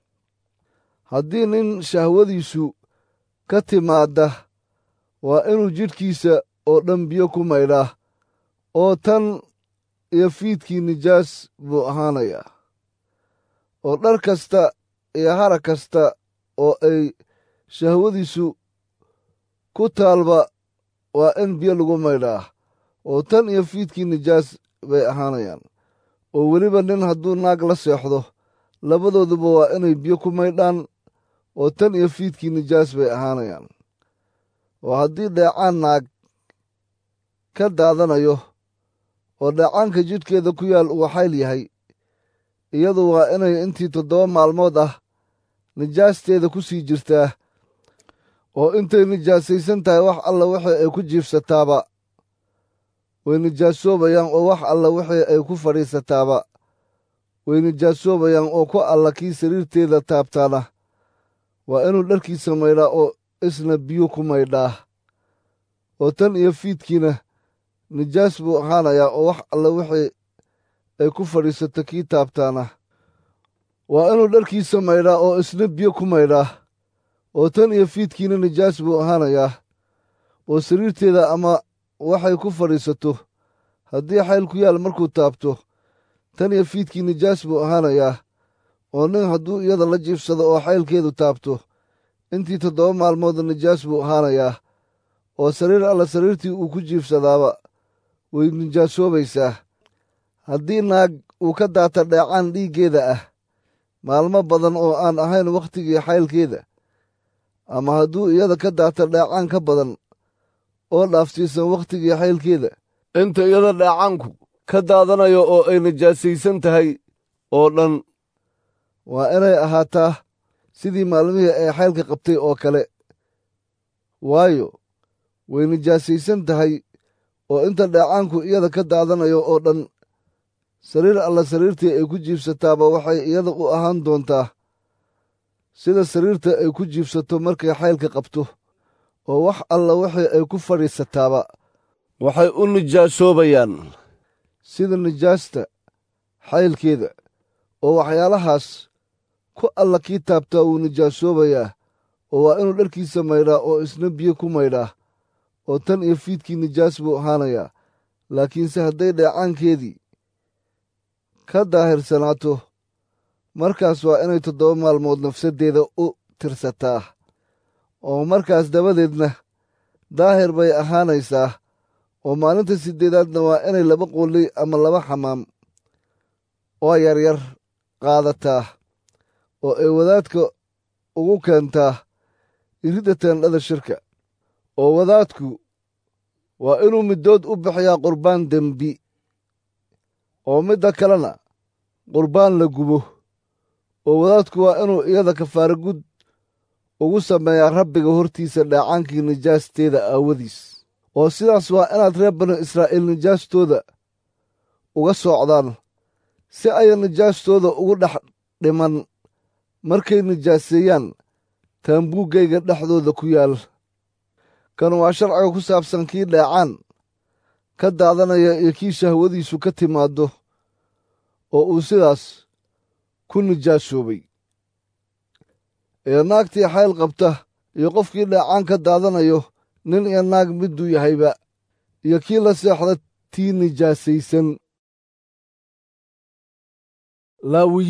haddii nin shahwadiisu ka timaadda waa inuu jidhkiisa oo dhan biyo ku maydhaa, oo tan iyo fiidkii nijaas buu ahaanayaa. oo dhar kasta iyo harag kasta oo ay shahwadiisu ku taalba waa in biyo lagu maydhaa, oo tan iyo fiidkii nijaas bay ahaanayaan. oo weliba nin hadduu naag la seexdo, labadooduba waa inay biyo ku maydhaan, oo tan iyo fiidkii nijaas bay ahaanayaan. oo haddii dheecaan naag ka daadanayo, oo dheecaanka jidhkeeda ku yaal uu xayl yahay, iyadu waa inay intii 7 maalmood ah nijaasteeda ku sii jirtaa, oo intay nijaasaysan tahay wax alla wixii ay ku jiifsataaba way nijaasoobayaan, oo wax alla wixii ay ku fadhiisataaba way nijaasoobayaan, oo ku alla kii sariirteeda taabtaana waa inuu dharkiisa maydhaa, oo isna biyo ku maydhaa, oo tan iyo fiidkiina nijaas buu ahaanayaa, oo wax alla wixii ay ku fadhiisato kii taabtaana waa inuu dharkiisa maydhaa, oo isna biyo ku maydhaa, oo tan iyo fiidkiina nijaas buu ahaanayaa. oo sariirteeda ama waxay ku fadhiisato haddii xayl ku yaal markuu taabto, tan iyo fiidkii nijaas buu ahaanayaa. oo nin hadduu iyada la jiifsado oo xaylkeedu taabto, intii 7 maalmoodna nijaas buu ahaanayaa, oo sariir alla sariirtii uu ku jiifsadaaba way nijaasoobaysaa. haddii naag uu ka daata dheecaan dhiiggeeda ah maalmo badan oo aan ahayn wakhtigii xaylkeeda, ama hadduu iyada ka daata dheecaan ka badan oo dhaafsiisan wakhtigii xaylkeeda, inta iyada dheecaanku ka daadanayo oo ay nijaasaysan tahay oo dhan waa inay ahaataa sidii maalmihii ay xaylka qabtay oo kale, waayo way nijaasaysan tahay. oo inta dheecaanku iyada ka daadanayo oo dhan sariir alla sariirtii ay ku jiifsataaba waxay iyada u ahaan doontaa sida sariirta ay ku jiifsato markay xaylka qabto, oo wax alla wixii ay ku fadhiisataaba waxay u nijaasoobayaan sida nijaasta xaylkeeda. oo waxyaalahaas ku alla kii taabtaa wuu nijaasoobayaa, oo waa inuu dharkiisa maydhaa, oo isna biyo ku maydhaa, oo tan iyo fiidkii nijaas buu ahaanayaa. laakiinse hadday dheecaankeedii ka daahirsanaato, markaas waa inay 7 maalmood nafsaddeeda u tirsataa, oo markaas dabadeedna daahir bay ahaanaysaa. oo maalinta 8aadna waa inay 2 qolley ama 2 xamaam oo yaryar qaadataa, oo ay wadaadka ugu keentaa iridda teendhada shirka. oo wadaadku waa inuu middood u bixiyaa qurbaan dembi, oo midda kalena qurbaan la gubo, oo wadaadku waa inuu iyada kafaara gud ugu sameeyaa Rabbiga hortiisa dheecaankii nijaasteeda aawadiis. oo sidaas waa inaad reer banu Israa'iil nijaastooda uga socdaan, si ayan nijaastooda ugu dhex dhiman markay nijaaseeyaan taambuuggayga dhexdooda ku yaal. kan waa sharciga ku saabsan kii dheecaan ka daadanaya iyo kii shahwadiisu ka timaaddo oo uu sidaas ku nijaasoobay. ee naagtii xayl qabta iyo qofkii dheecaan ka daadanayo, nin iyo naag miduu yahayba, iyo kii la seexda tii nijaasaysan.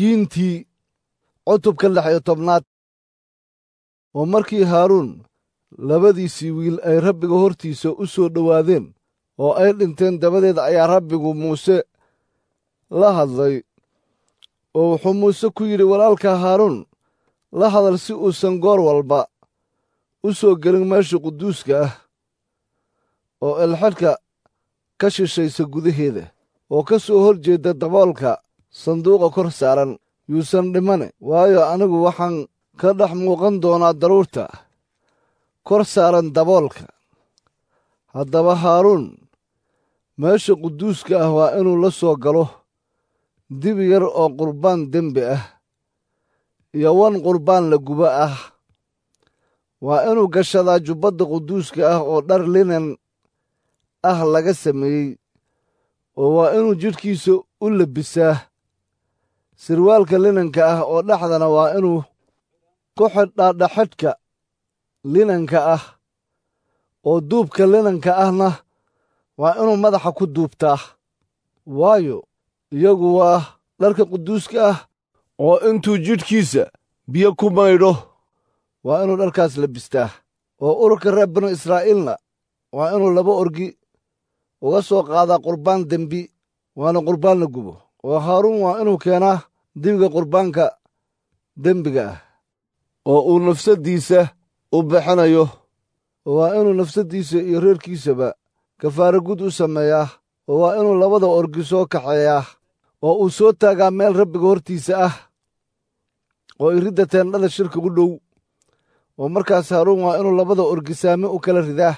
laawiyiintii cutubka 16. oo markii haaruun labadiisii wiil ay rabbiga hortiisa u soo dhowaadeen oo ay dhinteen dabadeed ayaa rabbigu muuse la hadlay oo wuxuu muuse ku yidhi walaalka haaruun la hadal si uusan goor walba u soo gelin meesha quduuska ah oo elxadhka ka shishaysa gudaheeda oo ka soo hor jeedda daboolka sanduuqa kor saaran yuusan dhimane waayo anigu waxaan ka dhex muuqan doonaa daruurta kor saaran daboolka. haddaba haaruun meesha quduuska ah waa inuu la soo galo dibi yar oo qurbaan dembi ah iyo wan qurbaan la gubo ah. waa inuu gashadaa jubbadda quduuska ah oo dhar linan ah laga sameeyey oo waa inuu jidhkiisa u lebisaa sirwaalka linanka ah oo dhexdana waa inuu ku xidhaa dhaxadhka linanka ah oo duubka linanka ahna waa inuu madaxa ku duubtaa waayo iyagu waa dharka quduuska ah oo intuu jidhkiisa biyo ku maydho waa inuu dharkaas labistaa. oo ururka reer banu israa'iilna waa inuu 2 orgi uga soo qaadaa qurbaan dembi waana qurbaan la gubo. oo haaruun waa inuu keenaa dibiga qurbaanka dembiga ah oo uu nafsaddiisa u bixinayo oo waa inuu nafsaddiisa iyo reerkiisaba kafaara gud u sameeyaa oo waa inuu 2 orgi soo kaxeeyaa oo uu soo taagaa meel rabbiga hortiisa ah oo iridda teendhada shirka u dhow. oo markaas haaruun waa inuu 2 orgi saami u kala ridaa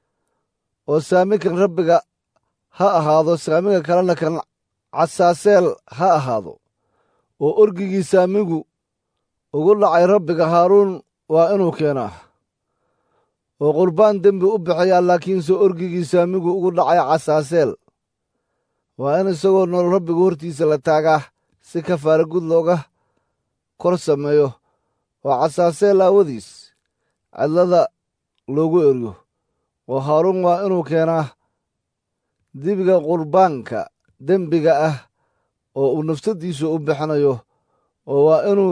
oo saami kan rabbiga ha ahaado saamiga kalena kan casaaseel ha ahaado. oo orgigii saamigu ugu dhacay rabbiga haaruun waa inuu keenaa oo qurbaan dembi u bixiyaa laakiinse orgigii saamigu ugu dhacay casaaseel waa in isagoo nool rabbiga hortiisa la taagaa si kafaara gud looga kor sameeyo oo casaaseel aawadiis cidlada loogu eryo. oo haaruun waa inuu keenaa dibiga qurbaanka dembiga ah oo uu nafsaddiisa u bixinayo oo waa inuu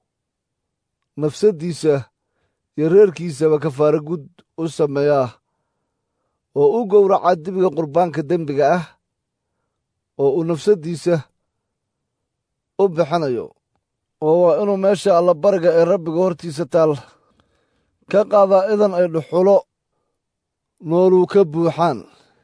nafsaddiisa iyo reerkiisaba kafaara gud u sameeyaa oo u gowracaa dibiga qurbaanka dembiga ah oo uu nafsaddiisa u bixinayo. oo waa inuu meesha allabariga ee rabbiga hortiisa taal ka qaadaa idan ay dhuxulo nooluu ka buuxaan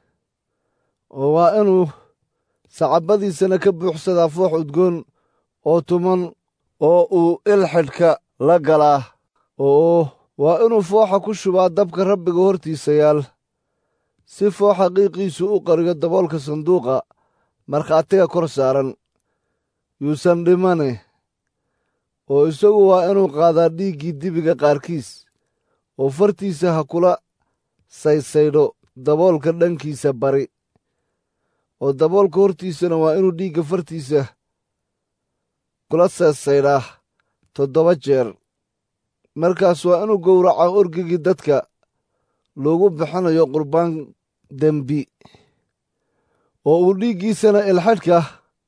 oo waa inuu sacabadiisana ka buuxsadaa foox udgoon oo tuman oo uu ilxidhka la galaa oo waa inuu fooxa ku shubaa dabka rabbiga hortiisa yaal si fooxa qiiqiisu u qariyo daboolka sanduuqa markhaatiga kor saaran yuusan dhimane. oo isagu waa inuu qaadaa dhiiggii dibiga qaarkiis oo fartiisa ha kula saysaydho daboolka dhankiisa bari oo daboolka hortiisana waa inuu dhiigga fartiisa kula saysaydhaa 7 jeer. markaas waa inuu gowracaa orgigii dadka loogu bixinayo qurbaan dembi oo uu dhiiggiisana ilxadhka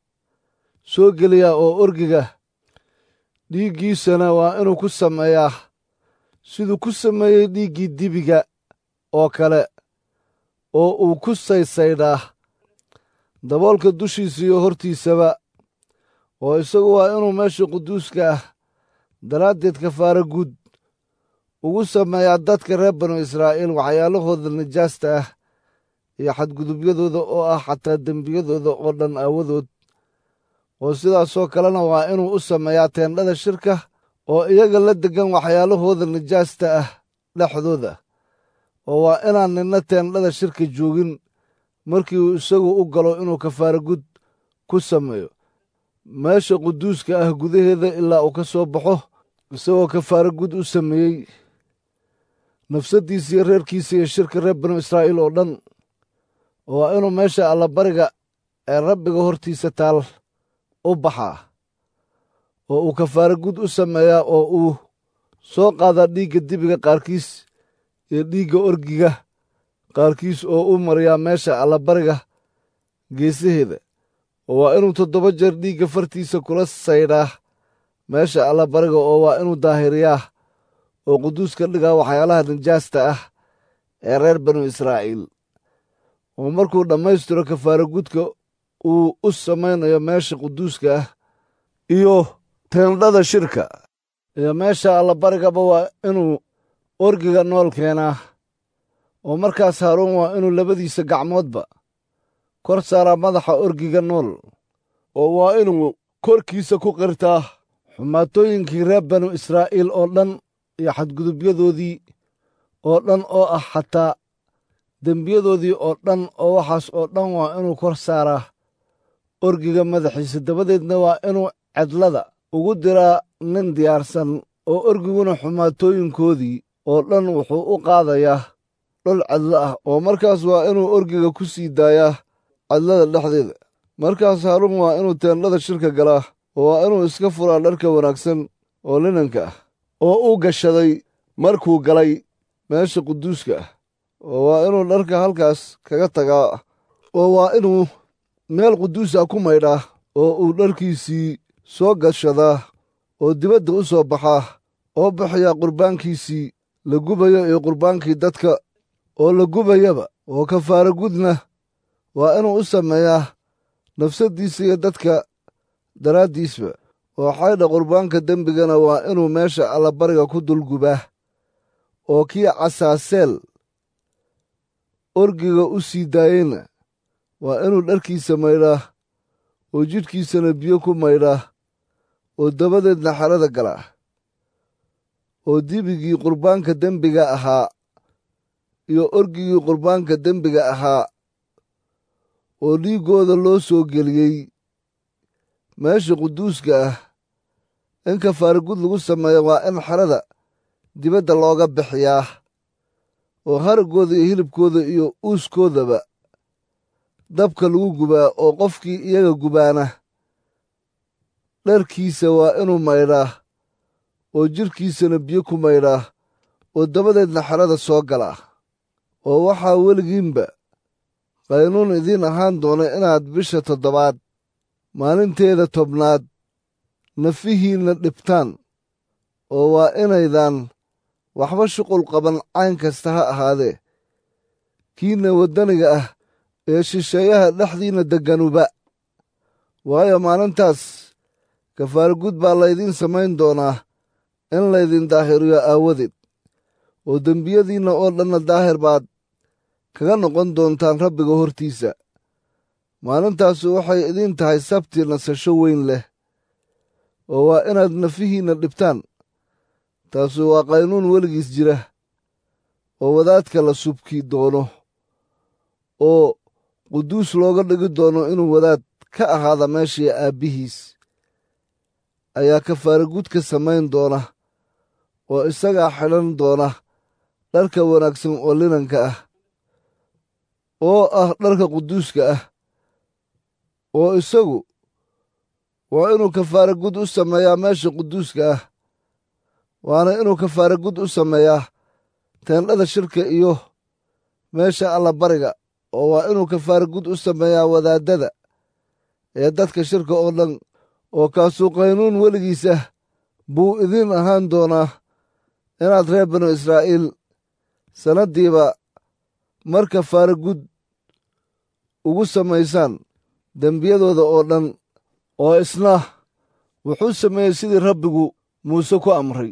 soo geliyaa oo orgiga dhiiggiisana waa inuu ku sameeyaa siduu ku sameeyey dhiiggii dibiga oo kale oo uu ku saysaydhaa daboolka dushiisa iyo hortiisaba. oo isagu waa inuu meesha quduuska ah daraaddeed kafaara gud ugu sameeyaa dadka reer banu israa'iil waxyaalahooda nijaasta ah iyo xadgudubyadooda oo ah xataa dembiyadooda oo dhan aawadood. oo sidaasoo kalena waa inuu u sameeyaa teendhada shirka oo iyaga la deggan waxyaalahooda nijaasta ah dhexdooda. oo waa inaan ninna teendhada shirka joogin markii uu isagu u galo inuu kafaara gud ku sameeyo meesha quduuska ah gudaheeda ilaa uu ka soo baxo isagoo kafaara gud u sameeyey nafsaddiisa iyo reerkiisa iyo shirka reer banu israa'iil oo dhan. oo waa inuu meesha allabariga ee rabbiga hortiisa taal u baxaa oo uu kafaara gud u sameeyaa oo uu soo qaadaa dhiigga dibiga qaarkiis iyo dhiigga orgiga qaarkiis oo u mariyaa meesha allabariga geesaheeda. oo waa inuu 7 jeer dhiigga fartiisa kula saydhaa meesha allabariga oo waa inuu daahiriyaa oo quduus ka dhigaa waxyaalaha nijaasta ah ee reer banu israa'iil. oo markuu dhammaystiro kafaara gudka uu u samaynayo meesha quduuska ah iyo teendhada shirka iyo meesha allabarigaba waa inuu orgiga nool keenaa. oo markaas haaruun waa inuu labadiisa gacmoodba kor saaraa madaxa orgiga nool, oo waa inuu korkiisa ku qirtaa xumaatooyinkii reer banu israa'iil oo dhan iyo xadgudubyadoodii oo dhan oo ah xataa dembiyadoodii oo dhan, oo waxaas oo dhan waa inuu kor saaraa orgiga madaxiisa. dabadeedna waa inuu cedlada ugu diraa nin diyaarsan, oo orgiguna xumaatooyinkoodii oo dhan wuxuu u qaadayaa dhul cedlo ah, oo markaas waa inuu orgiga ku sii daayaa cedlada dhexdeeda. markaas haaruun waa inuu teendhada shirka galaa, oo waa inuu iska furaa dharka wanaagsan oo linanka ah oo uu gashaday markuu galay meesha quduuska ah, oo waa inuu dharka halkaas kaga tagaa, oo waa inuu meel quduus ah ku maydhaa, oo uu dharkiisii soo gashadaa, oo dibadda u soo baxaa, oo bixiyaa qurbaankiisii la gubayo iyo qurbaankii dadka oo la gubayaba. oo kafaara gudna waa inuu u sameeyaa nafsaddiisa iyo dadka daraaddiisba. oo xaydha qurbaanka dembigana waa inuu meesha allabariga ku dulgubaa. oo kii casaaseel orgiga u sii daayeyna waa inuu dharkiisa maydhaa, oo jidhkiisana biyo ku maydhaa, oo dabadeedna xerada galaa. oo dibigii qurbaanka dembiga ahaa iyo orgigii qurbaanka dembiga ahaa oo dhiiggooda loo soo geliyey meesha quduuska ah in kafaara gud lagu sameeyo, waa in xerada dibadda looga bixiyaa. oo haraggooda iyo hilibkooda iyo uuskoodaba dabka lagu gubaa. oo qofkii iyaga gubaana dharkiisa waa inuu maydhaa, oo jidhkiisana biyo ku maydhaa, oo dabadeedna xerada soo galaa. oo waxaa weligiinba qaynuun idiin ahaan doona inaad bisha 7 maalinteeda 10 nafihiinna dhibtaan, oo waa inaydaan waxba shuqul qaban cayn kasta ha ahaadee, kiinna waddaniga ah ee shisheeyaha dhexdiinna degganuba. waayo maalintaas kafaara gud baa laydiin samayn doonaa in laydin daahiriyo aawadeed, oo dembiyadiinna oo dhanna daahir baad kaga noqon doontaan rabbiga hortiisa. maalintaasu waxay idiin tahay sabti nasasho weyn leh, oo waa inaad nafihiinna dhibtaan. taasu waa qaynuun weligiis jira, oo wadaadka la subki doono, oo quduus looga dhigi doono inuu wadaad ka ahaada meeshii aabbihiis, ayaa kafaara gudka samayn doona, oo isagaa xidhan doona dharka wanaagsan oo linanka ah, oo ah dharka quduuska ah. oo isagu waa inuu kafaara gud u sameeyaa meesha quduuska ah, waana inuu kafaara gud u sameeyaa teendhada shirka iyo meesha allabariga. oo waa inuu kafaara gud u sameeyaa wadaaddada ee dadka shirka oo dhan. oo kaasuu qaynuun weligiis ah buu idiin ahaan doonaa inaad reer banu israa'iil sannaddiiba mar kafaara gud ugu samaysaan dembiyadooda oo dhan. oo isna wuxuu sameeyey sidii rabbigu muuse ku amray.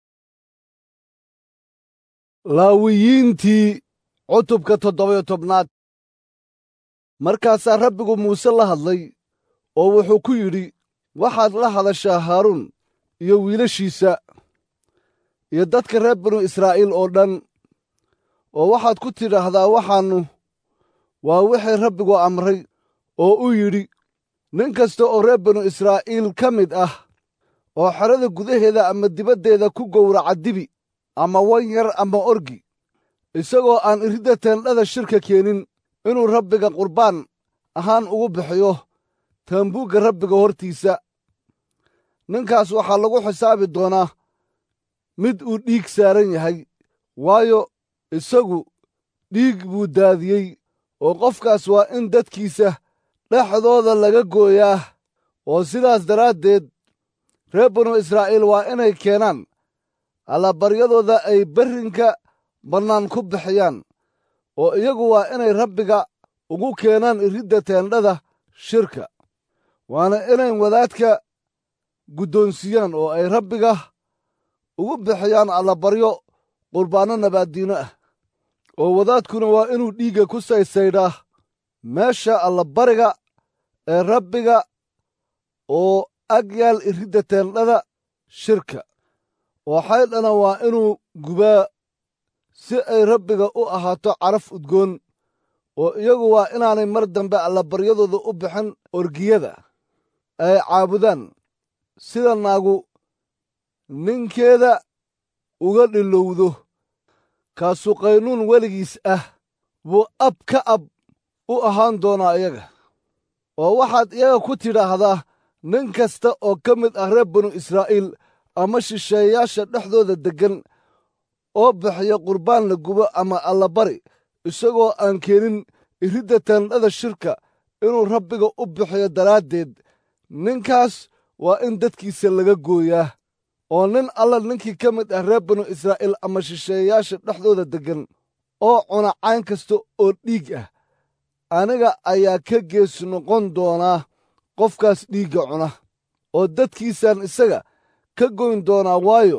laawiyiintii cutubka 17. markaasaa rabbigu muuse la hadlay oo wuxuu ku yidhi, waxaad la hadashaa haaruun iyo wiilashiisa iyo dadka reer banu israa'iil oo dhan, oo waxaad ku tidhaahdaa waxaannu waa wixii rabbigu amray oo u yidhi, nin kasta oo reer banu israa'iil ka mid ah oo xerada gudaheeda ama dibaddeeda ku gowraca dibi ama wan yar ama orgi, isagoo aan iridda teendhada shirka keenin, inuu rabbiga qurbaan ahaan ugu bixiyo taambuugga rabbiga hortiisa. ninkaas waxaa lagu xisaabi doonaa mid uu dhiig saaran yahay, waayo isagu dhiig buu daadiyey. oo qofkaas waa in dadkiisa dhexdooda laga gooyaa. oo sidaas daraaddeed reer banu israa'iil waa inay keenaan allabaryadooda ay berrinka bannaan ku bixiyaan, oo iyagu waa inay rabbiga ugu keenaan iridda teendhada shirka, waana inay wadaadka guddoonsiiyaan oo ay rabbiga ugu bixiyaan allabaryo qurbaanno nabaaddiino ah. oo wadaadkuna waa inuu dhiigga ku saysaydhaa meesha allabariga ee rabbiga oo ag yaal iridda teendhada shirka, oo xaydhana waa inuu gubaa si ay rabbiga u ahaato caraf udgoon, oo iyagu waa inaanay mar dambe allabaryadooda u bixin orgiyada ay caabudaan, sida naagu ninkeeda uga dhilowdo. kaasu qaynuun weligiis ah buu ab ka ab u ahaan doonaa iyaga. oo waxaad iyaga ku tidhaahdaa, nin kasta oo ka mid ah reer banu israa'iil ama shisheeyayaasha dhexdooda deggan oo bixiya qurbaan la gubo ama allabari, isagoo aan keenin iridda teendhada shirka inuu rabbiga u bixiyo daraaddeed, ninkaas waa in dadkiisa laga gooyaa. oo nin alla ninkii ka mid ah reer banu israa'iil ama shisheeyayaasha dhexdooda deggan oo cuna cayn kasta oo dhiig ah, aniga ayaa ka gees noqon doonaa qofkaas dhiigga cuna, oo dadkiisaan isaga ka goyn doonaa, waayo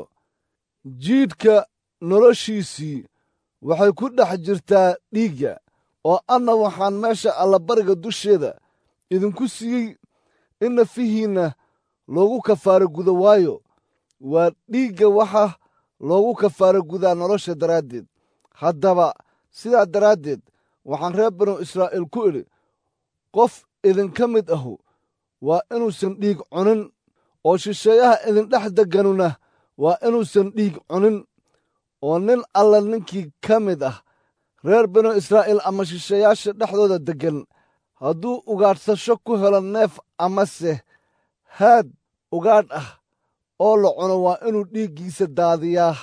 jiidhka noloshiisii waxay ku dhex jirtaa dhiigga. oo anna waxaan meesha allabariga dusheeda idinku siiyey in nafihiinna loogu kafaaro gudo, waayo waa dhiigga waxa loogu kafaaro gudaa nolosha daraaddeed. haddaba sidaa daraaddeed waxaan reer banu israa'iil ku idhi, qof idinka mid ahu waa inuusan dhiig cunin, oo shisheeyaha idindhex degganuna waa inuusan dhiig cunin. oo nin alla ninkii ka mid ah reer banu israa'iil ama shisheeyaasha dhexdooda deggan hadduu ugaadhsasho ku helo neef amase haad ugaadh ah oo la cuno, waa inuu dhiiggiisa daadiyaa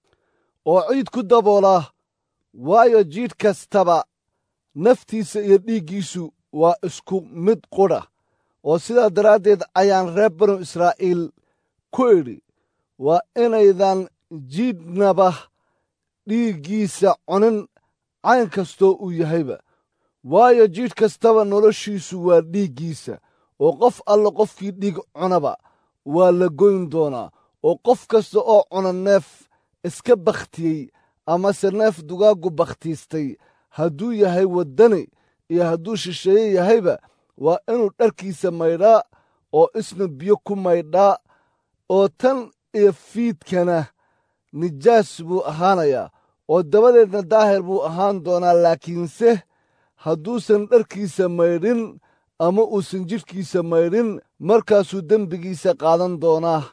oo ciid ku daboolaa, waayo jiidh kastaba naftiisa iyo dhiiggiisu waa isku mid qudha. oo sidaa daraaddeed ayaan reer banu israa'iil ku idhi, waa inaydan jiidhnaba dhiiggiisa cunin cayn kastoo uu yahayba, waayo jiidh kastaba noloshiisu waa dhiiggiisa. oo qof alla qofkii dhiig cunaba waa la goyn doonaa. oo qof kasta oo cuna neef iska bakhtiyey amase neef dugaaggu bakhtiistay, hadduu yahay waddani iyo hadduu shisheeye yahayba, waa inuu dharkiisa maydhaa oo isna biyo ku maydhaa, oo tan iyo fiidkana nijaas buu ahaanayaa, oo dabadeedna daahir buu ahaan doonaa. laakiinse hadduusan dharkiisa maydhin ama uusan jidhkiisa maydhin, markaasuu dembigiisa qaadan doonaa.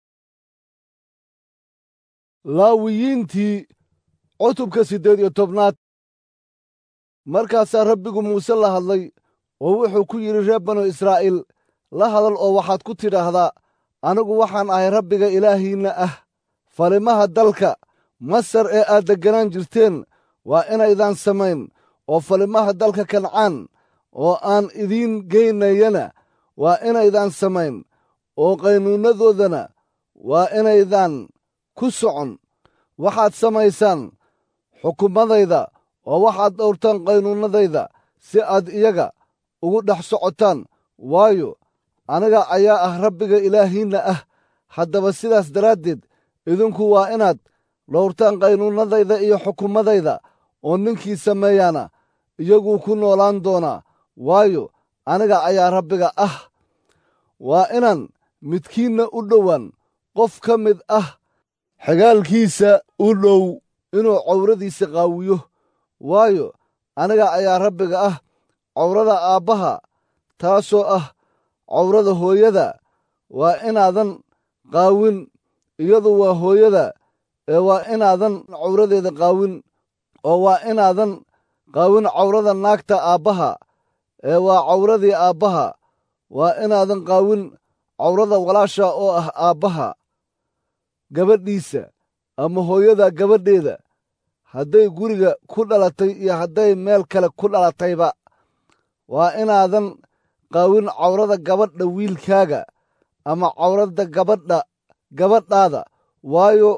laawiyiintii cutubka 18. markaasaa rabbigu muuse la hadlay oo wuxuu ku yidhi reer banu israa'iil, la hadal oo waxaad ku tidhaahdaa, anigu waxaan ahay rabbiga ilaahiinna ah. falimaha dalka masar ee aad degganaan jirteen waa inaydaan samayn, oo falimaha dalka kancaan oo aan idiin geynayana waa inaydaan samayn, oo qaynuunnadoodana waa inaydaan ku socon. waxaad samaysaan xukumadayda oo waxaad dhowrtaan qaynuunnadayda si aad iyaga ugu dhex socotaan, waayo aniga ayaa ah rabbiga ilaahiinna ah. haddaba sidaas daraaddeed idinku waa inaad dhowrtaan qaynuunnadayda iyo xukumadayda, oo ninkii sameeyaana iyaguu ku noolaan doonaa, waayo aniga ayaa rabbiga ah. waa inaan midkiinna u dhowaan qof ka mid ah xigaalkiisa u dhow inuu cawradiisa qaawiyo, waayo aniga ayaa rabbiga ah. cawrada aabbaha, taasoo ah cawrada hooyada, waa inaadan qaawin, iyadu waa hooyada, ee waa inaadan cawradeeda qaawin. oo waa inaadan qaawin cawrada naagta aabbaha, ee waa cawradii aabbaha. waa inaadan qaawin cawrada walaasha oo ah aabbaha gabadhiisa ama hooyada gabadheeda, hadday guriga ku dhalatay iyo hadday meel kale ku dhalatayba. waa inaadan qaawin cawrada gabadha wiilkaaga ama cawrada gabadhaada, waayo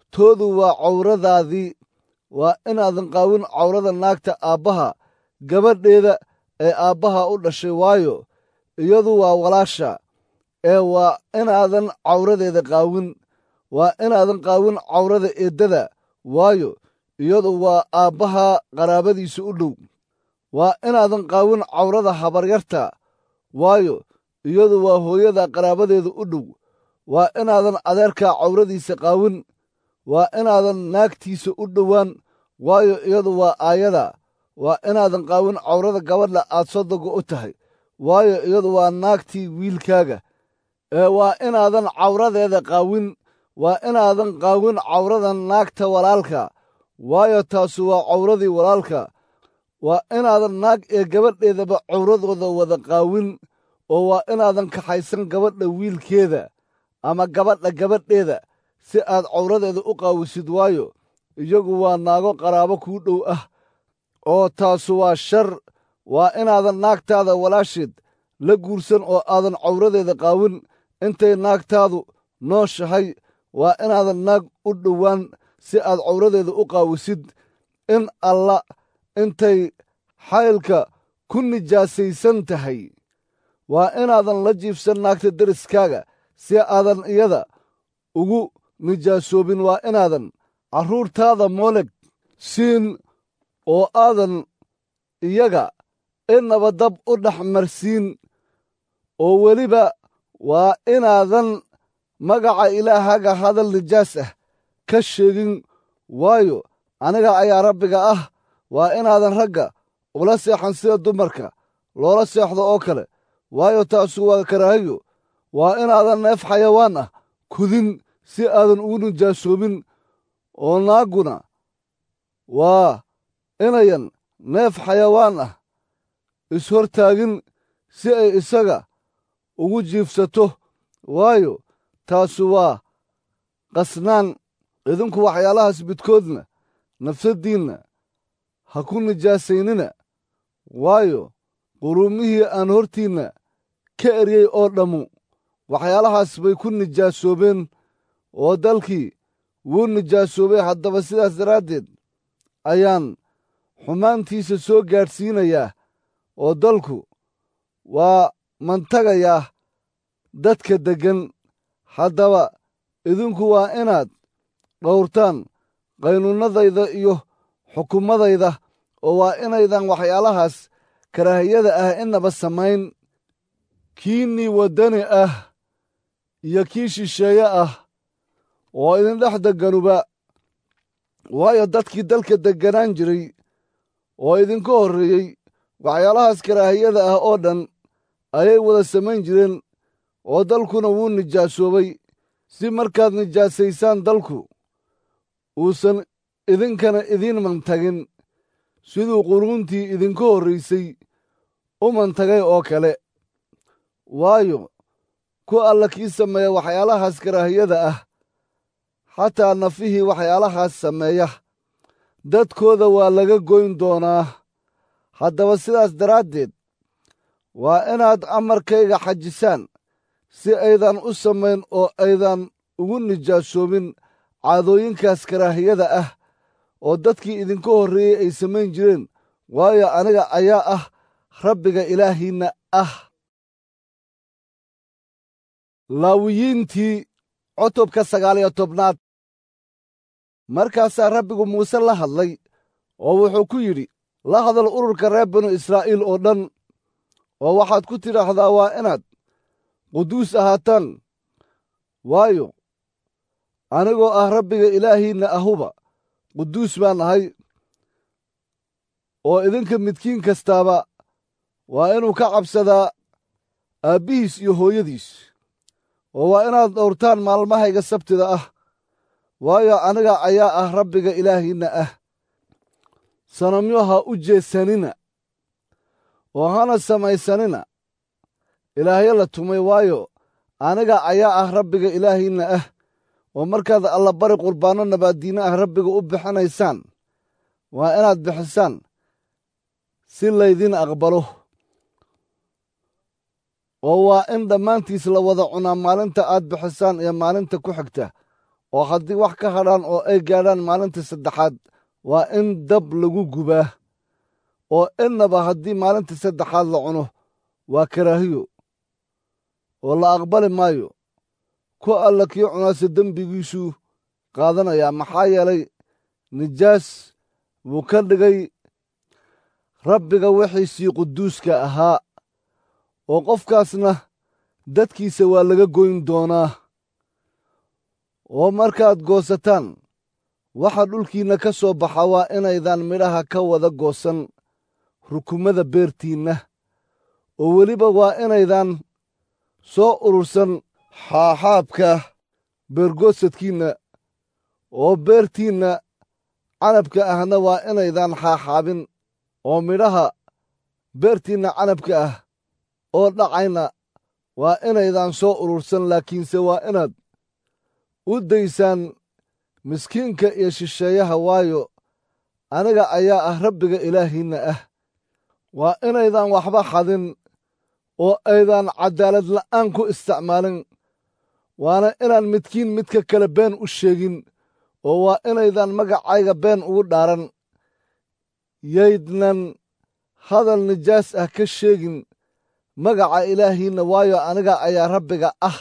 toodu waa cawradaadii. waa inaadan qaawin cawrada naagta aabbaha gabadheeda ee aabbaha u dhashay, waayo iyadu waa walaasha. ee waa inaadan cawradeeda qaawin. waa inaadan qaawin cawrada eeddada, waayo iyadu waa aabbaha qaraabadiisa u dhow. waa inaadan qaawin cawrada habaryarta, waayo iyadu waa hooyada qaraabadeeda u dhow. waa inaadan adeerka cawradiisa qaawin. waa inaadan naagtiisa u dhowaan, waayo iyadu waa aayada. waa inaadan qaawin cawrada gabadha aad sodoga u tahay, waayo iyadu waa naagtii wiilkaaga. ee waa inaadan cawradeeda qaawin. waa inaadan qaawin cawrada naagta walaalka, waayo taasu waa cawradii walaalka. waa inaadan naag ee gabadheedaba cawradooda wada qaawin. oo waa inaadan kaxaysan gabadha wiilkeeda ama gabadha gabadheeda si aad cawradeeda u qaawisid, waayo iyagu waa naago qaraabo kuu dhow ah, oo taasu waa shar. waa inaadan naagtaada walaasheed la guursan oo aadan cawradeeda qaawin intay naagtaadu nooshahay. waa inaadan naag u dhowaan si aad cawradeeda u qaawisid in alla intay xaylka ku nijaasaysan tahay. waa inaadan la jiibsan naagta deriskaaga si aadan iyada ugu nijaasoobin. waa inaadan carruurtaada mooleg siin oo aadan iyaga innaba dab u dhex marsiin. oo weliba waa inaadan magaca ilaahaaga hadal nijaas ah ka sheegin, waayo aniga ayaa rabbiga ah. waa inaadan ragga ula seexan sida dumarka loola seexdo oo kale, waayo taasu waa karaahiyo. waa inaadan neef xayawaan ah kudin si aadan ugu nijaasoobin. oo naagguna waa inayan neef xayawaan ah ishortaagin si ay isaga ugu jiifsato, waayo taasu waa qasnaan. idinku waxyaalahaas midkoodna nafsaddiinna ha ku nijaasaynina, waayo quruumihii aan hortiinna ka eryey oo dhammu waxyaalahaas bay ku nijaasoobeen, oo dalkii wuu nijaasoobay. haddaba sidaas daraaddeed ayaan xumaantiisa soo gaadhsiinayaa, oo dalku waa mantagayaa dadka deggan. haddaba idinku waa inaad dhowrtaan qaynuunnadayda iyo xukumadayda, oo waa inaydan waxyaalahaas karaahiyada ah innaba samayn. kiinnii waddani ah iyo kii shisheeye ah oo idindhex degganuba, waayo dadkii dalka degganaan jiray oo idinka horreeyey waxyaalahaas karaahiyada ah oo dhan ayay wada samayn jireen, oo dalkuna wuu nijaasoobay. si markaad nijaasaysaan dalku uusan idinkana idiin mantagin siduu quruuntii idinka horraysay u mantagay oo kale. waayo ku alla kii sameeya waxyaalahaas karaahiyada ah, xataa nafihii waxyaalahaas sameeya, dadkooda waa laga goyn doonaa. haddaba sidaas daraaddeed waa inaad amarkayga xajisaan si aydan u samayn oo aydan ugu nijaasoobin caadooyinkaas karaahiyada ah oo dadkii idinka horreeyey ay samayn jireen, waayo aniga ayaa ah rabbiga ilaahiinna ah. laawiyiintii cutubka 19. markaasaa rabbigu muuse la hadlay oo wuxuu ku yidhi, la hadal ururka reer banu israa'iil oo dhan, oo waxaad ku tidhaahdaa waa inaad quduus ahaataan, waayo anigoo ah rabbiga ilaahiinna ahuba quduus baan ahay. oo idinka midkiin kastaaba waa inuu ka cabsadaa aabbihiis iyo hooyadiis. oo waa inaad dhowrtaan maalmahayga sabtida ah, waayo aniga ayaa ah rabbiga ilaahiinna ah. sanamyo ha u jeesanina oo hana samaysanina ilaahyo la tumay, waayo aniga ayaa ah rabbiga ilaahiinna ah. oo markaad allabari qurbaanno nabaaddiinno ah rabbiga u bixinaysaan, waa inaad bixisaan si laydin aqbalo. oo waa in dhammaantiis la wada cunaa maalinta aad bixisaan iyo maalinta ku xigta, oo haddii wax ka hadhaan oo ay gaadhaan maalintii saddexaad waa in dab lagu gubaa, oo innaba haddii maalintii saddexaad la cuno waa karaahiyo oo la aqbali maayo. ku alla kii cunaase dembigiisuu qaadanayaa, maxaa yeelay nijaas buu ka dhigay rabbiga wixiisii quduuska ahaa, oo qofkaasna dadkiisa waa laga goyn doonaa. oo markaad goosataan waxa dhulkiinna ka soo baxa waa inaydaan midhaha ka wada goosan rukumada beertiinna, oo weliba waa inaydaan soo urursan xaaxaabka beergoosadkiinna, oo beertiinna canabka ahna waa inaydaan xaaxaabin, oo midhaha beertiinna canabka ah oo dhacayna waa inaydaan soo urursan, laakiinse waa inaad u daysaan miskiinka iyo shisheeyaha, waayo aniga ayaa ah rabbiga ilaahiinna ah. waa inaydaan waxba xadin oo aydaan caddaalad la'aan ku isticmaalin, waana inaan midkiin midka kale been u sheegin, oo waa inaydaan magacayga been ugu dhaaran. yaydnan hadal nijaas ah ka sheegin magaca ilaahiinna, waayo aniga ayaa rabbiga ah.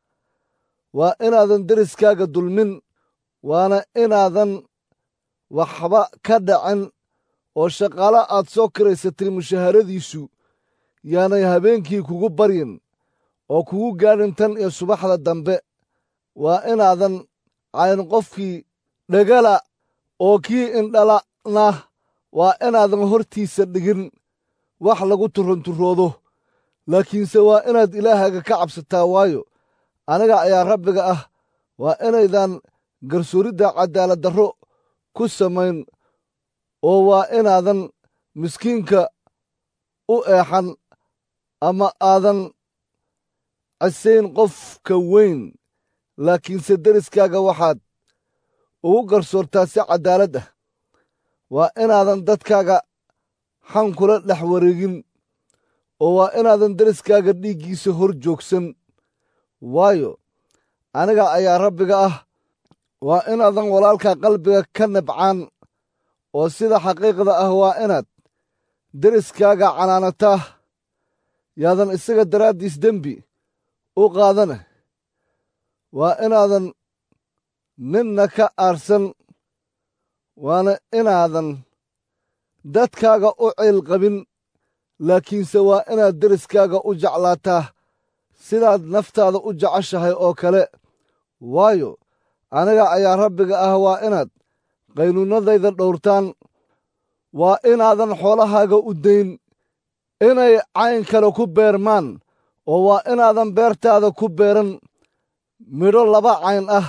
waa inaadan deriskaaga dulmin, waana inaadan waxba ka dhacin, oo shaqaale aad soo kiraysatay mushaharadiisu yaanay habeenkii kugu baryin oo kugu gaadhin tan iyo subaxda dambe. waa inaadan cayn qofkii dhegala oo kii indhalana waa inaadan hortiisa dhigin wax lagu turunturoodo, laakiinse waa inaad ilaahaaga ka cabsataa, waayo aniga ayaa rabbiga ah. waa inaydaan garsooridda cadaaladdarro ku samayn, oo waa inaadan miskiinka u eexan ama aadan cisayn qofka weyn, laakiinse deriskaaga waxaad ugu garsoortaa si caddaalad ah. waa inaadan dadkaaga xan kula dhex wareegin, oo waa inaadan deriskaaga dhiiggiisa hor joogsan, waayo aniga ayaa rabbiga ah. waa inaadan walaalka qalbiga ka nabcaan, oo sida xaqiiqda ah waa inaad deriskaaga canaanataa, yaadan isaga daraaddiis dembi u qaadana. waa inaadan ninna ka aarsan, waana inaadan dadkaaga u ciil qabin, laakiinse waa inaad deriskaaga u jeclaataa sidaad naftaada u jeceshahay oo kale, waayo aniga ayaa rabbiga ah. waa inaad qaynuunnadayda dhowrtaan. waa inaadan xoolahaaga u dayn inay cayn kale ku beermaan, oo waa inaadan beertaada ku beeran midho laba cayn ah,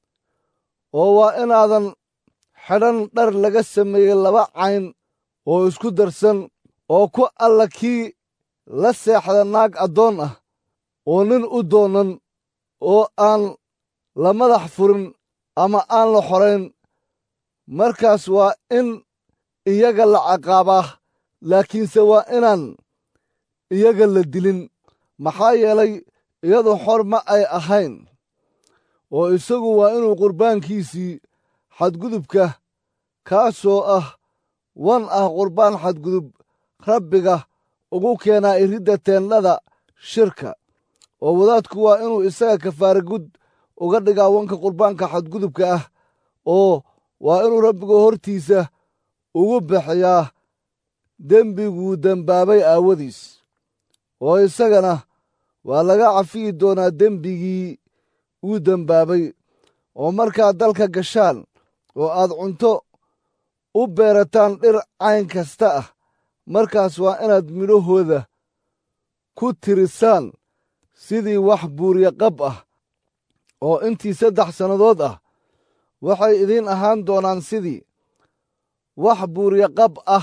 oo waa inaadan xidhan dhar laga sameeyey laba cayn oo isku darsan, oo ku alla kii la seexda naag addoon ah oo nin u doonan, oo aan la madax furin ama aan la xorayn, markaas waa in iyaga la ciqaabaa, laakiinse waa inaan iyaga la dilin, maxaa yeelay iyadu xor ma ay ahayn. oo isagu waa inuu qurbaankiisii xadgudubka, kaasoo ah wan ah qurbaan xadgudub, rabbiga ugu keenaa iridda teendhada shirka. oo wadaadku waa inuu isaga kafaara gud uga dhigaa wanka qurbaanka xadgudubka ah, oo waa inuu rabbiga hortiisa ugu bixiyaa dembiguu dembaabay aawadiis, oo isagana waa laga cafiyi doonaa dembigii uu dembaabay. oo markaad dalka gashaan oo aad cunto u beerataan dhir cayn kasta ah, markaas waa inaad midhahooda ku tirisaan sidii wax buuriya qab ah, oo intii 3 sannadood ah waxay idiin ahaan doonaan sidii wax buuriya qab ah.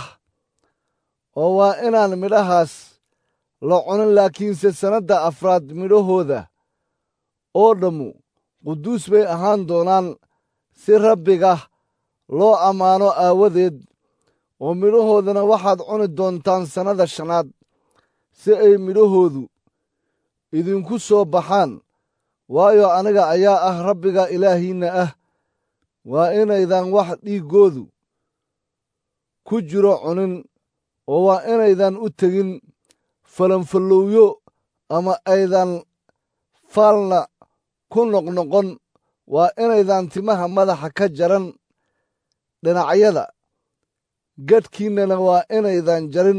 oo waa inaan midhahaas la cunin, laakiinse sannadda afraad midhahooda oo dhammu quduus bay ahaan doonaan, si rabbiga loo ammaano aawadeed. oo midhahoodana waxaad cuni doontaan sannada 5aad, si ay midhahoodu idinku soo baxaan waayo aniga ayaa ah rabbiga ilaahiinna ah. waa inaydan wax dhiiggoodu ku jiro cunin, oo waa inaydan u tegin falanfallowyo ama aydan faalna ku noqnoqon. waa inaydan timaha madaxa ka jaran dhinacyada, gadhkiinnana waa inaydan jarin.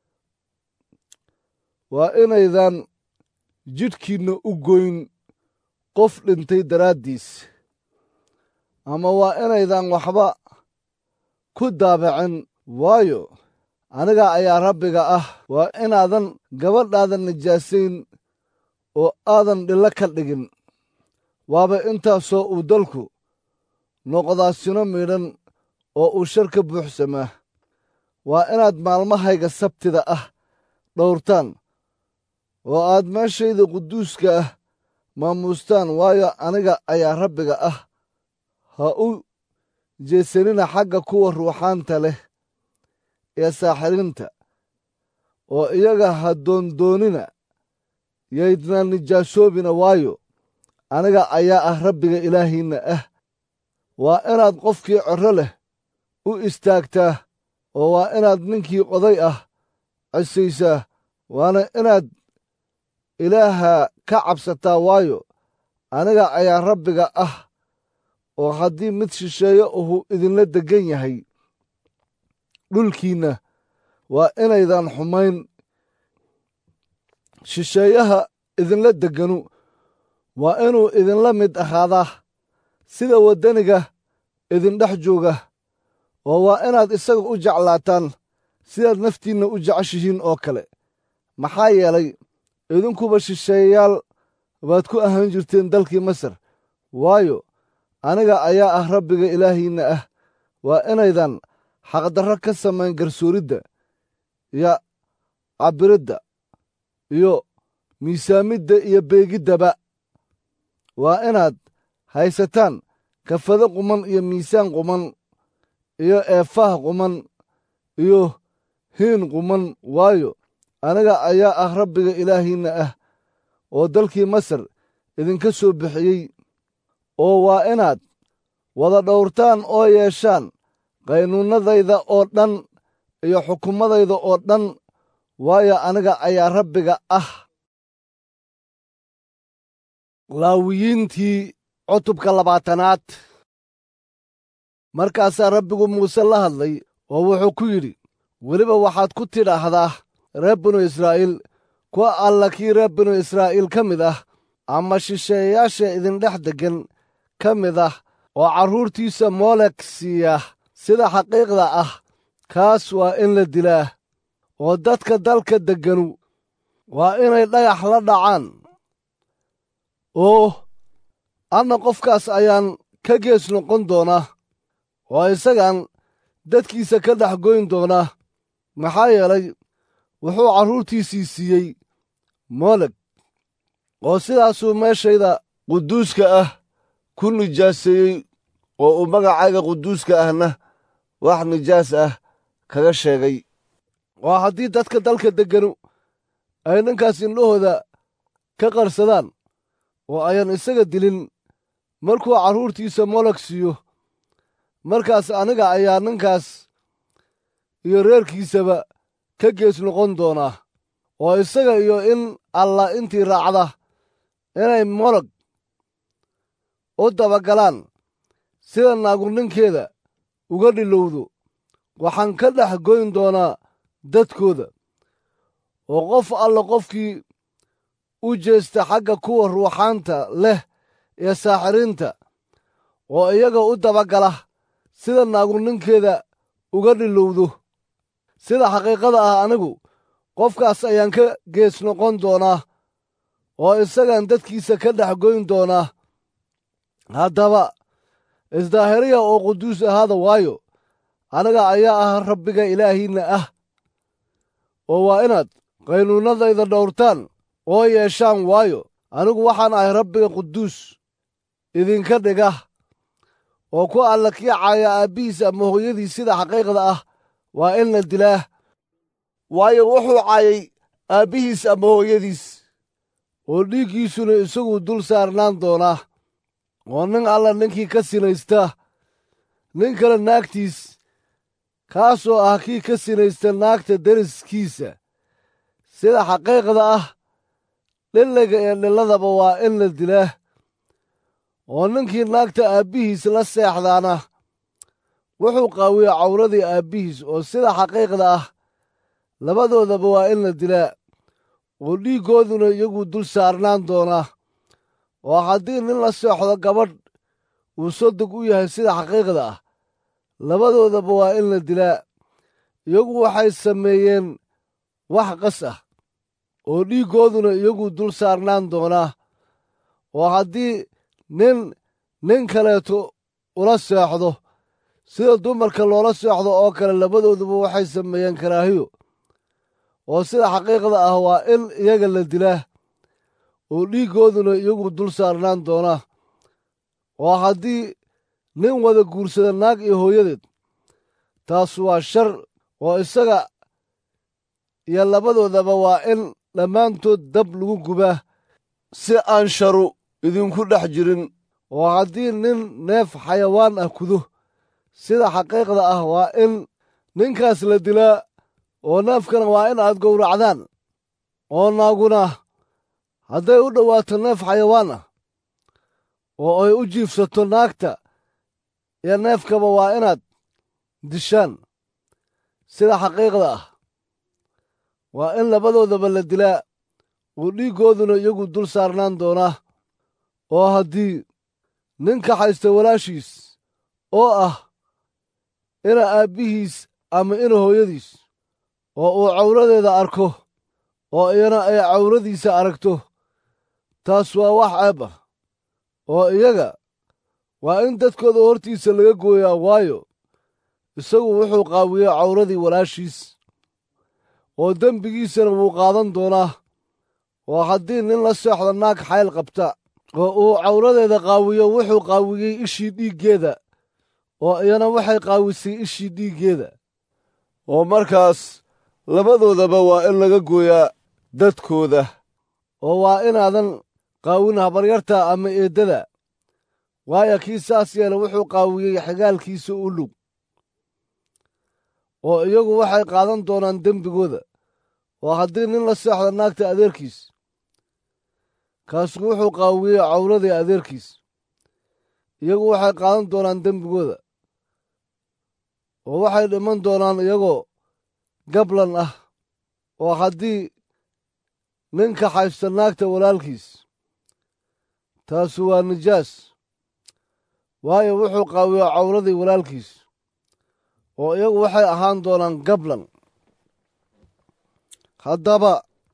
waa inaydan jidhkiinna u goyn qof dhintay daraaddiis, ama waa inaydan waxba ku daabacin, waayo aniga ayaa rabbiga ah. waa inaadan gabadhaada nijaasayn oo aadan dhillo ka dhigin. waaba intaasoo uu dalku noqdaa sino midhan oo uu shar ka buuxsamaa. waa inaad maalmahayga sabtida ah dhowrtaan, oo aad meeshayda quduuska ah maamuustaan, waayo aniga ayaa rabbiga ah. ha u jeesanina xagga kuwa ruuxaanta leh ee saaxiriinta, oo iyaga ha doondoonina. yaydna nijaasoobina, waayo aniga ayaa ah rabbiga ilaahiinna ah. waa inaad qofkii corro leh u istaagtaa, oo waa inaad ninkii oday ah cisaysaa. waana inaad ilaaha ka cabsataa, waayo aniga ayaa rabbiga ah. oo haddii mid shisheeye uhu idinla deggan yahay dhulkiinna, waa inaydan xumayn. shisheeyaha idinla degganu waa inuu idinla mid ahaadaa sida waddaniga idindhex jooga, oo waa inaad isaga u jeclaataan sidaad naftiinna u jeceshihiin oo kale. maxaa yeelay idinkuba shisheeyayaal baad ku ahaan jirteen dalkii Masar. waayo aniga ayaa ah rabbiga ilaahiinna ah. waa inaydan xaqdarro ka samayn garsooridda iyo cabbiridda iyo miisaamidda iyo beegiddaba. waa inaad haysataan kafado quman iyo miisaan quman iyo eefaah quman iyo hiin quman, waayo aniga ayaa ah rabbiga ilaahiinna ah oo dalkii Masar idinka soo bixiyey. oo waa inaad wada dhowrtaan oo yeeshaan qaynuunnadayda oo dhan iyo xukumadayda oo dhan, waayo aniga ayaa rabbiga ah. laawiyiintii cutubka 20aad. markaasaa rabbigu muuse la hadlay oo wuxuu ku yidhi, weliba waxaad ku tidhaahdaa reer binu Israa'iil, kuwa alla kii reer binu Israa'iil ka mid ah, ama shisheeyayaasha idindhex deggan ka mid ah, oo carruurtiisa moolek siiya sida xaqiiqda ah, kaas waa in la dilaa. oo dadka dalka degganu waa inay dhagax la dhacaan, oo anna qofkaas ayaan ka gees noqon doonaa, oo isagaan dadkiisa ka dhex goyn doonaa. maxaa yeelay wuxuu carruurtiisii siiyey moolek, oo sidaasuu meeshayda quduuska ah ku nijaaseeyey, oo uu magacayga quduuska ahna wax nijaas ah kaga sheegay. oo haddii dadka dalka degganu ay ninkaas indhahooda ka qarsadaan oo ayan isaga dilin markuu carruurtiisa moolek siiyo, markaas aniga ayaa ninkaas iyo reerkiisaba ka gees noqon doonaa, oo isaga iyo in alla intii raacda inay moolek u dabagalaan sida naagu ninkeeda uga dhilowdo, waxaan ka dhex goyn doonaa dadkooda. oo qof alla qofkii u jeesta xagga kuwa ruuxaanta leh ee saaxiriinta, oo iyaga u dabagala sida naagu ninkeeda uga dhilowdo, sida xaqiiqada ah anigu qofkaas ayaan ka gees noqon doonaa, oo isagaan dadkiisa ka dhex goyn doonaa. haddaba isdaahiriya oo quduus ahaada, waayo aniga ayaa ah rabbiga ilaahiinna ah. oo waa inaad qaynuunnadayda dhowrtaan oo yeeshaan, waayo anigu waxaan ahay rabbiga quduus idinka dhiga. oo ku alla kii caaya aabbihiis ama hooyadiis sida xaqiiqda ah waa in la dilaa, waayo wuxuu caayay aabbihiis ama hooyadiis. oo dhiiggiisuna isagu dul saarnaan doonaa. oo nin alla ninkii ka sinaysta nin kale naagtiis, kaasoo ah kii ka sinaysta naagta deriskiisa, sida xaqiiqda ah dhilliga iyo dhilladaba waa in la dilaa. oo ninkii naagta aabbihiis la seexdaana wuxuu qaawiyaa cawradii aabbihiis, oo sida xaqiiqda ah labadoodaba waa in la dilaa, oo dhiiggooduna iyagu dul saarnaan doonaa. oo haddii nin la seexdo gabadh uu sodog u yahay sida xaqiiqda ah, labadoodaba waa in la dilaa. iyagu waxay sameeyeen wax qas ah, oo dhiiggooduna iyagu dul saarnaan doonaa. oo haddii nin kaleeto ula seexdo sida dumarka loola seexdo oo kale, labadooduba waxay sameeyeen karaahiyo, oo sida xaqiiqda ah waa in iyaga la dilaa, oo dhiiggooduna iyagu dul saarnaan doonaa. oo haddii nin wada guursada naag iyo hooyadeed, taas waa shar, oo isaga iyo labadoodaba waa in dhammaantood dab lagu gubaa, si aan sharu idinku dhex jirin. oo haddii nin neef xayawaan ah kudo, sida xaqiiqda ah waa in ninkaas la dilaa, oo neefkana waa in aad gowracdaan. oo naaguna hadday u dhowaato neef xayawaan ah oo ay u jiifsato naagta iyo neefkaba, waa inaad dishaan. sida xaqiiqda ah waa in labadoodaba la dilaa, oo dhiiggooduna iyagu dul saarnaan doonaa. oo haddii ninka haysta walaashiis oo ah ina aabbihiis ama ina hooyadiis, oo uu cawradeeda arko, oo iyana ay cawradiisa aragto, taas waa wax ceeb ah, oo iyaga waa in dadkooda hortiisa laga gooyaa, waayo isagu wuxuu qaawiyey cawradii walaashiis, oo dembigiisana wuu qaadan doonaa. oo haddii nin la seexdo naag xayl qabta, oo uu cawradeeda qaawiyo, wuxuu qaawiyey ishii dhiiggeeda, oo iyana waxay qaawisay ishii dhiiggeeda. oo markaas labadoodaba waa in laga gooyaa dadkooda. oo waa inaadan qaawin habaryarta ama eeddada, waayo kii saas yeela wuxuu qaawiyey xigaalkiisa u lug, oo iyagu waxay qaadan doonaan dembigooda. oo haddii nin la seexdo naagta adeerkiis, kaasu wuxuu qaawiyey cawradii adeerkiis, iyagu waxay qaadan doonaan dembigooda, oo waxay dhiman doonaan iyagoo gablan ah. oo haddii ninka haysta naagta walaalkiis, taasu waa nijaas, waayo wuxuu qaawiyaa cawradii walaalkiis, oo iyagu waxay ahaan doonaan gablan. haddaba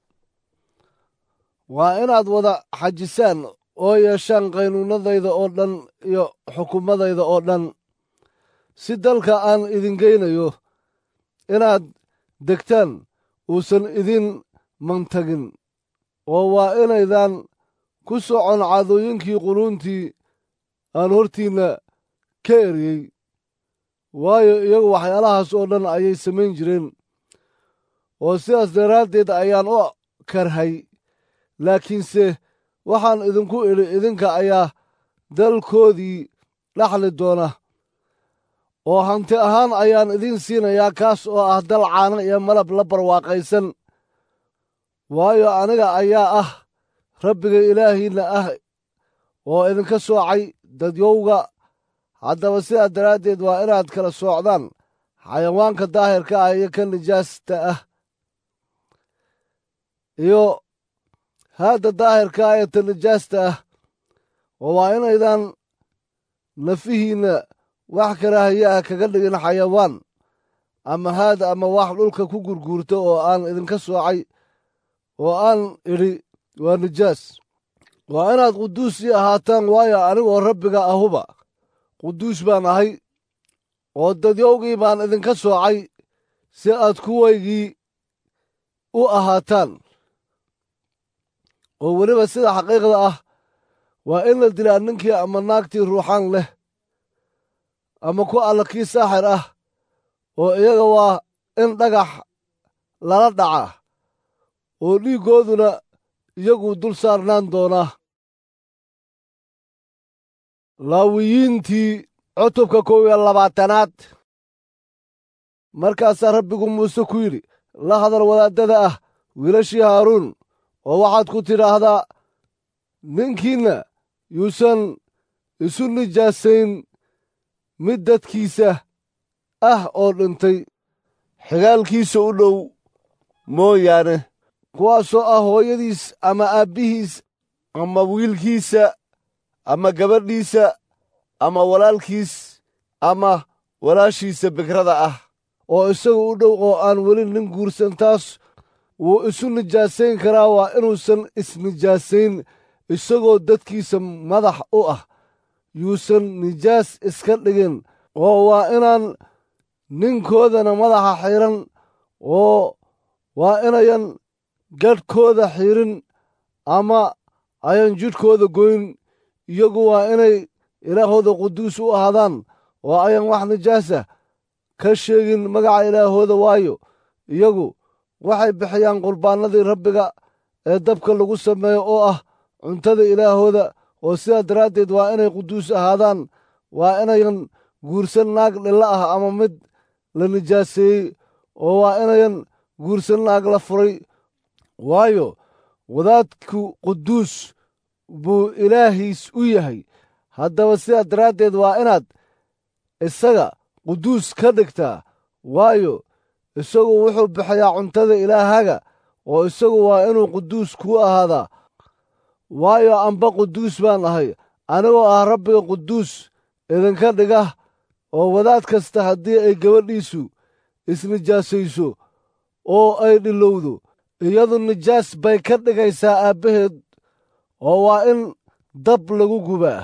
waa inaad wada xajisaan oo yeeshaan qaynuunadayda oo dhan iyo xukumadayda oo dhan, si dalka aan idin geynayo inaad degtaan uusan idin mantagin. oo waa inaydan ku socon caadooyinkii quruuntii aan hortiinna ka eryey, waayo iyagu waxyaalahaas oo dhan ayay samayn jireen. oo sidaas daraaddeed ayaan u karhay. laakiinse waxaan idinku idhi, idinka ayaa dalkoodii dhaxli doona, oo hanti ahaan ayaan idiin siinayaa, kaas oo ah dal caano iyo malab la barwaaqaysan. waayo aniga ayaa ah rabbiga ilaahiinna ah, oo idinka soocay dadyowga. haddaba sidaa daraaddeed waa inaad kala soocdaan xayawaanka daahirka ah iyo ka nijaasta ah, iyo haadda daahirka ah ee ta nijaasta ah. oo waa inaydan nafihiinna wax karaahiye ah kaga dhigin xayawaan ama haad ama wax dhulka ku gurguurta oo aan idinka soocay, oo aan idhi waa nijaas. waa inaad quduus ii ahaataan, waayo anigoo rabbiga ahuba quduus baan ahay. oo dadyowgii baan idinka soocay si aad kuwaygii u ahaataan. oo weliba sida xaqiiqda ah waa in la dilaa ninkii ama naagtii ruuxaan leh, ama ku alla kii saaxir ah, oo iyaga waa in dhagax lala dhaca, oo dhiiggooduna iyaguu dul saarnaan doonaa. laawiyiintii cutubka 21. markaasaa rabbigu muuse ku yidhi, la hadal wadaaddada ah wiilashii haaruun oo waxaad ku tidhaahdaa, ninkiinna yuusan isu nijaasayn mid dadkiisa ah oo dhintay xigaalkiisa u dhow mooyaane, kuwaasoo ah hooyadiis ama aabbihiis ama wiilkiisa ama gabadhiisa ama walaalkiis ama walaashiisa bikrada ah oo isaga u dhow oo aan weli nin guursan. taas wuu isu nijaasayn karaa, waa inuusan isnijaasayn isagoo dadkiisa madax u ah. yuusan nijaas iska dhigin, oo waa inaan ninkoodana madaxa xiidhan, oo waa inayan gadhkooda xiidhin ama ayan jidhkooda goyn. iyagu waa inay ilaahooda quduus u ahaadaan, oo ayan wax nijaasa ka sheegin magaca ilaahooda, waayo iyagu waxay bixiyaan qurbaannadii rabbiga ee dabka lagu sameeyo oo ah cuntada ilaahooda. oo sidaa daraaddeed waa inay quduus ahaadaan. waa inayan guursan naag dhilla ah ama mid la nijaaseeyey, oo waa inayan guursan naag la furay, waayo wadaadku quduus buu ilaahiis u yahay. haddaba sidaa daraaddeed waa inaad isaga quduus ka dhigtaa, waayo isagu wuxuu bixiyaa cuntada ilaahaga, oo isagu waa inuu quduus kuu ahaadaa. waayo amba quduus baan ahay, anigoo ah rabbiga quduus idinka dhiga. oo wadaad kasta haddii ay gabadhiisu isnijaasayso oo ay dhilowdo, iyadu nijaas bay ka dhigaysaa aabbaheed, oo waa in dab lagu gubaa.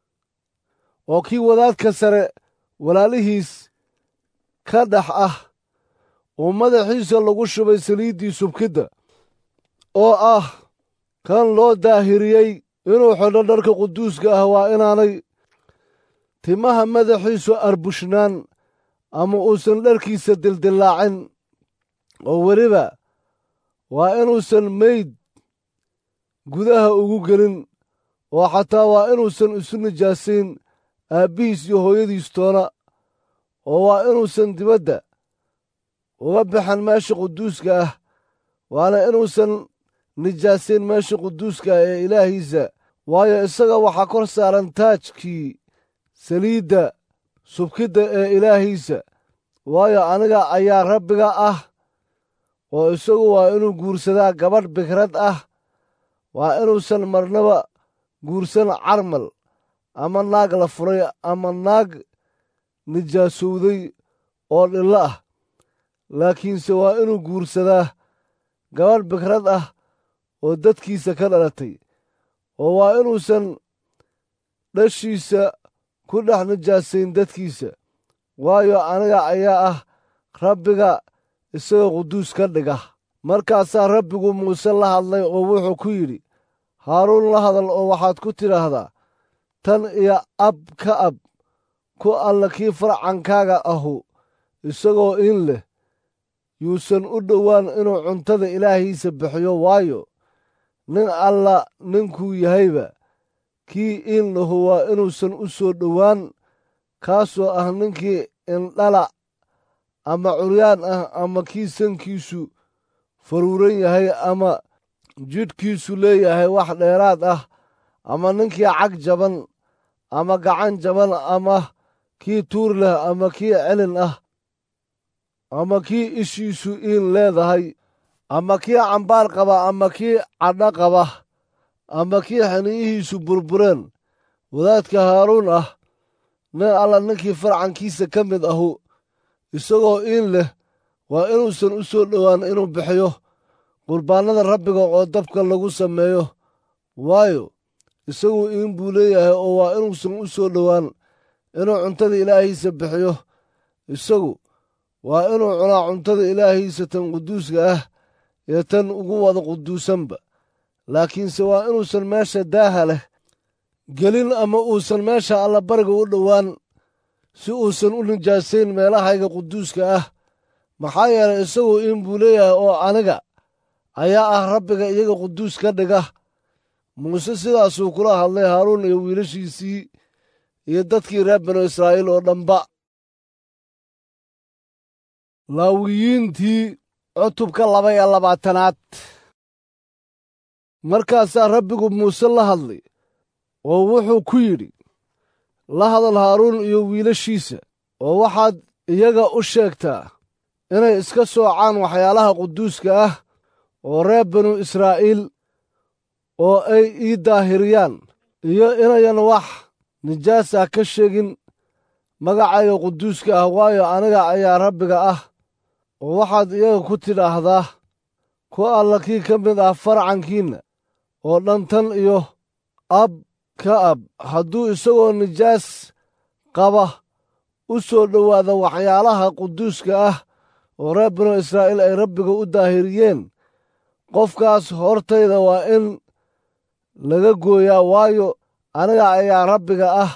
oo kii wadaadka sare walaalihiis ka dhex ah oo madaxiisa lagu shubay saliiddii subkidda, oo ah kan loo daahiriyey inuu xidho dharka quduuska ah, waa inaanay timaha madaxiisu arbushnaan ama uusan dharkiisa dildillaacin. oo weliba waa inuusan meyd gudaha ugu gelin, oo xataa waa inuusan isu nijaasayn aabbihiis iyo hooyadiis toona. oo waa inuusan dibadda uga baxan meesha quduuska ah, waana inuusan nijaasayn meesha quduuska ah ee ilaahiisa, waayo isaga waxaa kor saaran taajkii saliidda subkidda ee ilaahiisa. waayo aniga ayaa rabbiga ah, oo isagu waa inuu guursadaa gabadh bikrad ah. waa inuusan marnaba guursan carmal ama naag la furay ama naag nijaasowday oo dhillo ah, laakiinse waa inuu guursadaa gabadh bikrad ah oo dadkiisa ka dhalatay. oo waa inuusan dhashiisa ku dhex nijaasayn dadkiisa, waayo aniga ayaa ah rabbiga isaga quduus ka dhiga. markaasaa rabbigu muuse la hadlay oo wuxuu ku yidhi, haaruun la hadal oo waxaad ku tidhaahdaa, tan iyo ab ka ab ku alla kii farcankaaga ahu isagoo in leh yuusan u dhowaan inuu cuntada ilaahiisa bixiyo, waayo nin alla ninkuu yahayba kii in lahu waa inuusan u soo dhowaan, kaasoo ah ninkii indhala ama curyaan ah ama kii sankiisu faruuran yahay ama jidhkiisu leeyahay wax dheeraad ah, ama ninkii cag jaban ama gacan jaban ama kii tuur leh ama kii celin ah ama kii ishiisu iin leedahay ama kii cambaar qaba ama kii cadho qaba ama kii xiniyihiisu burbureen. wadaadka haaruun ah nin alla ninkii farcankiisa ka mid ahu isagoo iin leh waa inuusan u soo dhowaan inuu bixiyo qurbaannada rabbiga oo dabka lagu sameeyo, waayo isagu iin buu leeyahay. oo waa inuusan u soo dhowaan inuu cuntada ilaahiisa bixiyo. isagu waa inuu cunaa cuntada ilaahiisa tan quduuska ah iyo tan ugu wada quduusanba, laakiinse waa inuusan meesha daaha leh gelin ama uusan meesha allabariga u dhowaan, si uusan u nijaasayn meelahayga quduuska ah. maxaa yeelay isagu in buu leeyahay oo aniga ayaa ah rabbiga iyaga quduus ka dhiga. muuse sidaasuu kula hadlay haaruun iyo wiilashiisii iyo dadkii reer banu israa'iil oo dhanba. laawiyiintii cutubka 22. markaasaa rabbigu muuse la hadlay oo wuxuu ku yidhi, la hadal haaruun iyo wiilashiisa oo waxaad iyaga u sheegtaa inay iska soocaan waxyaalaha quduuska ah oo reer banu israa'iil oo ay ii daahiriyaan, iyo inayan wax nijaas ah ka sheegin magacayga quduuska ah, waayo aniga ayaa rabbiga ah. oo waxaad iyaga ku tidhaahdaa, ku alla kii ka mid ah farcankiinna oo dhan tan iyo ab ka ab, hadduu isagoo nijaas qaba u soo dhowaada waxyaalaha quduuska ah oo reer banu israa'iil ay rabbiga u daahiriyeen, qofkaas hortayda waa in laga gooyaa, waayo aniga ayaa rabbiga ah.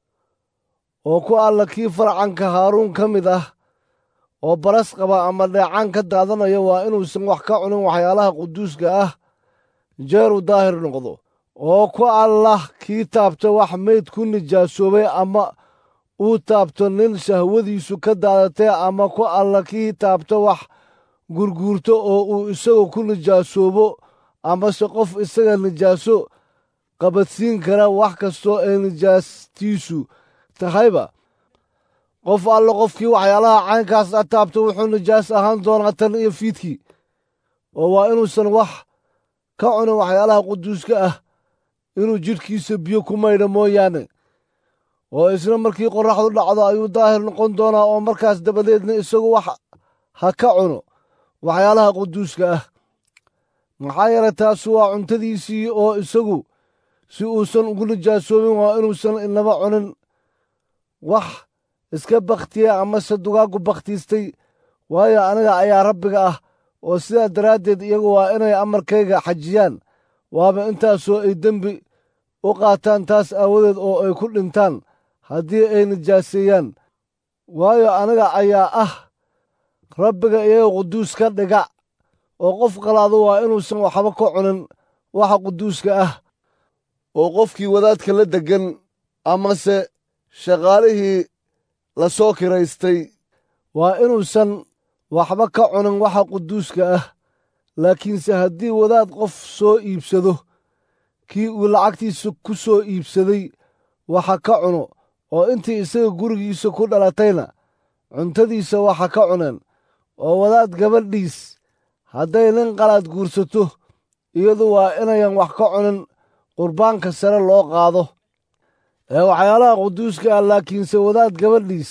oo ku alla kii farcanka haaruun ka mid ah oo baras qaba ama dheecaan ka daadanaya waa inuusan wax ka cunin waxyaalaha quduuska ah jeeruu daahir noqdo. oo ku alla kii taabta wax mayd ku nijaasoobay, ama uu taabto nin shahwadiisu ka daadatay, ama ku alla kii taabta wax gurguurto oo uu isagu ku nijaasoobo, amase qof isaga nijaaso qabadsiin kara wax kastoo ay nijaastiisu tahayba, qof alle qofkii waxyaalaha caynkaas a taabto wuxuu nijaas ahaan doonaa tan iyo fiidkii. oo waa inuusan wax ka cunin waxyaalaha quduuska ah, inuu jidhkiisa biyo ku maydha mooyaane. oo isna markii qorraxdu dhacdo ayuu daahir noqon doonaa, oo markaas dabadeedna isagu wax ha ka cuno waxyaalaha quduuska ah. maxaa yeelay taasu waa cuntadiisii, oo isagu si uusan ugu nijaasoobin waa inuusan inaba cunin wax iska bakhtiya amase dugaaggu bakhtiistay, waayo aniga ayaa rabbiga ah. oo sidaa daraaddeed iyagu waa inay amarkayga xajiyaan, waaba intaasoo ay dembi u qaataan taas aawadeed oo ay ku dhintaan haddii ay nijaaseeyaan, waayo aniga ayaa ah rabbiga iyaga quduus ka dhiga. oo qof qalaadu waa inuusan waxba ka cunin waxa quduuska ah. oo qofkii wadaadka la deggan amase shaqaalihii la soo kiraystay waa inuusan waxba ka cunin waxa quduuska ah. laakiinse haddii wadaad qof soo iibsado, kii uu lacagtiisa ku soo iibsaday waxa ka cuno, oo intii isaga gurigiisa ku dhalatayna cuntadiisa waxa ka cuneen. oo wadaad gabadhiis hadday nin qalaad guursato, iyadu waa inayan wax ka cunin qurbaanka sare loo qaado ee waxyaalaha quduuska ah. laakiinse wadaad gabadhiis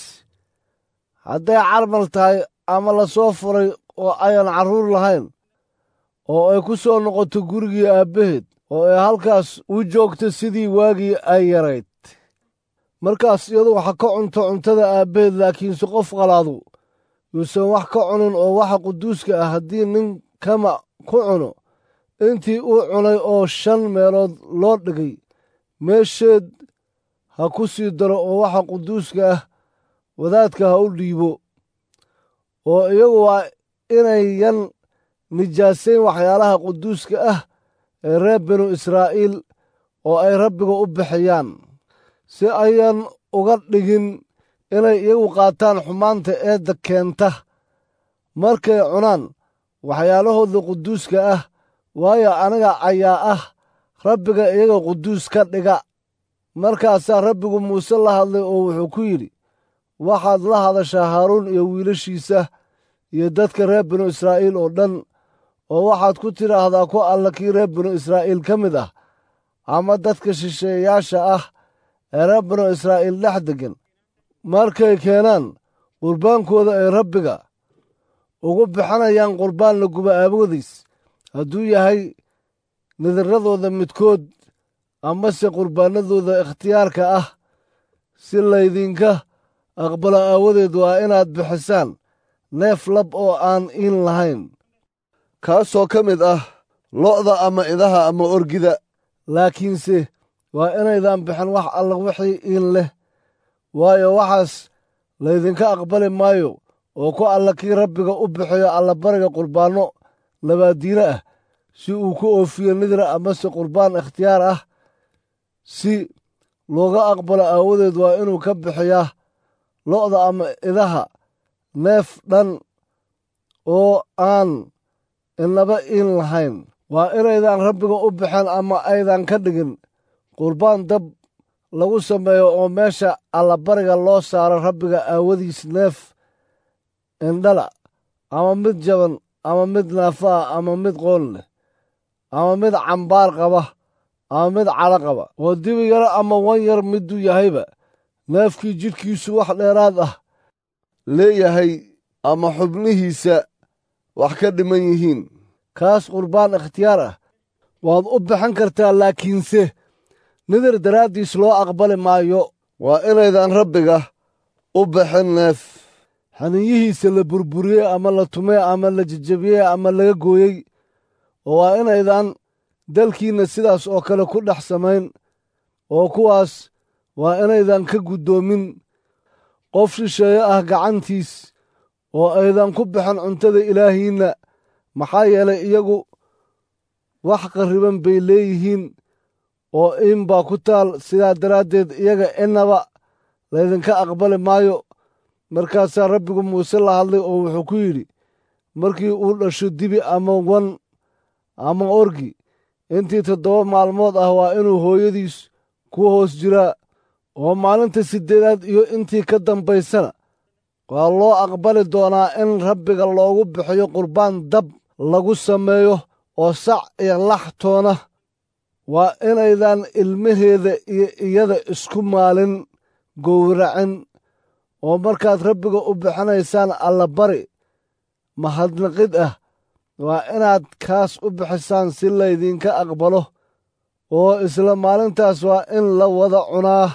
hadday carmal tahay ama la soo furay oo ayan carruur lahayn, oo ay ku soo noqoto gurigii aabbaheed, oo ay halkaas u joogto sidii waagii ay yarayd, markaas iyadu waxa ka cunto cuntada aabbaheed. laakiinse qof qalaadu yuusan wax ka cunin oo waxa quduuska ah. haddii nin kama ku cuno intii uu cunay oo 5 meelood loo dhigay meesheed, ha ku sii daro oo waxa quduuska ah wadaadka ha u dhiibo. oo iyagu waa inayan nijaasayn waxyaalaha quduuska ah ee reer banu israa'iil oo ay rabbiga u bixiyaan, si ayan uga dhigin inay iyagu qaataan xumaanta eedda keenta markay cunaan waxyaalahooda quduuska ah, waayo aniga ayaa ah rabbiga iyaga quduus ka dhiga. markaasaa rabbigu muuse la hadlay oo wuxuu ku yidhi, waxaad la hadashaa haaruun iyo wiilashiisa iyo dadka reer banu israa'iil oo dhan, oo waxaad ku tidhaahdaa, ku alla kii reer banu israa'iil ka mid ah, ama dadka shisheeyaasha ah ee reer banu israa'iil dhex deggan, markay keenaan qurbaankooda ay rabbiga ugu bixinayaan qurbaan la guba aawoodiis, hadduu yahay nadiradooda midkood amase qurbaanadooda ikhtiyaarka ah, si laydinka aqbalo aawadeed waa inaad bixisaan neef lab oo aan iin lahayn, kaasoo ka mid ah lo'da ama idaha ama orgida. laakiinse waa inaydan bixin wax alla wixii iin leh, waayo waxaas laydinka aqbali maayo. oo ku alla kii rabbiga u bixiyo allabariga qurbaanno labaadiine ah si uu ku oofiyo nidra amase qurbaan ikhtiyaar ah si looga aqbalo aawadeed waa inuu ka bixiyaa lo'da ama idaha neef dhan oo aan inaba iin lahayn. waa inaydaan rabbiga u bixin ama aydan ka dhigin qurbaan dab lagu sameeyo oo meesha allabariga loo saaro rabbiga aawadiis neef indhala ama mid jaban ama mid naafa ah ama mid qoon leh ama mid cambaar qaba ama mid cadho qaba oo dibi yaro ama wan yar miduu yahayba neefkii jidhkiisu wax dheeraad ah leeyahay ama xubnihiisa wax ka dhiman yihiin kaas qurbaan ikhtiyaar ah waad u bixin kartaa, laakiinse nidar daraaddiis loo aqbali maayo. waa inaydaan rabbiga u bixin neef xaniinyihiisa la burburiyey ama la tumay ama la jejebiyey ama laga gooyey, oo waa inaydaan dalkiinna sidaas oo kale ku dhex samayn, oo kuwaas waa inaydan ka guddoomin qof shisheeye ah gacantiis, oo aydan ku bixin cuntada ilaahiinna, maxaa yeelay iyagu wax qarriban bay leeyihiin oo iin baa ku taal. sidaa daraaddeed iyaga innaba laydinka aqbali maayo. markaasaa rabbigu muuse la hadlay oo wuxuu ku yidhi, markii uu dhasho dibi ama wan ama orgi intii 7 maalmood ah waa inuu hooyadiis ku hoos jiraa, oo maalinta 8aad iyo intii ka dambaysana waa loo aqbali doonaa in rabbiga loogu bixiyo qurbaan dab lagu sameeyo. oo sac iyo lax toona waa inaydan ilmaheeda iyo iyada isku maalin gowracin. oo markaad rabbiga u bixinaysaan allabari mahadnaqid ah waa inaad kaas u bixisaan si laydinka aqbalo, oo isla maalintaas waa in la wada cunaa,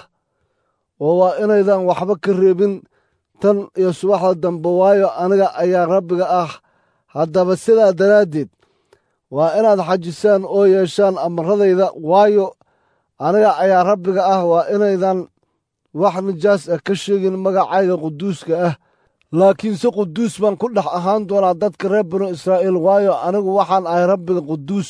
oo waa inaydan waxba ka reebin tan iyo subaxda dambe, waayo aniga ayaa rabbiga ah. haddaba sidaa daraaddeed waa inaad xajisaan oo yeeshaan amaradayda, waayo aniga ayaa rabbiga ah. waa inaydan wax nijaas ah ka sheegin magacayga quduuska ah, laakiinse quduus baan ku dhex ahaan doonaa dadka reer banu israa'iil, waayo anigu waxaan ahay rabbiga quduus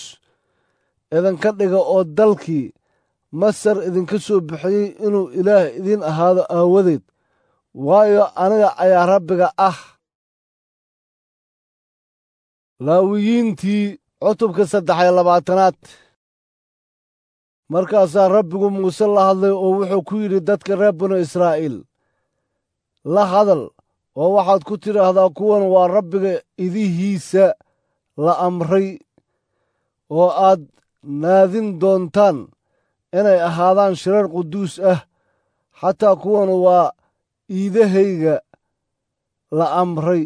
idinka dhiga oo dalkii masar idinka soo bixiyey inuu ilaah idiin ahaado aawadeed, waayo aniga ayaa rabbiga ah. laawiyiintii cutubka 23aad. markaasaa rabbigu muuse la hadlay oo wuxuu ku yidhi dadka reer banu israa'iil, la hadal oo waxaad ku tidhaahdaa kuwan waa rabbiga idihiisa la amray oo aad naadin doontaan inay ahaadaan shirar quduus ah. xataa kuwan waa iidahayga la amray.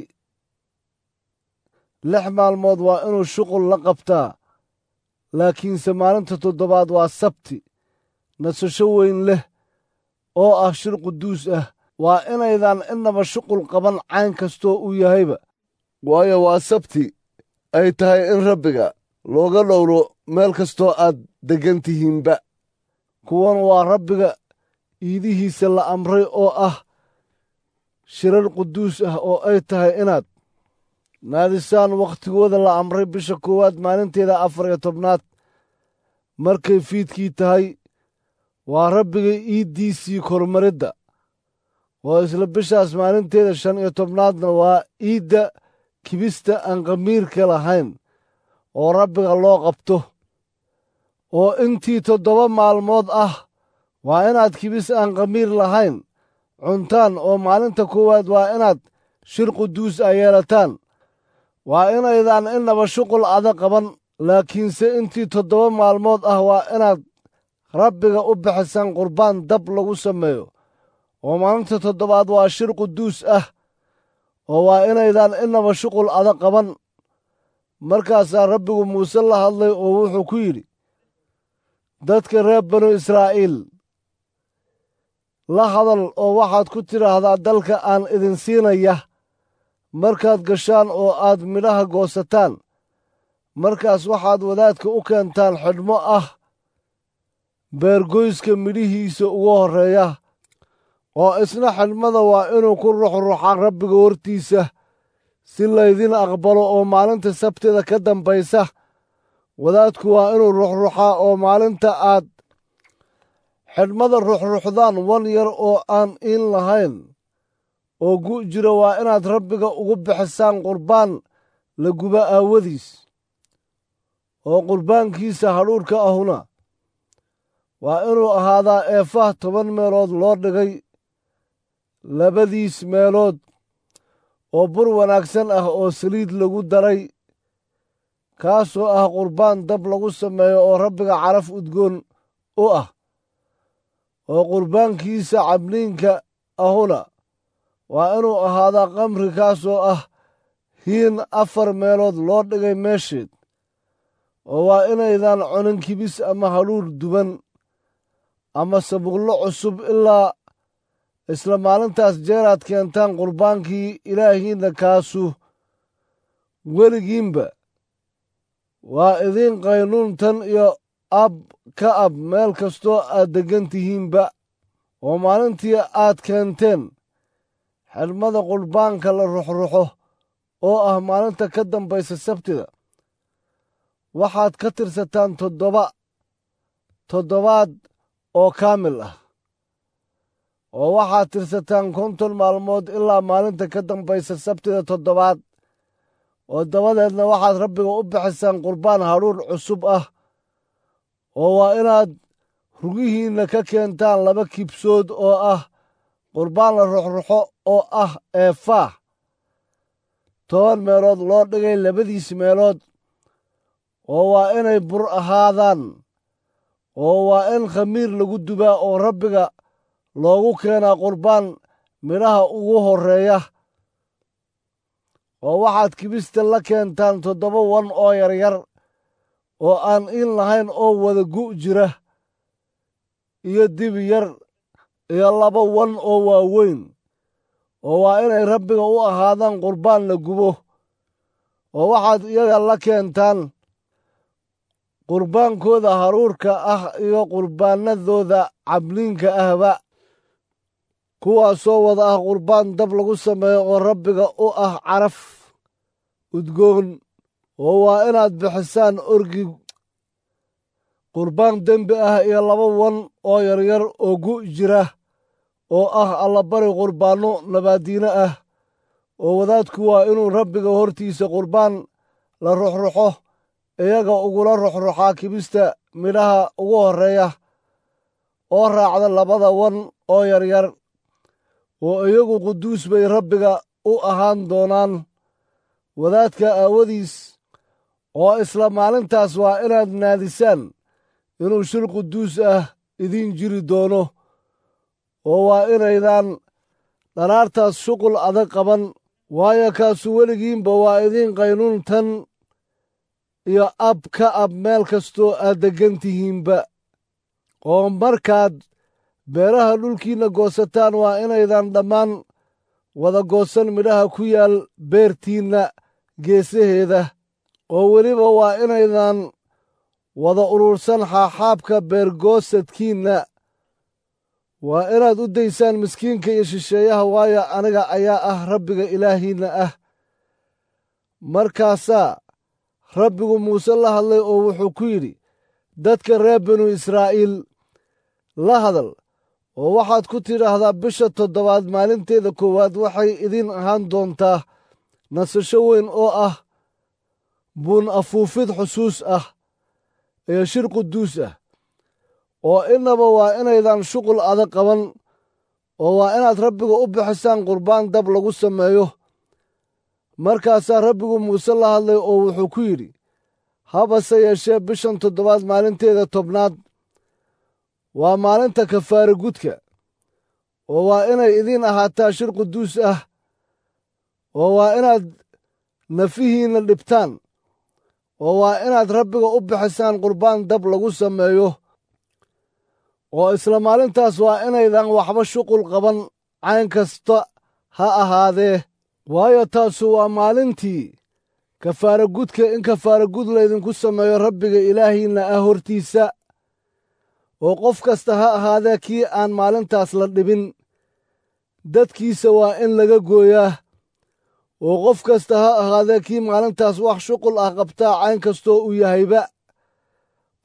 6 maalmood waa inuu shuqul la qabtaa, laakiinse maalinta 7aad waa sabti, nasasho weyn leh oo ah shir quduus ah. waa inaydan innaba shuqul qaban cayn kastoo uu yahayba, waayo waa sabti ay tahay in rabbiga looga dhowro meel kastoo aad deggan tihiinba. kuwan waa rabbiga iidihiisa la amray oo ah shirar quduus ah, oo ay tahay inaad naadisaan wakhtigooda la amray bisha 1aad maalinteeda 14aad markay fiidkii tahay. waa rabbiga iiddiisii kormaridda. oo isla bishaas maalinteeda 15aadna waa iidda kibista aan khamiirka lahayn oo rabbiga loo qabto. oo intii 7 maalmood ah waa inaad kibis aan khamiir lahayn cuntaan, oo maalinta 1aad waa inaad shir quduus ah yeelataan. waa inaydan innaba shuqul adag qaban, laakiinse intii 7 maalmood ah waa inaad rabbiga u bixisaan qurbaan dab lagu sameeyo. oo maalinta 7aad waa shir quduus ah, oo waa inaydan innaba shuqul adag qaban. markaasaa rabbigu muuse la hadlay oo wuxuu ku yidhi, dadka reer banu israa'iil la hadal oo waxaad ku tidhaahdaa dalka aan idin siinaya markaad gashaan oo aad midhaha goosataan, markaas waxaad wadaadka u keentaan xidhmo ah beergoyska midhihiisa ugu horreeya, oo isna xidhmada waa inuu ku ruxruxaa rabbiga hortiisa si laydin aqbalo. oo maalinta sabtida ka dambaysa wadaadku waa inuu ruxruxaa oo maalinta aad xidhmada ruxruxdaan wan yar oo aan iin lahayn oo gu' jira waa inaad rabbiga ugu bixisaan qurbaan la guba aawadiis, oo qurbaankiisa hadhuudhka ahuna waa inuu ahaadaa eefah 10 meelood loo dhigay 2 meelood oo bur wanaagsan ah oo saliid lagu daray, kaasoo ah qurbaan dab lagu sameeyo oo rabbiga caraf udgoon u ah, oo qurbaankiisa cabniinka ahuna waa inuu ahaadaa qamri, kaasoo ah hiin 4 meelood loo dhigay meesheed, oo waa inaydan cunin kibis ama hadhuudh duban ama sabuullo cusub ilaa isla maalintaas jeeraad keentaan qurbaankii ilaahiinna, kaasu weligiinba waa idiin qaynuun tan iyo ab ka ab meel kastoo aad deggan tihiinba. oo maalintii aad keenteen xidhmada qurbaanka la ruxruxo oo ah maalinta ka dambaysa sabtida, waxaad ka tirsataan 7 toddobaad oo kaamil ah, oo waxaad tirsataan 50 maalmood ilaa maalinta ka dambaysa sabtida 7aad, oo dabadeedna waxaad rabbiga u bixisaan qurbaan hadhuudh cusub ah, oo waa inaad rugihiinna ka keentaan 2 kibsood oo ah qurbaan la ruxruxo oo ah eefah 10 meelood loo dhigay 2 meelood, oo waa inay bur ahaadaan, oo waa in khamiir lagu dubaa oo rabbiga loogu keenaa qurbaan midhaha ugu horreeya. oo waxaad kibista la keentaan 7 wan oo yaryar oo aan iin lahayn oo wada gu' jira, iyo dibi yar iyo 2 wan oo waaweyn, oo waa inay rabbiga u ahaadaan qurbaan la gubo. oo waxaad iyaga la keentaan qurbaankooda hadhuudhka ah iyo qurbaanadooda cabniinka ahba, kuwaasoo wada ah qurbaan dab lagu sameeyo oo rabbiga u ah caraf udgoon. oo waa inaad bixisaan orgi qurbaan dembi ah iyo 2 wan oo yaryar oo gu' jira oo ah allabari qurbaanno nabaaddiino ah. oo wadaadku waa inuu rabbiga hortiisa qurbaan la ruxruxo iyaga ugula ruxruxaa kibista midhaha ugu horreeya oo raacda 2 wan oo yaryar, oo iyagu quduus bay rabbiga u ahaan doonaan wadaadka aawadiis. oo isla maalintaas waa inaad naadisaan inuu shir quduus ah idiin jiri doono, oo waa inaydan dharaartaas shuqul adag qaban, waayo kaasu weligiinba waa idiin qaynuun tan iyo ab ka ab meel kastoo aad deggan tihiinba. oo markaad beeraha dhulkiinna goosataan waa inaydan dhammaan wada goosan midhaha ku yaal beertiinna geesaheeda, oo weliba waa inaydan wada urursan xaaxaabka beergoosadkiinna. waa inaad u daysaan miskiinka iyo shisheeyaha, waayo aniga ayaa ah rabbiga ilaahiinna ah. markaasaa rabbigu muuse la hadlay oo wuxuu ku yidhi, dadka reer binu israa'iil la hadal, oo waxaad ku tidhaahdaa bisha 7aad maalinteeda 1aad waxay idiin ahaan doontaa nasasho weyn oo ah buun afuufid xusuus ah iyo shir quduus ah. oo innaba waa inaydan shuqul adag qaban, oo waa inaad rabbiga u bixisaan qurbaan dab lagu sameeyo. markaasaa rabbigu muuse la hadlay oo wuxuu ku yidhi, habase yeeshee bishan 7aad maalinteeda 10aad waa maalinta kafaara gudka, oo waa inay idiin ahaataa shir quduus ah, oo waa inaad nafihiinna dhibtaan, oo waa inaad rabbiga u bixisaan qurbaan dab lagu sameeyo. oo isla maalintaas waa inaydan waxba shuqul qaban cayn kasta ha ahaadee, waayo taasu waa maalintii kafaara gudka, in kafaara gud laydinku sameeyo rabbiga ilaahiinna ah hortiisa. oo qof kasta ha ahaadee kii aan maalintaas la dhibin, dadkiisa waa in laga gooyaa. oo qof kasta ha ahaadee kii maalintaas wax shuqul ah qabtaa cayn kastoo uu yahayba,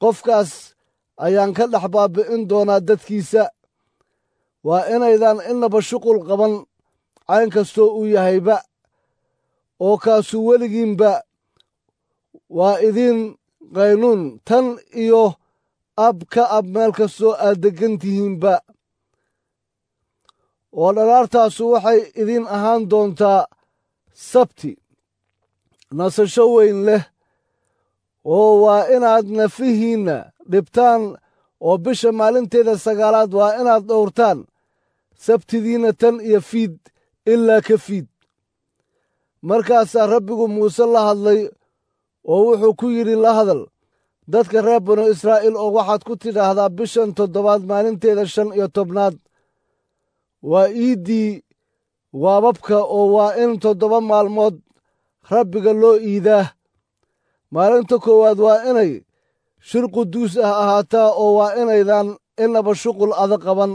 qofkaas ayaan ka dhex baabi'in doonaa dadkiisa. waa inaydan innaba shuqul qaban cayn kastoo uu yahayba, oo kaasu weligiinba waa idiin qaynuun tan iyo ab ka ab meel kastoo aad deggan tihiinba. oo dharaartaasu waxay idiin ahaan doontaa sabti, nasasho weyn leh, oo waa inaad nafihiinna dhibtaan, oo bisha maalinteeda sagaalaad waa inaad dhowrtaan sabtidiinna tan iyo fiid ilaa ka fiid. markaasaa rabbigu muuse la hadlay oo wuxuu ku yidhi, la hadal dadka reer banu israa'iil oo waxaad ku tidhaahdaa, bishan toddobaad maalinteeda 15 waa iiddii waababka, oo waa in 7 maalmood rabbiga loo iidaa. maalinta koowaad waa inay shir quduus ah ahaataa, oo waa inaydan innaba shuqul adag qaban.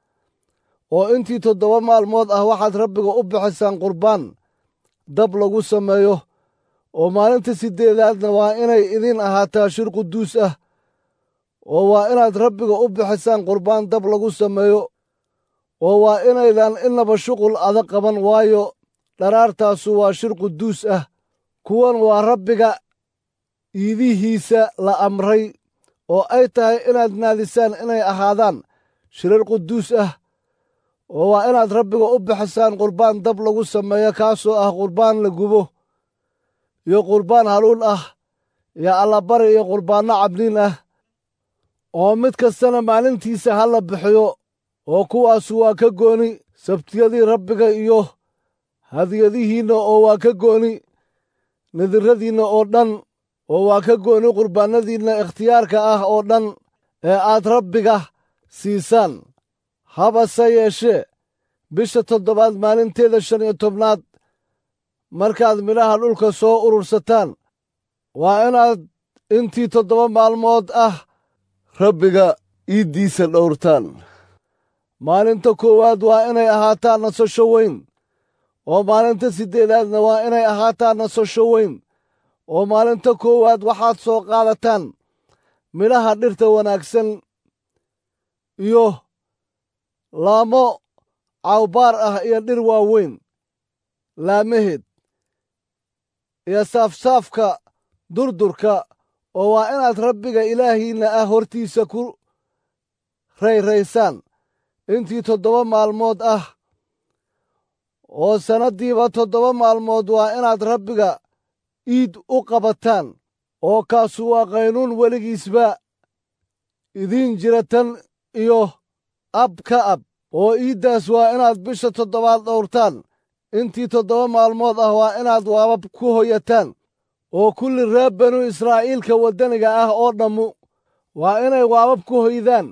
oo intii 7 maalmood ah waxaad rabbiga u bixisaan qurbaan dab lagu sameeyo. oo maalinta 8aadna waa inay idiin ahaataa shir quduus ah, oo waa inaad rabbiga u bixisaan qurbaan dab lagu sameeyo. oo waa inaydan innaba shuqul adag qaban, waayo dharaartaasu waa shir quduus ah. kuwan waa rabbiga iidihiisa la amray, oo ay tahay inaad naadisaan inay ahaadaan shirar quduus ah. oo waa inaad rabbiga u bixisaan qurbaan dab lagu sameeyo, kaasoo ah qurbaan la gubo, iyo qurbaan haluun ah, iyo allabari, iyo qurbaanno cabniin ah. oo mid kastana maalintiisa ha la bixiyo. oo kuwaasu waa ka gooni sabtiyadii rabbiga, iyo hadiyadihiinna oo waa ka gooni nadirradiinna oo dhan, oo waa ka gooni qurbaannadiinna ikhtiyaarka ah oo dhan ee aad rabbiga siisaan. habase yeeshee bisha 7 maalinteeda 15 markaad midhaha dhulka soo urursataan, waa inaad intii 7 maalmood ah rabbiga iiddiisa dhowrtaan. maalinta koowaad waa inay ahaataa nasasho weyn, oo maalinta 8aadna waa inay ahaataa nasasho weyn. oo maalinta koowaad waxaad soo qaadataan midhaha dhirta wanaagsan, iyo laamo cawbaar ah, iyo dhir waaweyn laamaheed, iyo saafsaafka durdurka. oo waa inaad rabbiga ilaahiinna ah hortiisa ku rayraysaan intii 7 maalmood ah. oo sannaddiiba 7 maalmood waa inaad rabbiga iid u qabataan. oo kaasu waa qaynuun weligiisba idiin jira tan iyo ab ka ab. oo iiddaas waa inaad bisha 7aad dhowrtaan. intii 7 maalmood ah waa inaad waabab ku hoyataan. oo kulli reer banu israa'iilka waddaniga ah oo dhammu waa inay waabab ku hoydaan,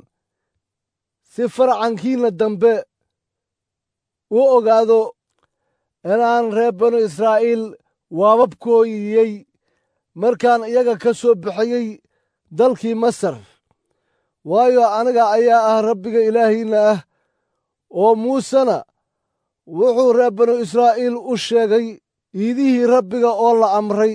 si farcankiinna dambe u ogaado inaan reer banu israa'iil waabab ku hoyiyey markaan iyaga ka soo bixiyey dalkii masar. waayo aniga ayaa ah rabbiga ilaahiinna ah. oo muusena wuxuu reer banu israa'iil u sheegay iidihii rabbiga oo la amray.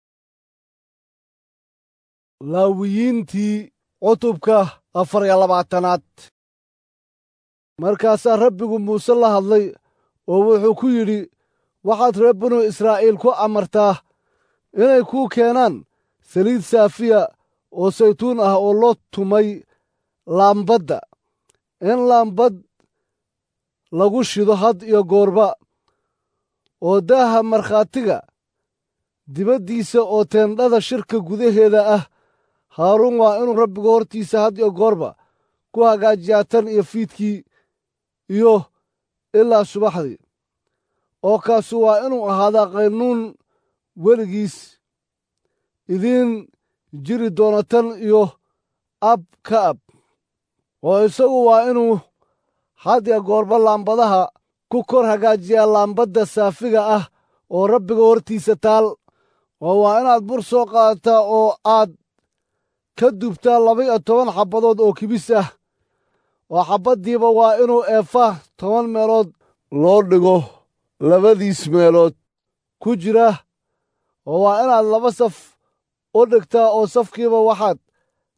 laawiyiintii cutubka 24aad. markaasaa rabbigu muuse la hadlay oo wuxuu ku yidhi, waxaad reer banu israa'iil ku amartaa inay kuu keenaan saliid saafiya oo saytuun ah oo loo tumay laambadda, in laambad lagu shido had iyo goorba. oo daaha markhaatiga dibaddiisa oo teendhada shirka gudaheeda ah, haaruun waa inuu rabbiga hortiisa had iyo goorba ku hagaajiyaa tan iyo fiidkii iyo ilaa subaxdii. oo kaasu waa inuu ahaadaa qaynuun weligiis idiin jiri doona tan iyo ab ka ab. oo isagu waa inuu had iyo goorba laambadaha ku kor hagaajiyaa laambadda saafiga ah oo rabbiga hortiisa taal. oo waa inaad bur soo qaadataa oo aad ka dubtaa 12 xabbadood oo kibis ah. oo xabbaddiiba waa inuu eefah 10 meelood loo dhigo labadiis meelood ku jira. oo waa inaad 2 saf u dhigtaa, oo safkiiba waxaad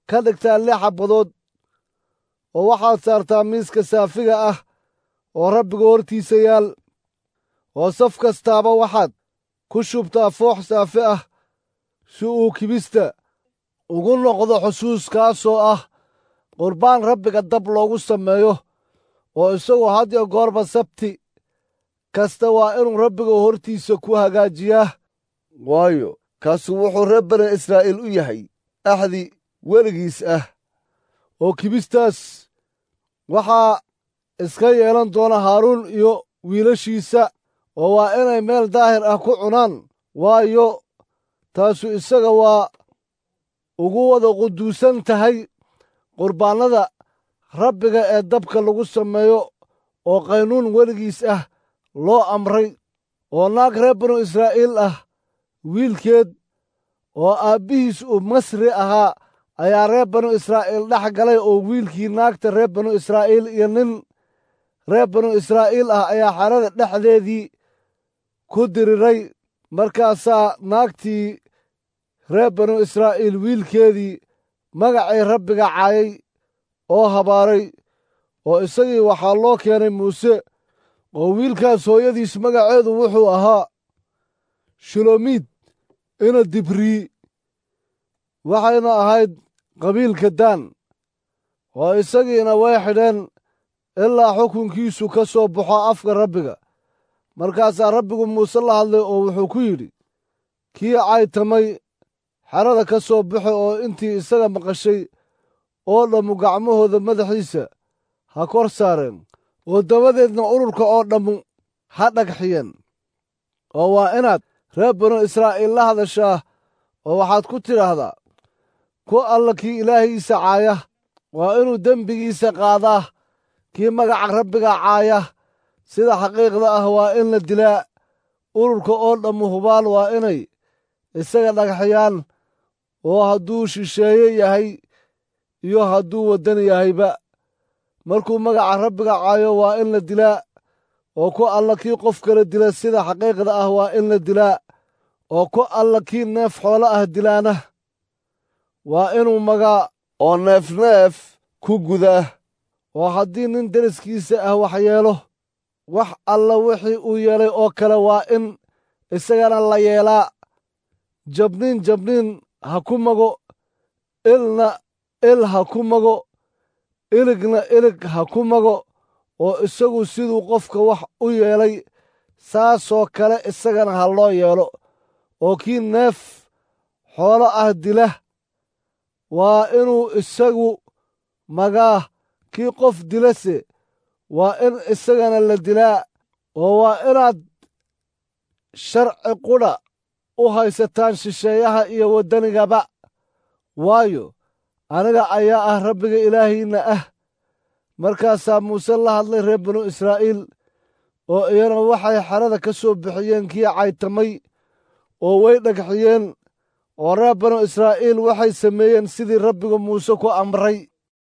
ka dhigtaa 6 xabbadood oo waxaad saartaa miiska saafiga ah oo rabbiga hortiisa yaal oo saf kastaaba waxaad ku shubtaa foox saafi ah si uu kibista ugu noqdo xusuus kaasoo ah qurbaan rabbiga dab loogu sameeyo oo isagoo had iyo goorba sabti kasta waa inuu rabbiga hortiisa ku hagaajiyaa waayo kaasu wuxuu reer bani israa'iil u yahay axdi weligiis ah oo kibistaas waxaa iska yeelan doona haaruun iyo wiilashiisa oo waa inay meel daahir ah ku cunaan waayo taasu isaga waa ugu wada quduusan tahay qurbaannada rabbiga ee dabka lagu sameeyo oo qaynuun weligiis ah loo amray oo naag reer banu israa'iil ah wiilkeed oo aabbihiis uu masri ahaa ayaa reer banu israa'iil dhex galay oo wiilkii naagta reer banu israa'iil iyo nin reer banu israa'iil ah ayaa xerada dhexdeedii ku diriray markaasaa naagtii reer banu israa'iil wiilkeedii magacay rabbiga caayay oo habaaray oo isagii waxaa loo keenay muuse oo wiilkaas hooyadiis magaceedu wuxuu ahaa shulomiid ina dibrii waxayna ahayd qabiilka daan oo isagiina way xidheen ilaa xukunkiisu ka soo baxo afka rabbiga markaasaa rabbigu muuse la hadlay oo wuxuu ku yidhi kii caytamay xerada ka soo baxo oo intii isaga maqashay oo dhammu gacmahooda madaxiisa ha kor saareen oo dabadeedna ururka oo dhammu ha dhagxiyeen oo waa inaad reer banu israa'iil la hadashaa oo waxaad ku tidhaahdaa ku alla kii ilaahiisa caaya waa inuu dembigiisa qaadaa kii magaca rabbiga caaya sida xaqiiqda ah waa in la dilaa ururka oo dhammu hubaal waa inay isaga dhagxiyaan oo hadduu shisheeye yahay iyo hadduu waddan yahayba markuu magaca rabbiga caayo waa in la dilaa oo ku alla kii qof kala dila sida xaqiiqda ah waa in la dilaa oo ku alla kii neef xoolo ah dilaana waa inuu magaa oo neefneef ku gudaa oo haddii nin deriskiisa ah wax yeelo wax alla wixii uu yeelay oo kale waa in isagana la yeelaa jabniin jabniin ha ku mago ilna il ha ku mago iligna ilig ha ku mago oo isagu siduu qofka wax u yeelay saasoo kale isagana ha loo yeelo oo kii neef xoolo ah dila waa inuu isagu magaa kii qof dilase waa in isagana la dilaa oo waa inaad sharci qudha u haysataan shisheeyaha iyo waddanigaba waayo aniga ayaa ah rabbiga ilaahiinna ah markaasaa muuse la hadlay reer banu israa'iil oo iyana waxay xerada ka soo bixiyeen kii caytamay oo way dhagxiyeen oo reer banu israa'iil waxay sameeyeen sidii rabbigu muuse ku amray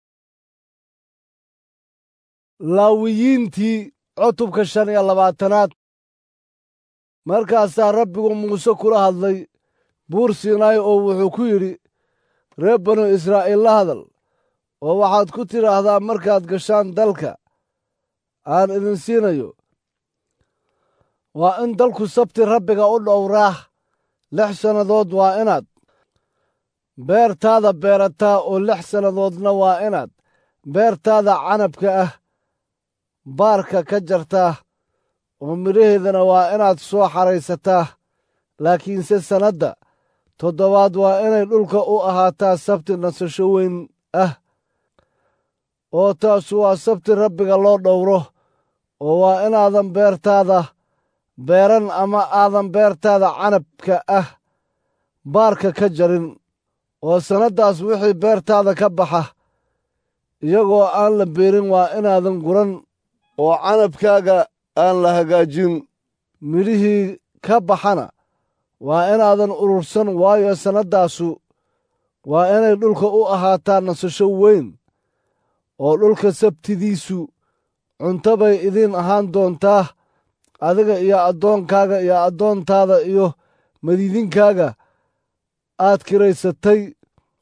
laawiyiintii cutubka 25 markaasaa rabbigu muuse kula hadlay buur siinaay oo wuxuu ku yidhi reer banu israa'iil la hadal oo waxaad ku tidhaahdaa markaad gashaan dalka aan idin siinayo waa in dalku sabti rabbiga u dhowraa 6 sannadood waa inaad beertaada beerataa oo 6 sannadoodna waa inaad beertaada canabka ah baarka ka jartaa oo midhaheedana waa inaad soo xaraysataa laakiinse sannadda 7 waa inay dhulka u ahaataa sabti nasasho weyn ah oo taasu waa sabti rabbiga loo dhowro oo waa inaadan beertaada beeran ama aadan beertaada canabka ah baarka ka jarin oo sannaddaas wixii beertaada ka baxa iyagoo aan la beerin waa inaadan guran oo canabkaaga aan la hagaajin midhihii ka baxana waa inaadan urursan waayo sannaddaasu waa inay dhulka u ahaataa nasasho weyn oo dhulka sabtidiisu cunto bay idiin ahaan doontaa adiga iyo addoonkaaga iyo addoontaada iyo madiidinkaaga aad kiraysatay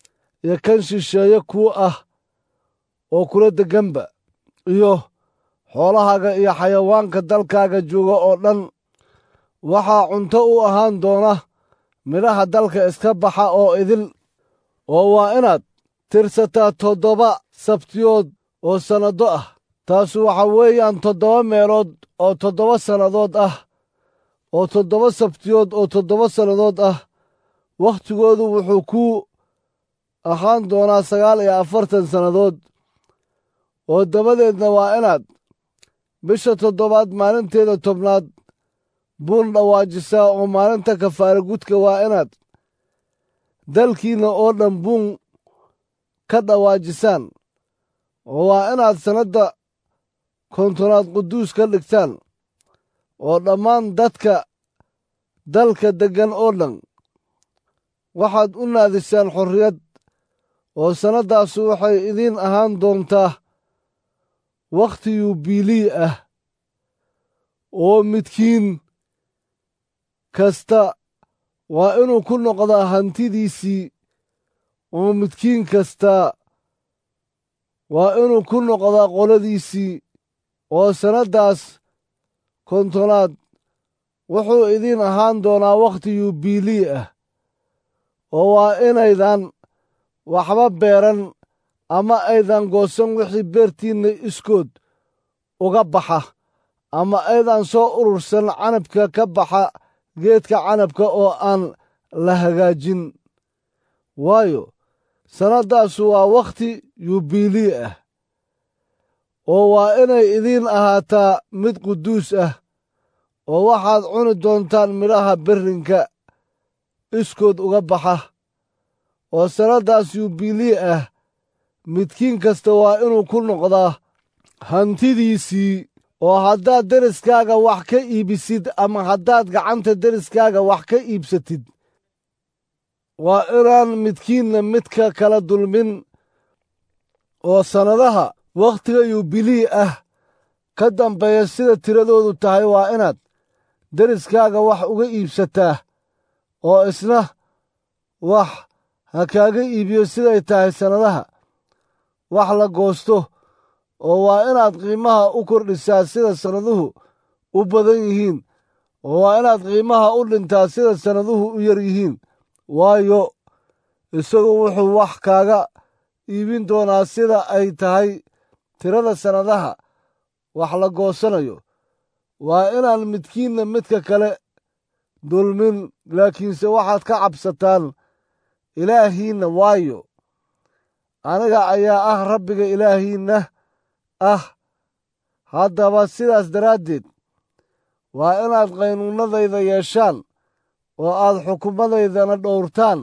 iyo kan shisheeye kuu ah oo kula degganba, iyo xoolahaaga iyo xayawaanka dalkaaga jooga oo dhan. waxaa cunto u ahaan doona midhaha dalka iska baxa oo idil, oo waa inaad tirsataa 7 sabtiyood oo sannado ah. taasu waxa weeyaan 7 meelood oo 7 sannadood ah, oo 7 sabtiyood oo 7 sannadood ah. wakhtigoodu wuxuu ku ahaan doonaa 49 sannadood. oo dabadeedna waa inaad bisha 7aad maalinteeda 10aad buun dhawaajisaa, oo maalinta kafaara gudka waa inaad dalkiinna oo dhan buun ka dhawaajisaan. oo waa inaad sannadda 50aad quduus ka dhigtaan, oo dhammaan dadka dalka deggan oo dhan waxaad u naadisaan xorriyad. oo sannaddaasu waxay idiin ahaan doontaa wakhti yubilii ah, oo midkiin kasta waa inuu ku noqdaa hantidiisii, oo midkiin kasta waa inuu ku noqdaa qoladiisii. oo sannaddaas 50aad wuxuu idiin ahaan doonaa wakhti yubilii ah, oo waa inaydan waxba beeran ama aydan goosan wixii beertiinna iskood uga baxa, ama aydan soo urursan canabka ka baxa geedka canabka oo aan la hagaajin. waayo sannaddaasu waa wakhti yubilii ah, oo waa inay idiin ahaataa mid quduus ah. oo waxaad cuni doontaan midhaha berrinka iskood uga baxa. oo sannaddaas yubilii ah midkiin kasta waa inuu ku noqdaa hantidiisii. oo haddaad deriskaaga wax ka iibisid, ama haddaad gacanta deriskaaga wax ka iibsatid, waa inaan midkiinna midka kala dulmin. oo sannadaha wakhtiga yubilii ah ka dambeeya sida tiradoodu tahay waa inaad deriskaaga wax uga iibsataa, oo isna wax ha kaaga iibiyo siday tahay sannadaha wax la goosto. oo waa inaad qiimaha u kordhisaa sida sannaduhu u badan yihiin, oo waa inaad qiimaha u dhintaa sida sannaduhu u yar yihiin. waayo isagu wuxuu wax kaaga iibin doonaa sida ay tahay tirada sannadaha wax la goosanayo. waa inaan midkiinna midka kale dulmin, laakiinse waxaad ka cabsataan ilaahiinna, waayo aniga ayaa ah Rabbiga ilaahiinna ah. haddaba sidaas daraaddeed waa inaad qaynuunnadayda yeeshaan, oo aad xukumadaydana dhowrtaan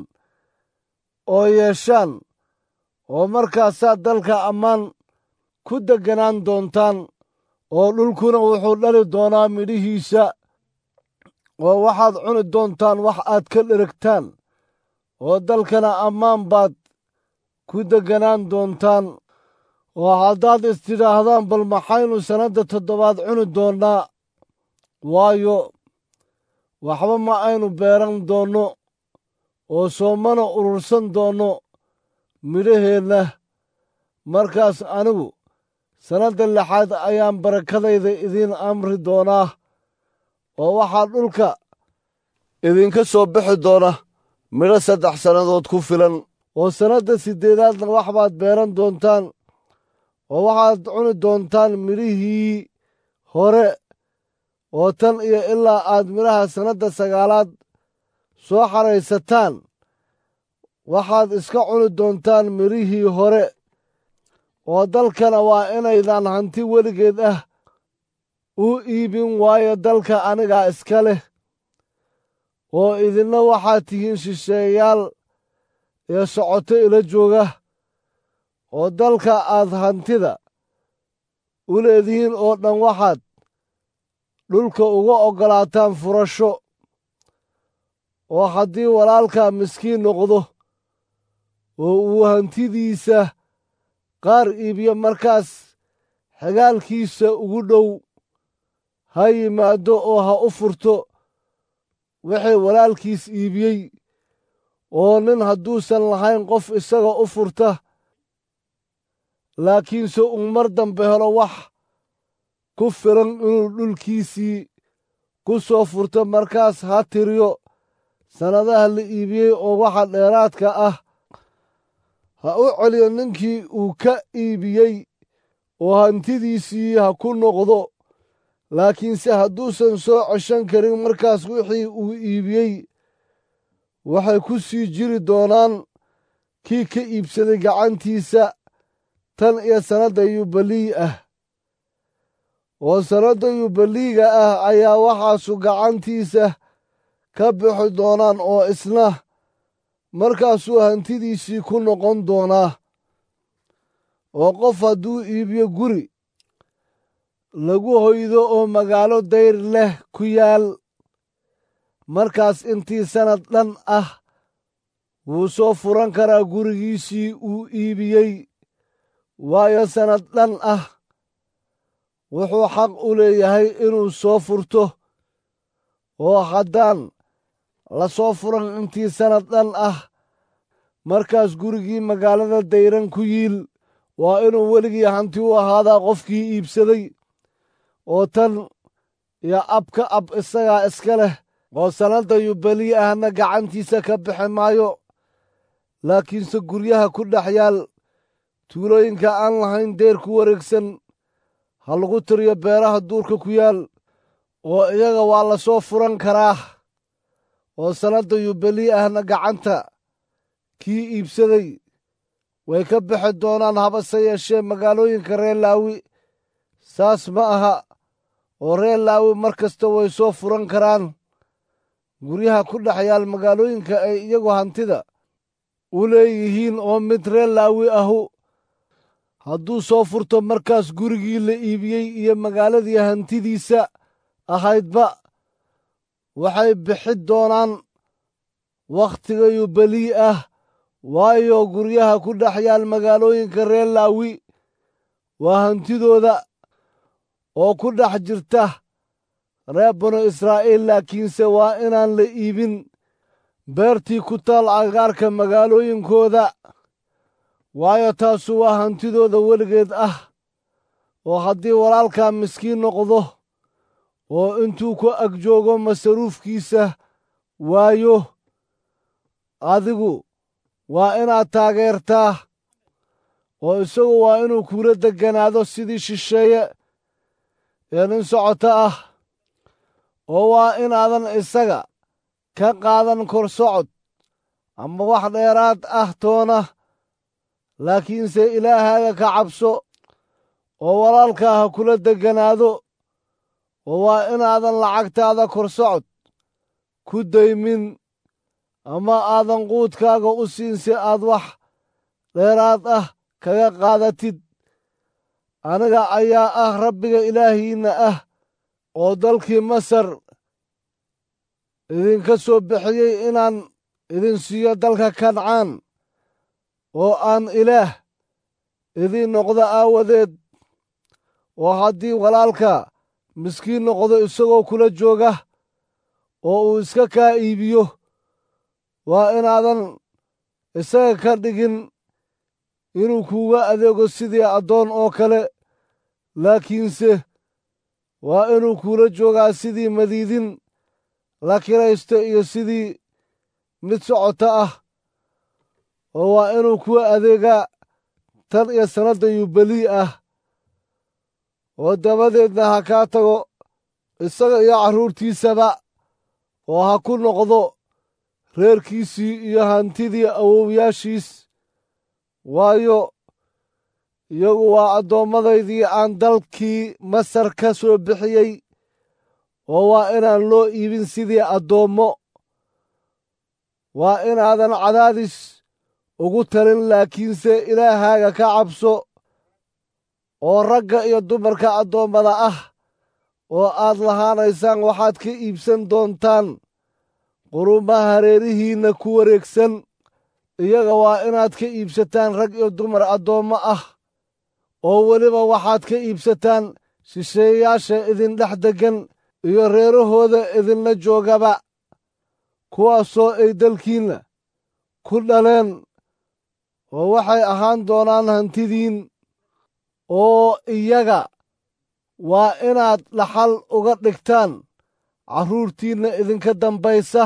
oo yeeshaan, oo markaasaad dalka ammaan ku degganaan doontaan. oo dhulkuna wuxuu dhali doonaa midhihiisa, oo waxaad cuni doontaan wax aad ka dheragtaan, oo dalkana ammaan baad ku degganaan doontaan. oo haddaad istidhaahdaan bal maxaynu sannadda 7aad cuni doonnaa, waayo waxba ma aynu beeran doonno, oo soomana urursan doonno midhaheenna, markaas anigu sannadda 6aad ayaan barakadayda idiin amri doonaa. oo waxaa dhulka idinka soo bixi doona midho 3 sannadood ku filan. oo sannadda 8aadna wax baad beeran doontaan, oo waxaad cuni doontaan midhihii hore. oo tan iyo ilaa aad midhaha sannadda 9aad soo xaraysataan, waxaad iska cuni doontaan midhihii hore. oo dalkana waa inaydan hanti weligeed ah u iibin, waayo dalka anigaa iska leh. oo idinna waxaad tihiin shisheeyayaal iyo socoto ila jooga. oo dalka aad hantida u leedihiin oo dhan waxaad dhulka uga oggolaataan furasho. oo haddii walaalka miskiin noqdo oo uu hantidiisa qaar iibiyo, markaas xigaalkiisa ugu dhow ha yimaado oo ha u furto wixii walaalkiis iibiyey. oo nin hadduusan lahayn qof isaga u furta laakiinse uu mar dambe helo wax ku filan inuu dhulkiisii ku soo furto, markaas ha tiriyo sannadaha la iibiyey oo waxa dheeraadka ah ha u celiyo ninkii uu ka iibiyey, oo hantidiisii ha ku noqdo. laakiinse hadduusan soo ceshan karin, markaas wixii uu iibiyey waxay ku sii jiri doonaan kii ka iibsaday gacantiisa tan iyo sannadda yuubiley ah. oo sannadda yuubileyga ah ayaa waxaasu gacantiisa ka bixi doonaan, oo isna markaasuu hantidiisii ku noqon doonaa. oo qof hadduu iibiyo guri lagu hoydo oo magaalo dayr leh ku yaal, markaas intii sannad dhan ah wuu soo furan karaa gurigiisii uu iibiyey, waayo sannad dhan ah wuxuu xaq u leeyahay inuu soo furto. oo haddaan la soo furan intii sannad dhan ah, markaas gurigii magaalada dayran ku yiil waa inuu weligii hanti u ahaadaa qofkii iibsaday, oo tan iyo ab ka ab isagaa iska leh, oo sannadda yuubiley ahna gacantiisa ka bixi maayo. laakiinse guryaha ku dhex yaal tuulooyinka aan lahayn deyr ku wareegsan ha lagu tiriyo beeraha duurka ku yaal, oo iyaga waa la soo furan karaa. oo sannadda yuubiley ahna gacanta kii iibsaday way ka bixi doonaan. habase yeeshee magaalooyinka reer laawi saas ma aha, oo reer laawi mar kasta way soo furan karaan guryaha ku dhex yaal magaalooyinka ay iyagu hantida u leeyihiin. oo mid reer laawi ahu hadduu soo furto, markaas gurigii la iibiyey iyo magaaladii hantidiisa ahaydba waxay bixi doonaan wakhtiga yuubiley ah, waayo guryaha ku dhex yaal magaalooyinka reer laawi waa hantidooda oo ku dhex jirta reer banu israa'iil. laakiinse waa inaan la iibin beertii ku taal agaarka magaalooyinkooda, waayo taasu waa hantidooda weligeed ah. oo haddii walaalkaa miskiin noqdo oo intuu ku ag joogo masaruufkiisa waayo, adigu waa inaad taageertaa, oo isagu waa inuu kula degganaado sidii shisheeye ee nin socota ah. oo waa inaadan isaga ka qaadan kor socod ama wax dheeraad ah toona, laakiinse ilaahaaga ka cabso oo walaalkaa ha kula degganaado. oo waa inaadan lacagtaada kor socod ku daymin, ama aadan quudkaaga u siin si aad wax dheeraad ah kaga qaadatid. aniga ayaa ah Rabbiga ilaahiinna ah, oo dalkii Masar idinka soo bixiyey inaan idin siiyo dalka Kancaan, oo aan ilaah idiin noqdo aawadeed. oo haddii walaalka miskiin noqdo isagoo kula jooga oo uu iska kaa iibiyo, waa inaadan isaga ka dhigin inuu kuuga adeego sidii addoon oo kale, laakiinse waa inuu kuula joogaa sidii madiidin la kiraysto iyo sidii mid socota ah. oo waa inuu kuu adeegaa tan iyo sannadda yuubiley ah. oo dabadeedna ha kaa tago isaga iyo carruurtiisaba, oo ha ku noqdo reerkiisii iyo hantidii awowyaashiis, waayo iyagu waa adoommadaydii aan dalkii Masar ka soo bixiyey. oo waa inaan loo iibin sidii addoommo. waa inaadan cadaadis ugu talin, laakiinse ilaahaaga ka cabso. oo ragga iyo dumarka addoommada ah oo aad lahaanaysaan waxaad ka iibsan doontaan quruumaha hareerihiinna ku wareegsan. iyaga waa inaad ka iibsataan rag iyo dumar addoommo ah, oo weliba waxaad ka iibsataan shisheeyayaasha idin dhex deggan iyo reerahooda idinla joogaba, kuwaasoo ay dalkiinna ku dhaleen oo waxay ahaan doonaan hantidiin oo iyaga waa inaad dhaxal uga dhigtaan carruurtiinna idinka dambaysa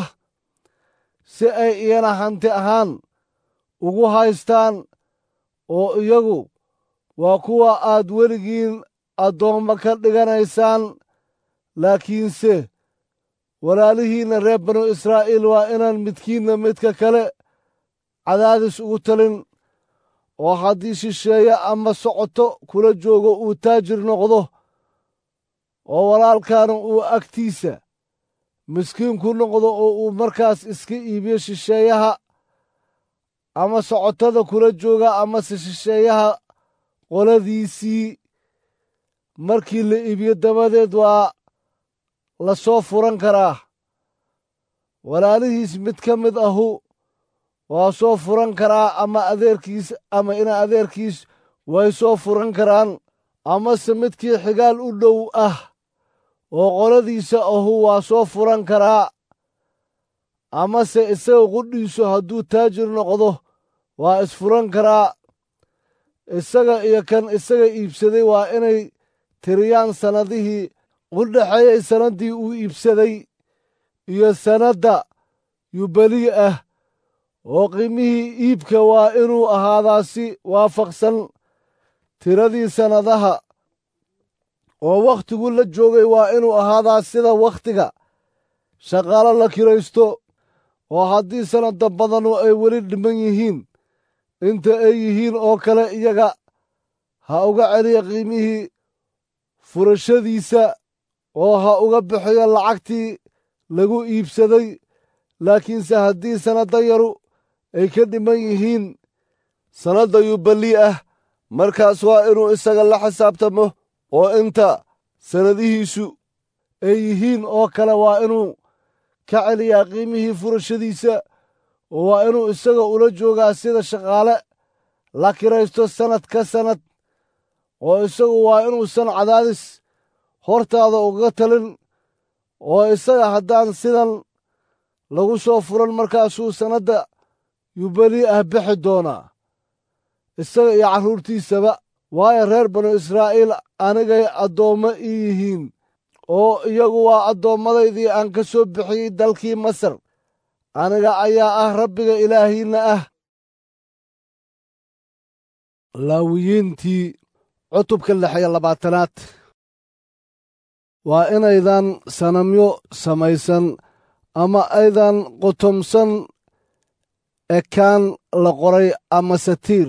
si ay iyana hanti ahaan ugu haystaan oo iyagu waa kuwa aad weligiin addoommo ka dhiganaysaan laakiinse walaalihiinna reer banu israa'iil waa inaan midkiinna midka kale cadaadis ugu talin oo haddii shisheeye ama socoto kula joogo uu taajir noqdo oo walaalkaana uu agtiisa miskiin ku noqdo oo uu markaas iska iibiyo shisheeyaha ama socotada kula jooga amase shisheeyaha qoladiisii markii la iibiyo dabadeed waa la soo furan karaa walaalihiis mid ka mid ahu waa soo furan karaa ama adeerkiis ama ina adeerkiis way soo furan karaan amase midkii xigaal u dhow ah oo qoladiisa ahu waa soo furan karaa amase isaga qudhiisu hadduu taajir noqdo waa isfuran karaa isaga iyo kan isaga iibsaday waa inay tiriyaan sannadihii u dhexeeyey sannaddii uu iibsaday iyo sannadda yubalii ah oo qiimihii iibka waa inuu ahaadaa si waafaqsan tiradii sannadaha oo wakhtigu la joogay waa inuu ahaadaa sida wakhtiga shaqaalo la kiraysto oo haddii sannada badanu ay weli dhiman yihiin inta ay yihiin oo kale iyaga ha uga celiya qiimihii furashadiisa oo ha uga bixiyo lacagtii lagu iibsaday laakiinse haddii sannada yaru ay ka dhiman yihiin sannadda yubalii ah markaas waa inuu isaga la xisaabtamo oo inta sannadihiisu ay yihiin oo kale waa inuu ka celiyaa qiimihii furashadiisa oo waa inuu isaga ula joogaa sida shaqaale la kiraysto sannad ka sannad oo isagu waa inuusan cadaadis hortaada uga talin oo isaga haddaan sidan lagu soo furan markaasuu sannadda yubalii ah bixi doonaa isaga iyo carruurtiisaba waayo reer banu israa'iil anigay addoommo ii yihiin oo iyagu waa adoommadaydii aan ka soo bixiyey dalkii masar aniga ayaa ah rabbiga ilaahiinna ah laawiyiintii cutubka 16 waa inaydan sanamyo samaysan ama aydan qotomsan ekaan la qoray ama satiir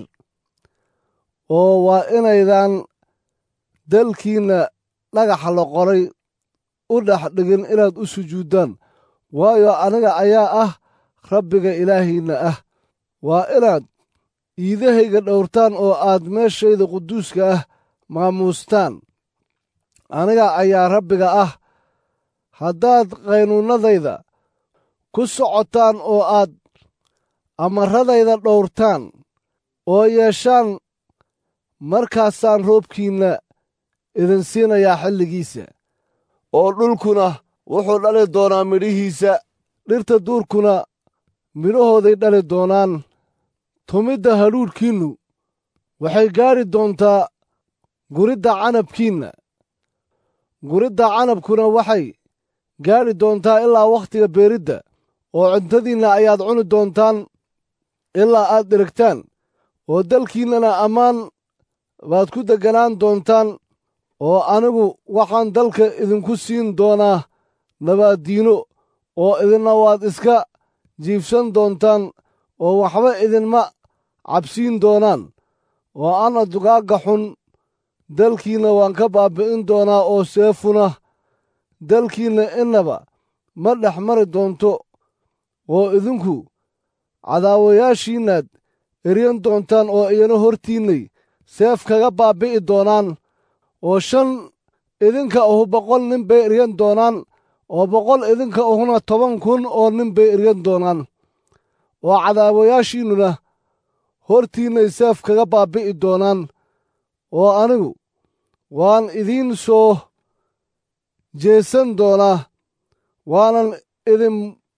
oo waa inaydan dalkiinna dhagaxa la qoray u dhex dhigin inaad u sujuuddaan waayo aniga ayaa ah rabbiga ilaahiinna ah waa inaad iidahayga dhowrtaan oo aad meeshayda quduuska ah maamuustaan aniga ayaa rabbiga ah haddaad qaynuunnadayda ku socotaan oo aad amarradayda dhowrtaan oo yeeshaan markaasaan roobkiinna idin siinayaa xilligiisa oo dhulkuna wuxuu dhali doonaa midhihiisa dhirta duurkuna midhahooday dhali doonaan tumidda hadhuudhkiinnu waxay gaadhi doontaa guridda canabkiinna guridda canabkuna waxay gaadhi doontaa ilaa wakhtiga beeridda oo cuntadiinna ayaad cuni doontaan ilaa aad dherigtaan oo dalkiinnana ammaan baad ku degganaan doontaan oo anigu waxaan dalka idinku siin doonaa nabaaddiino oo idinna waad iska jiibsan doontaan oo waxba idinma cabsiin doonaan oo anna dugaagga xun dalkiinna waan ka baabbi'in doonaa oo seefuna dalkiinna innaba ma dhex mari doonto oo idinku cadaawayaashiinnaad eryan doontaan oo iyana hortiinnay seef kaga baabbi'i doonaan oo 5 idinka ahu 100 nin bay eryan doonaan oo 100 idinka ahuna 10,000 oo nin bay eryan doonaan oo cadaawayaashiinnuna hortiinnay seef kaga baabbi'i doonaan oo anigu waan idiin soo jeesan doonaa waanan idin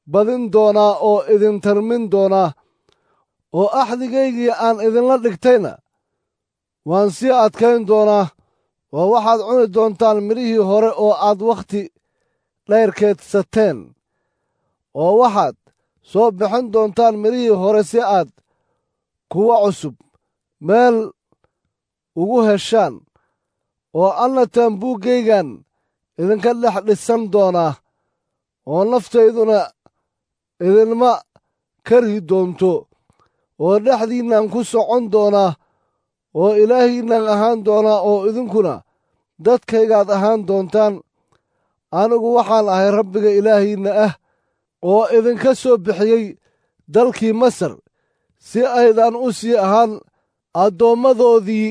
badin doonaa oo idin tarmin doonaa, oo axdigaygii aan idinla dhigtayna waan sii adkayn doonaa, oo waxaad cuni doontaan midhihii hore oo aad wakhti dheer keedsateen, oo waxaad soo bixin doontaan midhihii hore si aad kuwa cusub meel ugu heshaan, oo anna taambuuggaygan idinka dhex dhisan doonaa, oo naftayduna idinma karhi doonto, oo dhexdiinnan ku socon doonaa, oo ilaahiinnan ahaan doonaa, oo idinkuna dadkaygaad ahaan doontaan. anigu waxaan ahay Rabbiga ilaahiinna ah, oo idinka soo bixiyey dalkii Masar, si aydan u sii ahaan addoommadoodii.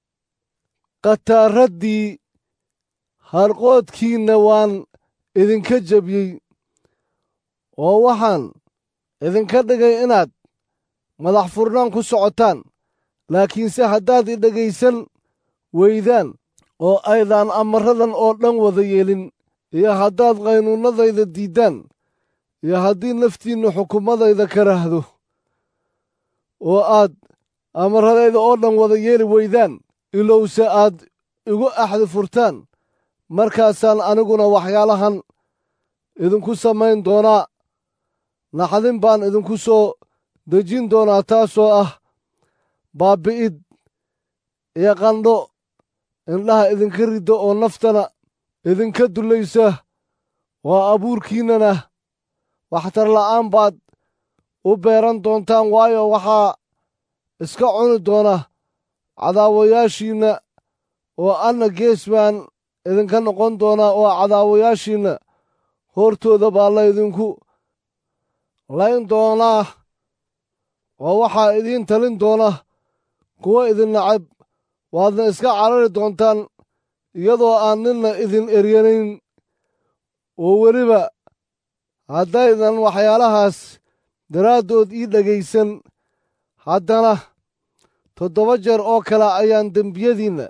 khataaraddii harqoodkiinna waan idinka jebiyey, oo waxaan idinka dhigay inaad madax furnaan ku socotaan. laakiinse haddaad i dhegaysan weydaan oo aydaan amarradan oo dhan wada yeelin, iyo haddaad qaynuunnadayda diiddaan, iyo haddii naftiinnu xukumadayda karahdo, oo aad amarradayda oo dhan wada yeeli weydaan, ilowse aad igu axdi furtaan, markaasaan aniguna waxyaalahan idinku samayn doonaa. naxdin baan idinku soo dejin doonaa, taasoo ah baabbi'id iyo qandho indhaha idinka ridda, oo naftana idinka dullaysa, oo abuurkiinnana waxtar la'aan baad u beeran doontaan, waayo waxaa iska cuni doona cadaawayaashiinna, oo anna gees baan idinka noqon doonaa, oo cadaawayaashiinna hortooda baa laydinku layn doonaa, oo waxaa idiin talin doona kuwa idin nacab, waadna iska carari doontaan iyadoo aan ninna idin eryanayn. oo weliba haddaydan waxyaalahaas daraaddood ii dhegaysan, haddana 7 jeer oo kale ayaan dembiyadiinna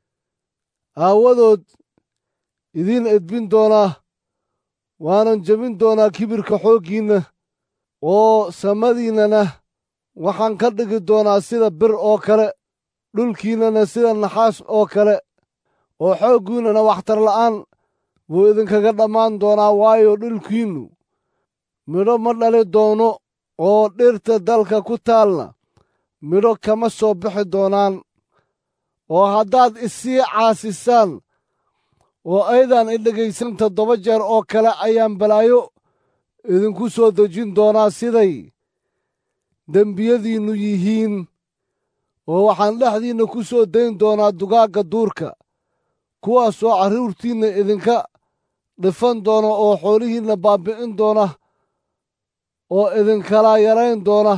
aawadood idiin edbin doonaa, waanan jebin doonaa kibirka xooggiinna, oo samadiinnana waxaan ka dhigi doonaa sida bir oo kale, dhulkiinnana sida naxaas oo kale, oo xooggiinnana waxtar la'aan buu idinkaga dhammaan doonaa. waayo dhulkiinnu midho ma dhali doono, oo dhirta dalka ku taalna midho kama soo bixi doonaan. oo haddaad isii caasisaan oo aydan i dhegaysan 7 jeer oo kale, ayaan balaayo idinku soo dejin doonaa siday dembiyadiinnu yihiin, oo waxaan dhexdiinna ku soo dayn doonaa dugaagga duurka, kuwaasoo carruurtiinna idinka dhifan doona, oo xoolihiinna baabbi'in doona, oo idinkala yarayn doona,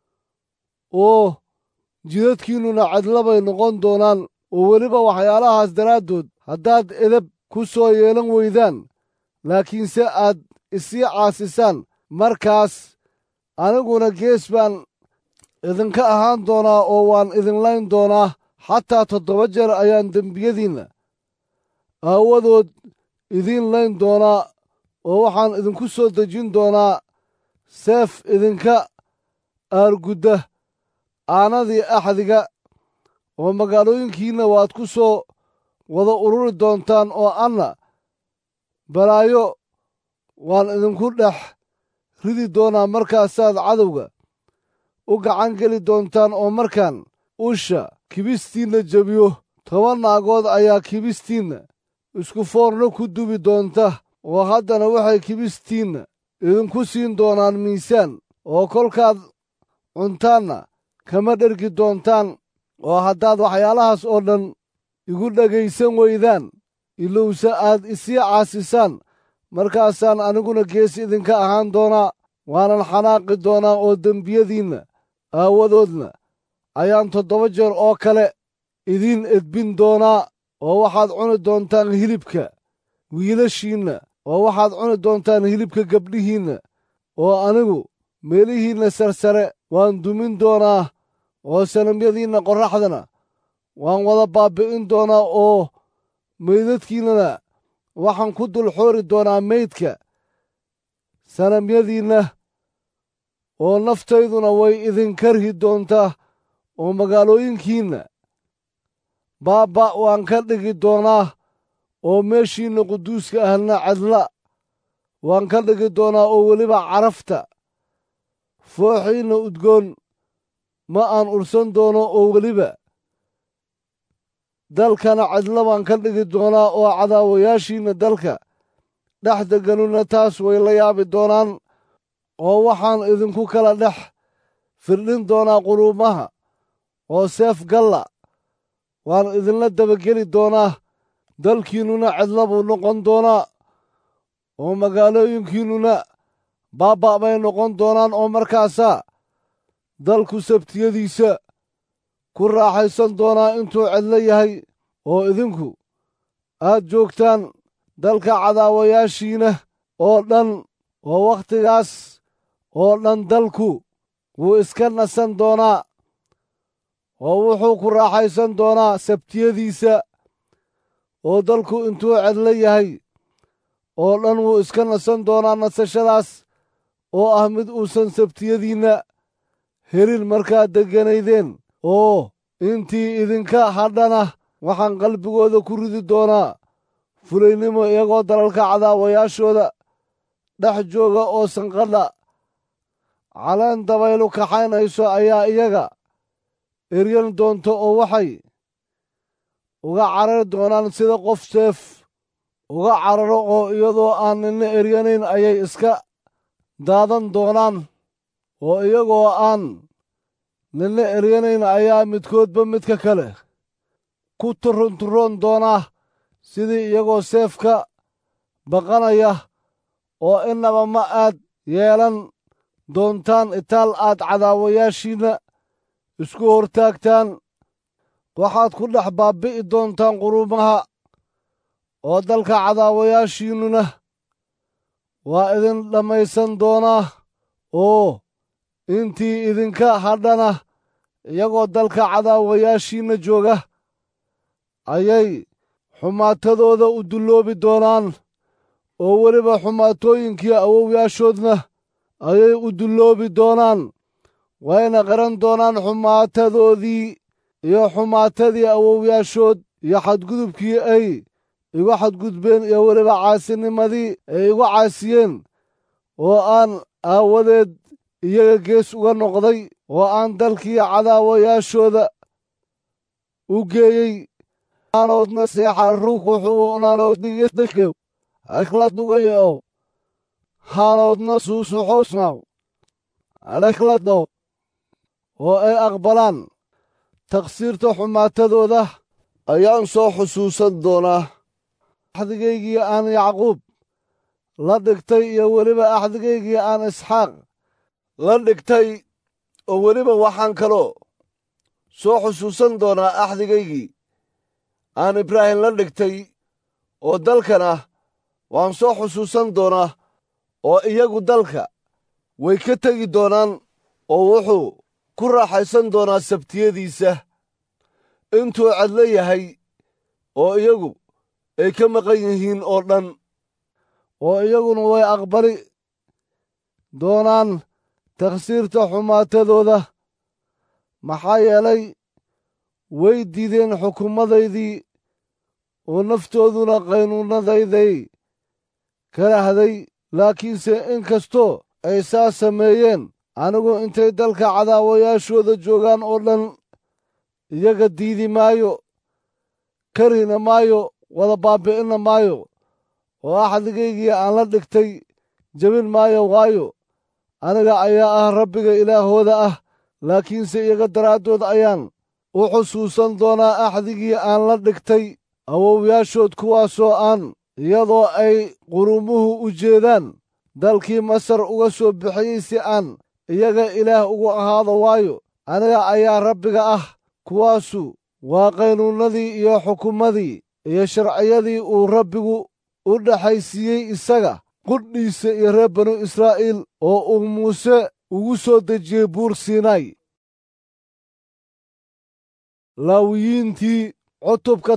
oo jidadkiinnuna cidlabay noqon doonaan. oo weliba waxyaalahaas daraaddood haddaad edeb ku soo yeelan weydaan, laakiinse aad isii caasisaan, markaas aniguna gees baan idinka ahaan doonaa, oo waan idin layn doonaa. xataa 7 jeer ayaan dembiyadiinna aawadood idiin layn doonaa, oo waxaan idinku soo dejin doonaa seef idinka aargudda aanadii axdiga, oo magaalooyinkiinna waad ku soo wada ururi doontaan, oo anna balaayo waan idinku dhex ridi doonaa. markaasaad cadowga u gacan geli doontaan, oo markaan usha kibistiinna jebiyo, 10 naagood ayaa kibistiinna isku foorno ku dubi doonta, oo haddana waxay kibistiinna idinku siin doonaan miisaan, oo kolkaad cuntaanna kama dhergi doontaan. oo haddaad waxyaalahaas oo dhan igu dhegaysan weydaan, ilowse aad isii caasisaan, markaasaan aniguna gees idinka ahaan doonaa, waanan xanaaqi doonaa, oo dembiyadiinna aawadoodna ayaan 7 jeer oo kale idiin edbin doonaa. oo waxaad cuni doontaan hilibka wiilashiinna, oo waxaad cuni doontaan hilibka gabdhihiinna, oo anigu meelihiinna sarsare waan dumin doonaa, oo sanamyadiinna qorraxdana waan wada baabbi'in doonaa, oo meydadkiinnana waxaan ku dul xoori doonaa meydka sanamyadiinna, oo naftayduna way idin karhi doontaa, oo magaalooyinkiinna baaba' waan ka dhigi doonaa, oo meeshiinna quduuska ahna cidla waan ka dhigi doonaa, oo weliba carafta fooxiinna udgoon ma aan ursan doono, oo weliba dalkana cidla baan ka dhigi doonaa, oo cadaawayaashiinna dalka dhex degganuna taas way la yaabi doonaan, oo waxaan idinku kala dhex firdhin doonaa quruumaha, oo seef galla waan idinla dabageli doonaa, dalkiinnuna cidla buu noqon doonaa, oo magaalooyinkiinnuna baaba' bay noqon doonaan, oo markaasaa dalku sabtiyadiisa ku raaxaysan doonaa intuu cidlo yahay, oo idinku aad joogtaan dalka cadaawayaashiina oo dhan, oo wakhtigaas oo dhan dalku wuu iska nasan doonaa, oo wuxuu ku raaxaysan doonaa sabtiyadiisa, oo dalku intuu cidlo yahay oo dhan wuu iska nasan doonaa nasashadaas oo ah mid uusan sabtiyadiinna helin markaad degganaydeen, oo intii idinka hadhana waxaan qalbigooda ku ridi doonaa fulaynimo, iyagoo dalalka cadaawayaashooda dhex jooga, oo sanqadha caleen dabaylu kaxaynayso ayaa iyaga eryan doonto, oo waxay uga carari doonaan sida qof seef uga cararo, oo iyadoo aan ninna eryanayn ayay iska daadan doonaan, oo iyagoo aan ninna eryanayn ayaa midkoodba midka kale ku turunturoon doonaa, sidii iyagoo seef ka baqanaya, oo innaba ma aad yeelan doontaan itaal aad cadaawayaashiinna isku hortaagtaan, waxaad ku dhex baabbi'i doontaan quruumaha, oo dalka cadaawayaashiinnuna waa idin dhammaysan doonaa, oo intii idinka hadhana iyagoo dalka cadaawayaashiinna jooga ayay xumaatadooda u dulloobi doonaan, oo weliba xumaatooyinkii awowyaashoodna ayay u dulloobi doonaan, wayna qiran doonaan xumaatadoodii iyo xumaatadii awowyaashood, iyo xadgudubkii ay igu xadgudbeen, iyo weliba caasinimadii ay igu caasiyeen, oo aan aawadeed iyaga gees uga noqday, oo aan dalkii cadaawayaashooda u geeyey. Anoodna seexa ruuxuxuunanoodnigedekew akladugayo hanoodna suusuxoosnaw alakladow, oo ay aqbalaan taqsiirta xumaatadooda ayaan soo xusuusan doonaa axdigaygii aan yacquub la dhigtay, iyo weliba axdigaygii aan isxaaq la dhigtay, oo weliba waxaan kaloo soo xusuusan doonaa axdigaygii aan ibraahim la dhigtay, oo dalkana waan soo xusuusan doonaa, oo iyagu dalka way ka tegi doonaan, oo wuxuu ku raaxaysan doonaa sabtiyadiisa intuu cidlo yahay, oo iyagu ay ka maqan yihiin oo dhan, oo iyaguna way aqbali doonaan taqsiirta xumaatadooda, maxaa yeelay way diideen xukuumadaydii, oo naftooduna qaynuunadayday karahday. Laakiinse in kastoo ay saa sameeyeen, anigu intay dalka cadaawayaashooda joogaan oo dhan iyaga diidi maayo, karhina maayo, wada baabbi'inna maayo, oo axdigaygii aan la dhigtay jebin maayo, waayo aniga ayaa ah Rabbiga ilaahooda ah. Laakiinse iyaga daraaddood ayaan u xusuusan doonaa axdigii aan la dhigtay awowyaashood, kuwaasoo aan iyadoo ay qurumuhu u jeedaan dalkii Masar uga soo bixiyey si aan iyaga ilaah ugu ahaado, waayo aniga ayaa Rabbiga ah. Kuwaasu waa qaynuunnadii iyo xukumadii iyo sharciyadii uu Rabbigu u dhaxaysiiyey isaga qudhiisa iyo reer banu Israa'iil, oo uu muuse ugu soo dejiyey buur Siinay. Laawiyiintii cutubka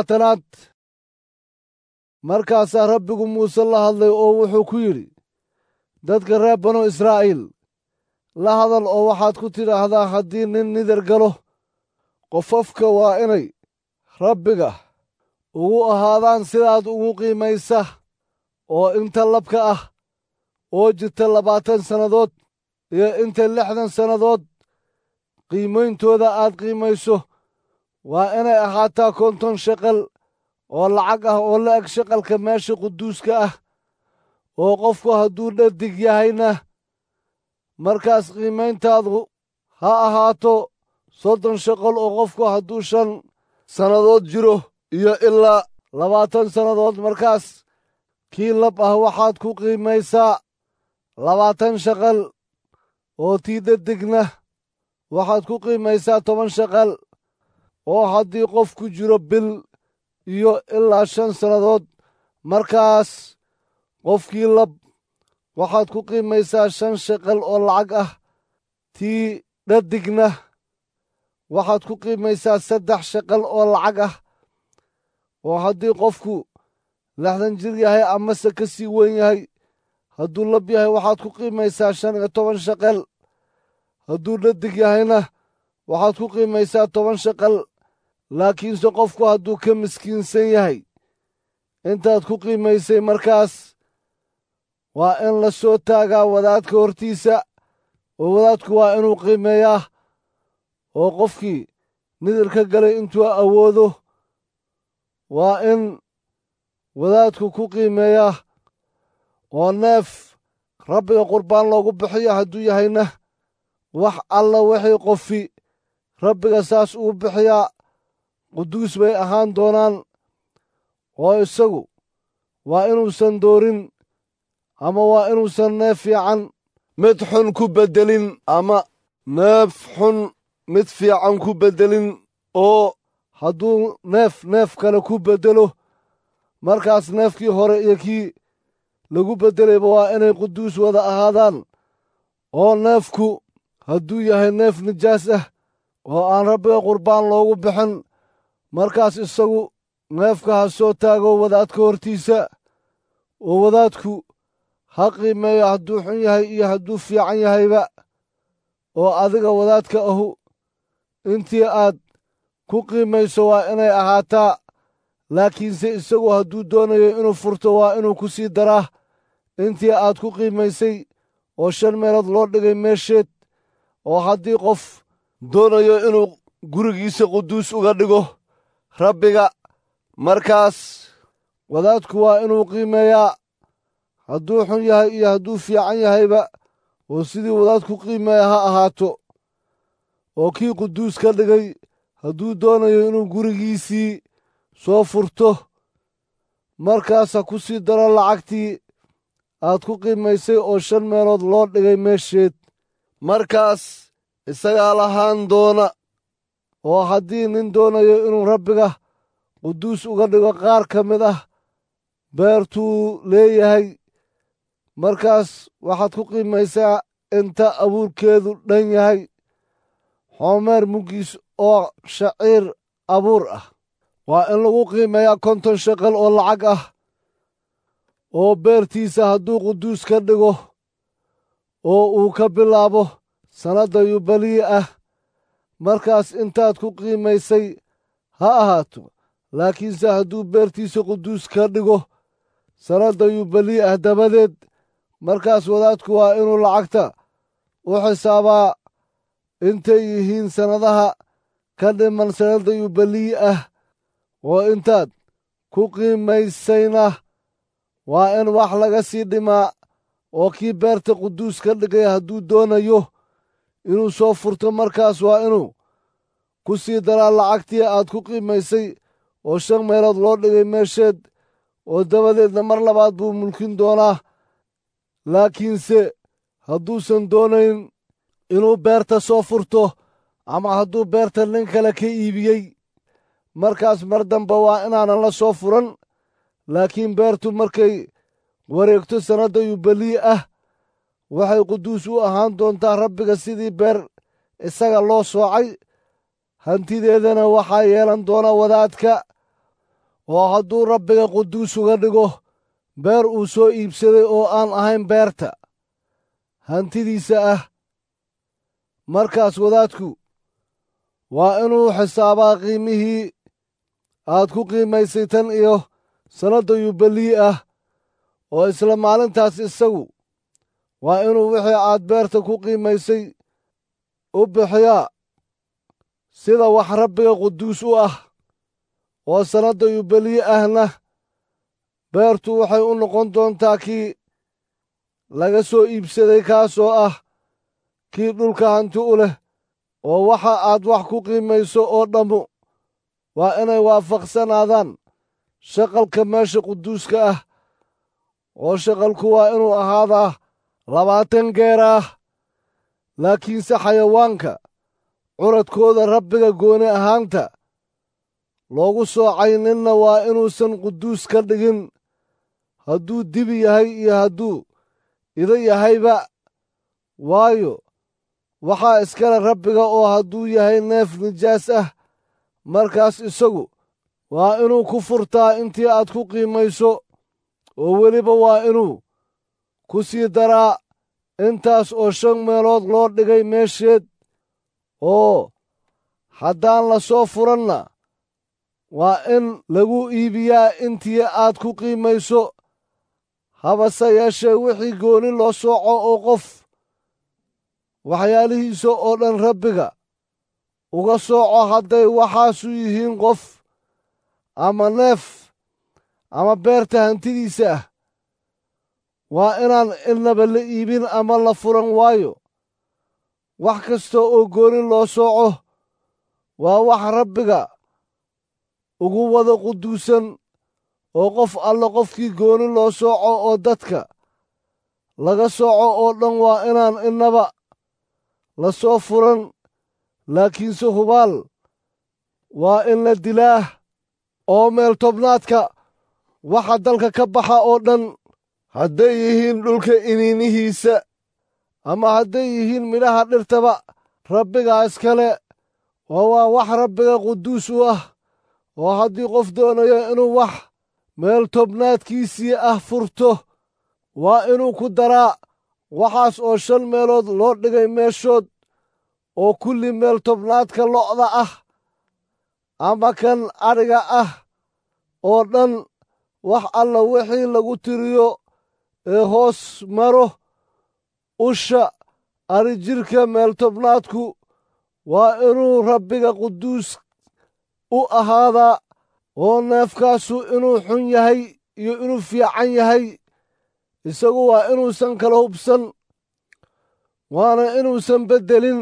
7 markaasaa Rabbigu muuse la hadlay oo wuxuu ku yidhi, dadka reer banu israa'iil la hadal oo waxaad ku tidhaahdaa haddii nin nidar galo qofafka waa inay rabbiga ugu ahaadaan sidaad ugu qiimaysa oo inta labka ah oo jirta 20 sannadood iyo inta 60 sannadood qiimayntooda aad qiimayso waa inay ahaataa 50 sheqel oo lacag ah oo la eg sheqalka meesha quduuska ah oo qofku hadduu dhadig yahayna markaas qiimayntaadu ha ahaato 30 sheqel oo qofku hadduu 5 sannadood jiro iyo ilaa 20 sannadood markaas kii lab ah waxaad ku qiimaysaa 20 sheqel oo tii dhadigna waxaad ku qiimaysaa 10 sheqel oo haddii qofku jiro bil iyo ilaa 5 sannadood markaas qofkii lab waxaad ku qiimaysaa 5 sheqel oo lacag ah tii dhadigna waxaad ku qiimaysaa 3 sheqel oo lacag ah oo haddii qofku 60 jir yahay amase ka sii weyn yahay hadduu lab yahay waxaad ku qiimaysaa 15 sheqel hadduu dhadig yahayna waxaad ku qiimaysaa 10 sheqel laakiinse qofku hadduu ka miskiinsan yahay intaad ku qiimaysay markaas waa in la soo taagaa wadaadka hortiisa oo wadaadku waa inuu qiimeeyaa oo qofkii nidarka galay intuu awoodo waa in wadaadku ku qiimeeyaa oo neef rabbiga qurbaan loogu bixiyo hadduu yahayna wax alla wixii qofi rabbiga saas uu bixiyaa quduus bay ahaan doonaan oo isagu waa inuusan doorin ama waa inuusan neef fiican mid xun ku beddelin ama neef xun mid fiican ku beddelin oo hadduu neef kale ku beddelo markaas neefkii hore iyo kii lagu beddelayba waa inay quduus wada ahaadaan oo neefku hadduu yahay neef nijaas ah oo aan rabbiga qurbaan loogu bixin markaas isagu neefka ha soo taago wadaadka hortiisa oo wadaadku ha qiimeeyo hadduu xun yahay iyo hadduu fiican yahayba oo adiga wadaadka ahu intii aad ku qiimayso waa inay ahaataa laakiinse isagu hadduu doonayo inuu furto waa inuu ku sii daraa intii aad ku qiimaysay oo 5 meelood loo dhigay meesheed oo haddii qof doonayo inuu gurigiisa quduus uga dhigo rabbiga markaas wadaadku waa inuu qiimeeyaa hadduu xun yahay iyo hadduu fiican yahayba oo sidii wadaadku qiimeeya ha ahaato oo kii quduus ka dhigay hadduu doonayo inuu gurigiisii soo furto markaas ha ku sii daro lacagtii aad ku qiimaysay oo 5 meelood loo dhigay meesheed markaas isagaa lahaan doona oo haddii nin doonayo inuu rabbiga quduus uga dhigo qaar ka mid ah beertuu leeyahay markaas waxaad ku qiimaysaa inta abuurkeedu dhan yahay xoomeer muggiis oo shaciir abuur ah waa in lagu qiimeeyaa 50 sheqel oo lacag ah oo beertiisa hadduu quduus ka dhigo oo uu ka bilaabo sannadda yubalii ah markaas intaad ku qiimaysay ha ahaato laakiinse hadduu beertiisa quduus ka dhigo sannadda yubalii ah dabadeed markaas wadaadku waa inuu lacagta u xisaabaa intay yihiin sannadaha ka dhiman sannadda yubalii ah oo intaad ku qiimaysayna waa in wax laga sii dhimaa oo kii beerta quduus ka dhigay hadduu doonayo inuu soo furto markaas waa inuu ku sii daraa lacagtii aad ku qiimaysay oo 5 meelood loo dhigay meesheed oo dabadeedna mar labaad buu mulkin doonaa laakiinse hadduusan doonayn inuu beerta soo furto ama hadduu beerta nin kale ka iibiyey markaas mar dambe waa inaanan la soo furan laakiin beertu markay wareegto sannadda yubalii ah waxay quduus u ahaan doontaa rabbiga sidii beer isaga loo soocay hantideedana waxaa yeelan doona wadaadka oo hadduu rabbiga quduus uga dhigo beer uu soo iibsaday oo aan ahayn beerta hantidiisa ah. markaas wadaadku waa inuu xisaabaa qiimihii aad ku qiimaysay tan iyo sannadda yubalii ah, oo isla maalintaas isagu waa inuu wixii aad beerta ku qiimaysay u bixiyaa sida wax Rabbiga quduus u ah. oo sannadda yubalii ahna beertu waxay u noqon doontaa kii laga soo iibsaday, kaasoo ah kii dhulka hanti u leh. oo waxa aad wax ku qiimayso oo dhammu waa inay waafaqsanaadaan shaqalka meesha quduuska ah, oo shaqalku waa inuu ahaadaa 20 geer ah. laakiinse xayawaanka curadkooda Rabbiga gooni ahaanta loogu soocay ninna waa inuusan quduus ka dhigin, hadduu dibi yahay iyo hadduu ido yahayba, waayo waxaa iskale Rabbiga. oo hadduu yahay neef nijaas ah, markaas isagu waa inuu ku furtaa intii aad ku qiimayso, oo weliba waa inuu ku sii daraa intaas oo 5 meelood loo dhigay meesheed. oo haddaan la soo furanna waa in lagu iibiyaa intii aad ku qiimayso. habase yeeshee wixii gooni loo sooco oo qof waxyaalihiisa oo dhan Rabbiga uga sooco, hadday waxaasu yihiin qof ama neef ama beerta hantidiisa ah, waa inaan innaba la iibin ama la furan. waayo wax kasta oo gooni loo sooco waa wax Rabbiga ugu wada quduusan. oo qof alla qofkii gooni loo sooco oo dadka laga sooco oo dhan waa inaan innaba la soo furan, laakiinse hubaal waa in la dilaa. oo meel tobnaadka waxa dalka ka baxa oo dhan, hadday yihiin dhulka iniinihiisa ama hadday yihiin midhaha dhirtaba, Rabbigaa iskale, oo waa wax Rabbiga quduus u ah. oo haddii qof doonayo inuu wax meel tobnaadkiisii ah furto, waa inuu ku daraa waxaas oo 5 meelood loo dhigay meeshood, oo kulli meel tobnaadka lo'da ah ama kan adhiga ah oo dhan, wax alla wixii lagu tiriyo ee hoos maro usha adhijirka meel tobnaadku, waa inuu Rabbiga quduus u ahaadaa. oo neefkaasu inuu xun yahay iyo inuu fiican yahay, isagu waa inuusan kala hubsan, waana inuusan beddelin.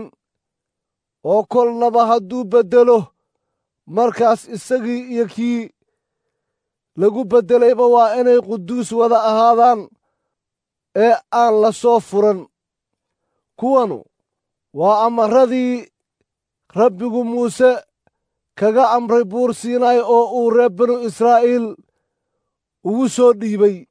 oo kolnaba hadduu beddelo, markaas isagii iyo kii lagu beddelayba waa inay quduus wada ahaadaan, ee aan la soo furan. kuwanu waa amarradii Rabbigu Muuse kaga amray buur Siinaay oo uu reer banu Israa'iil ugu soo dhiibay.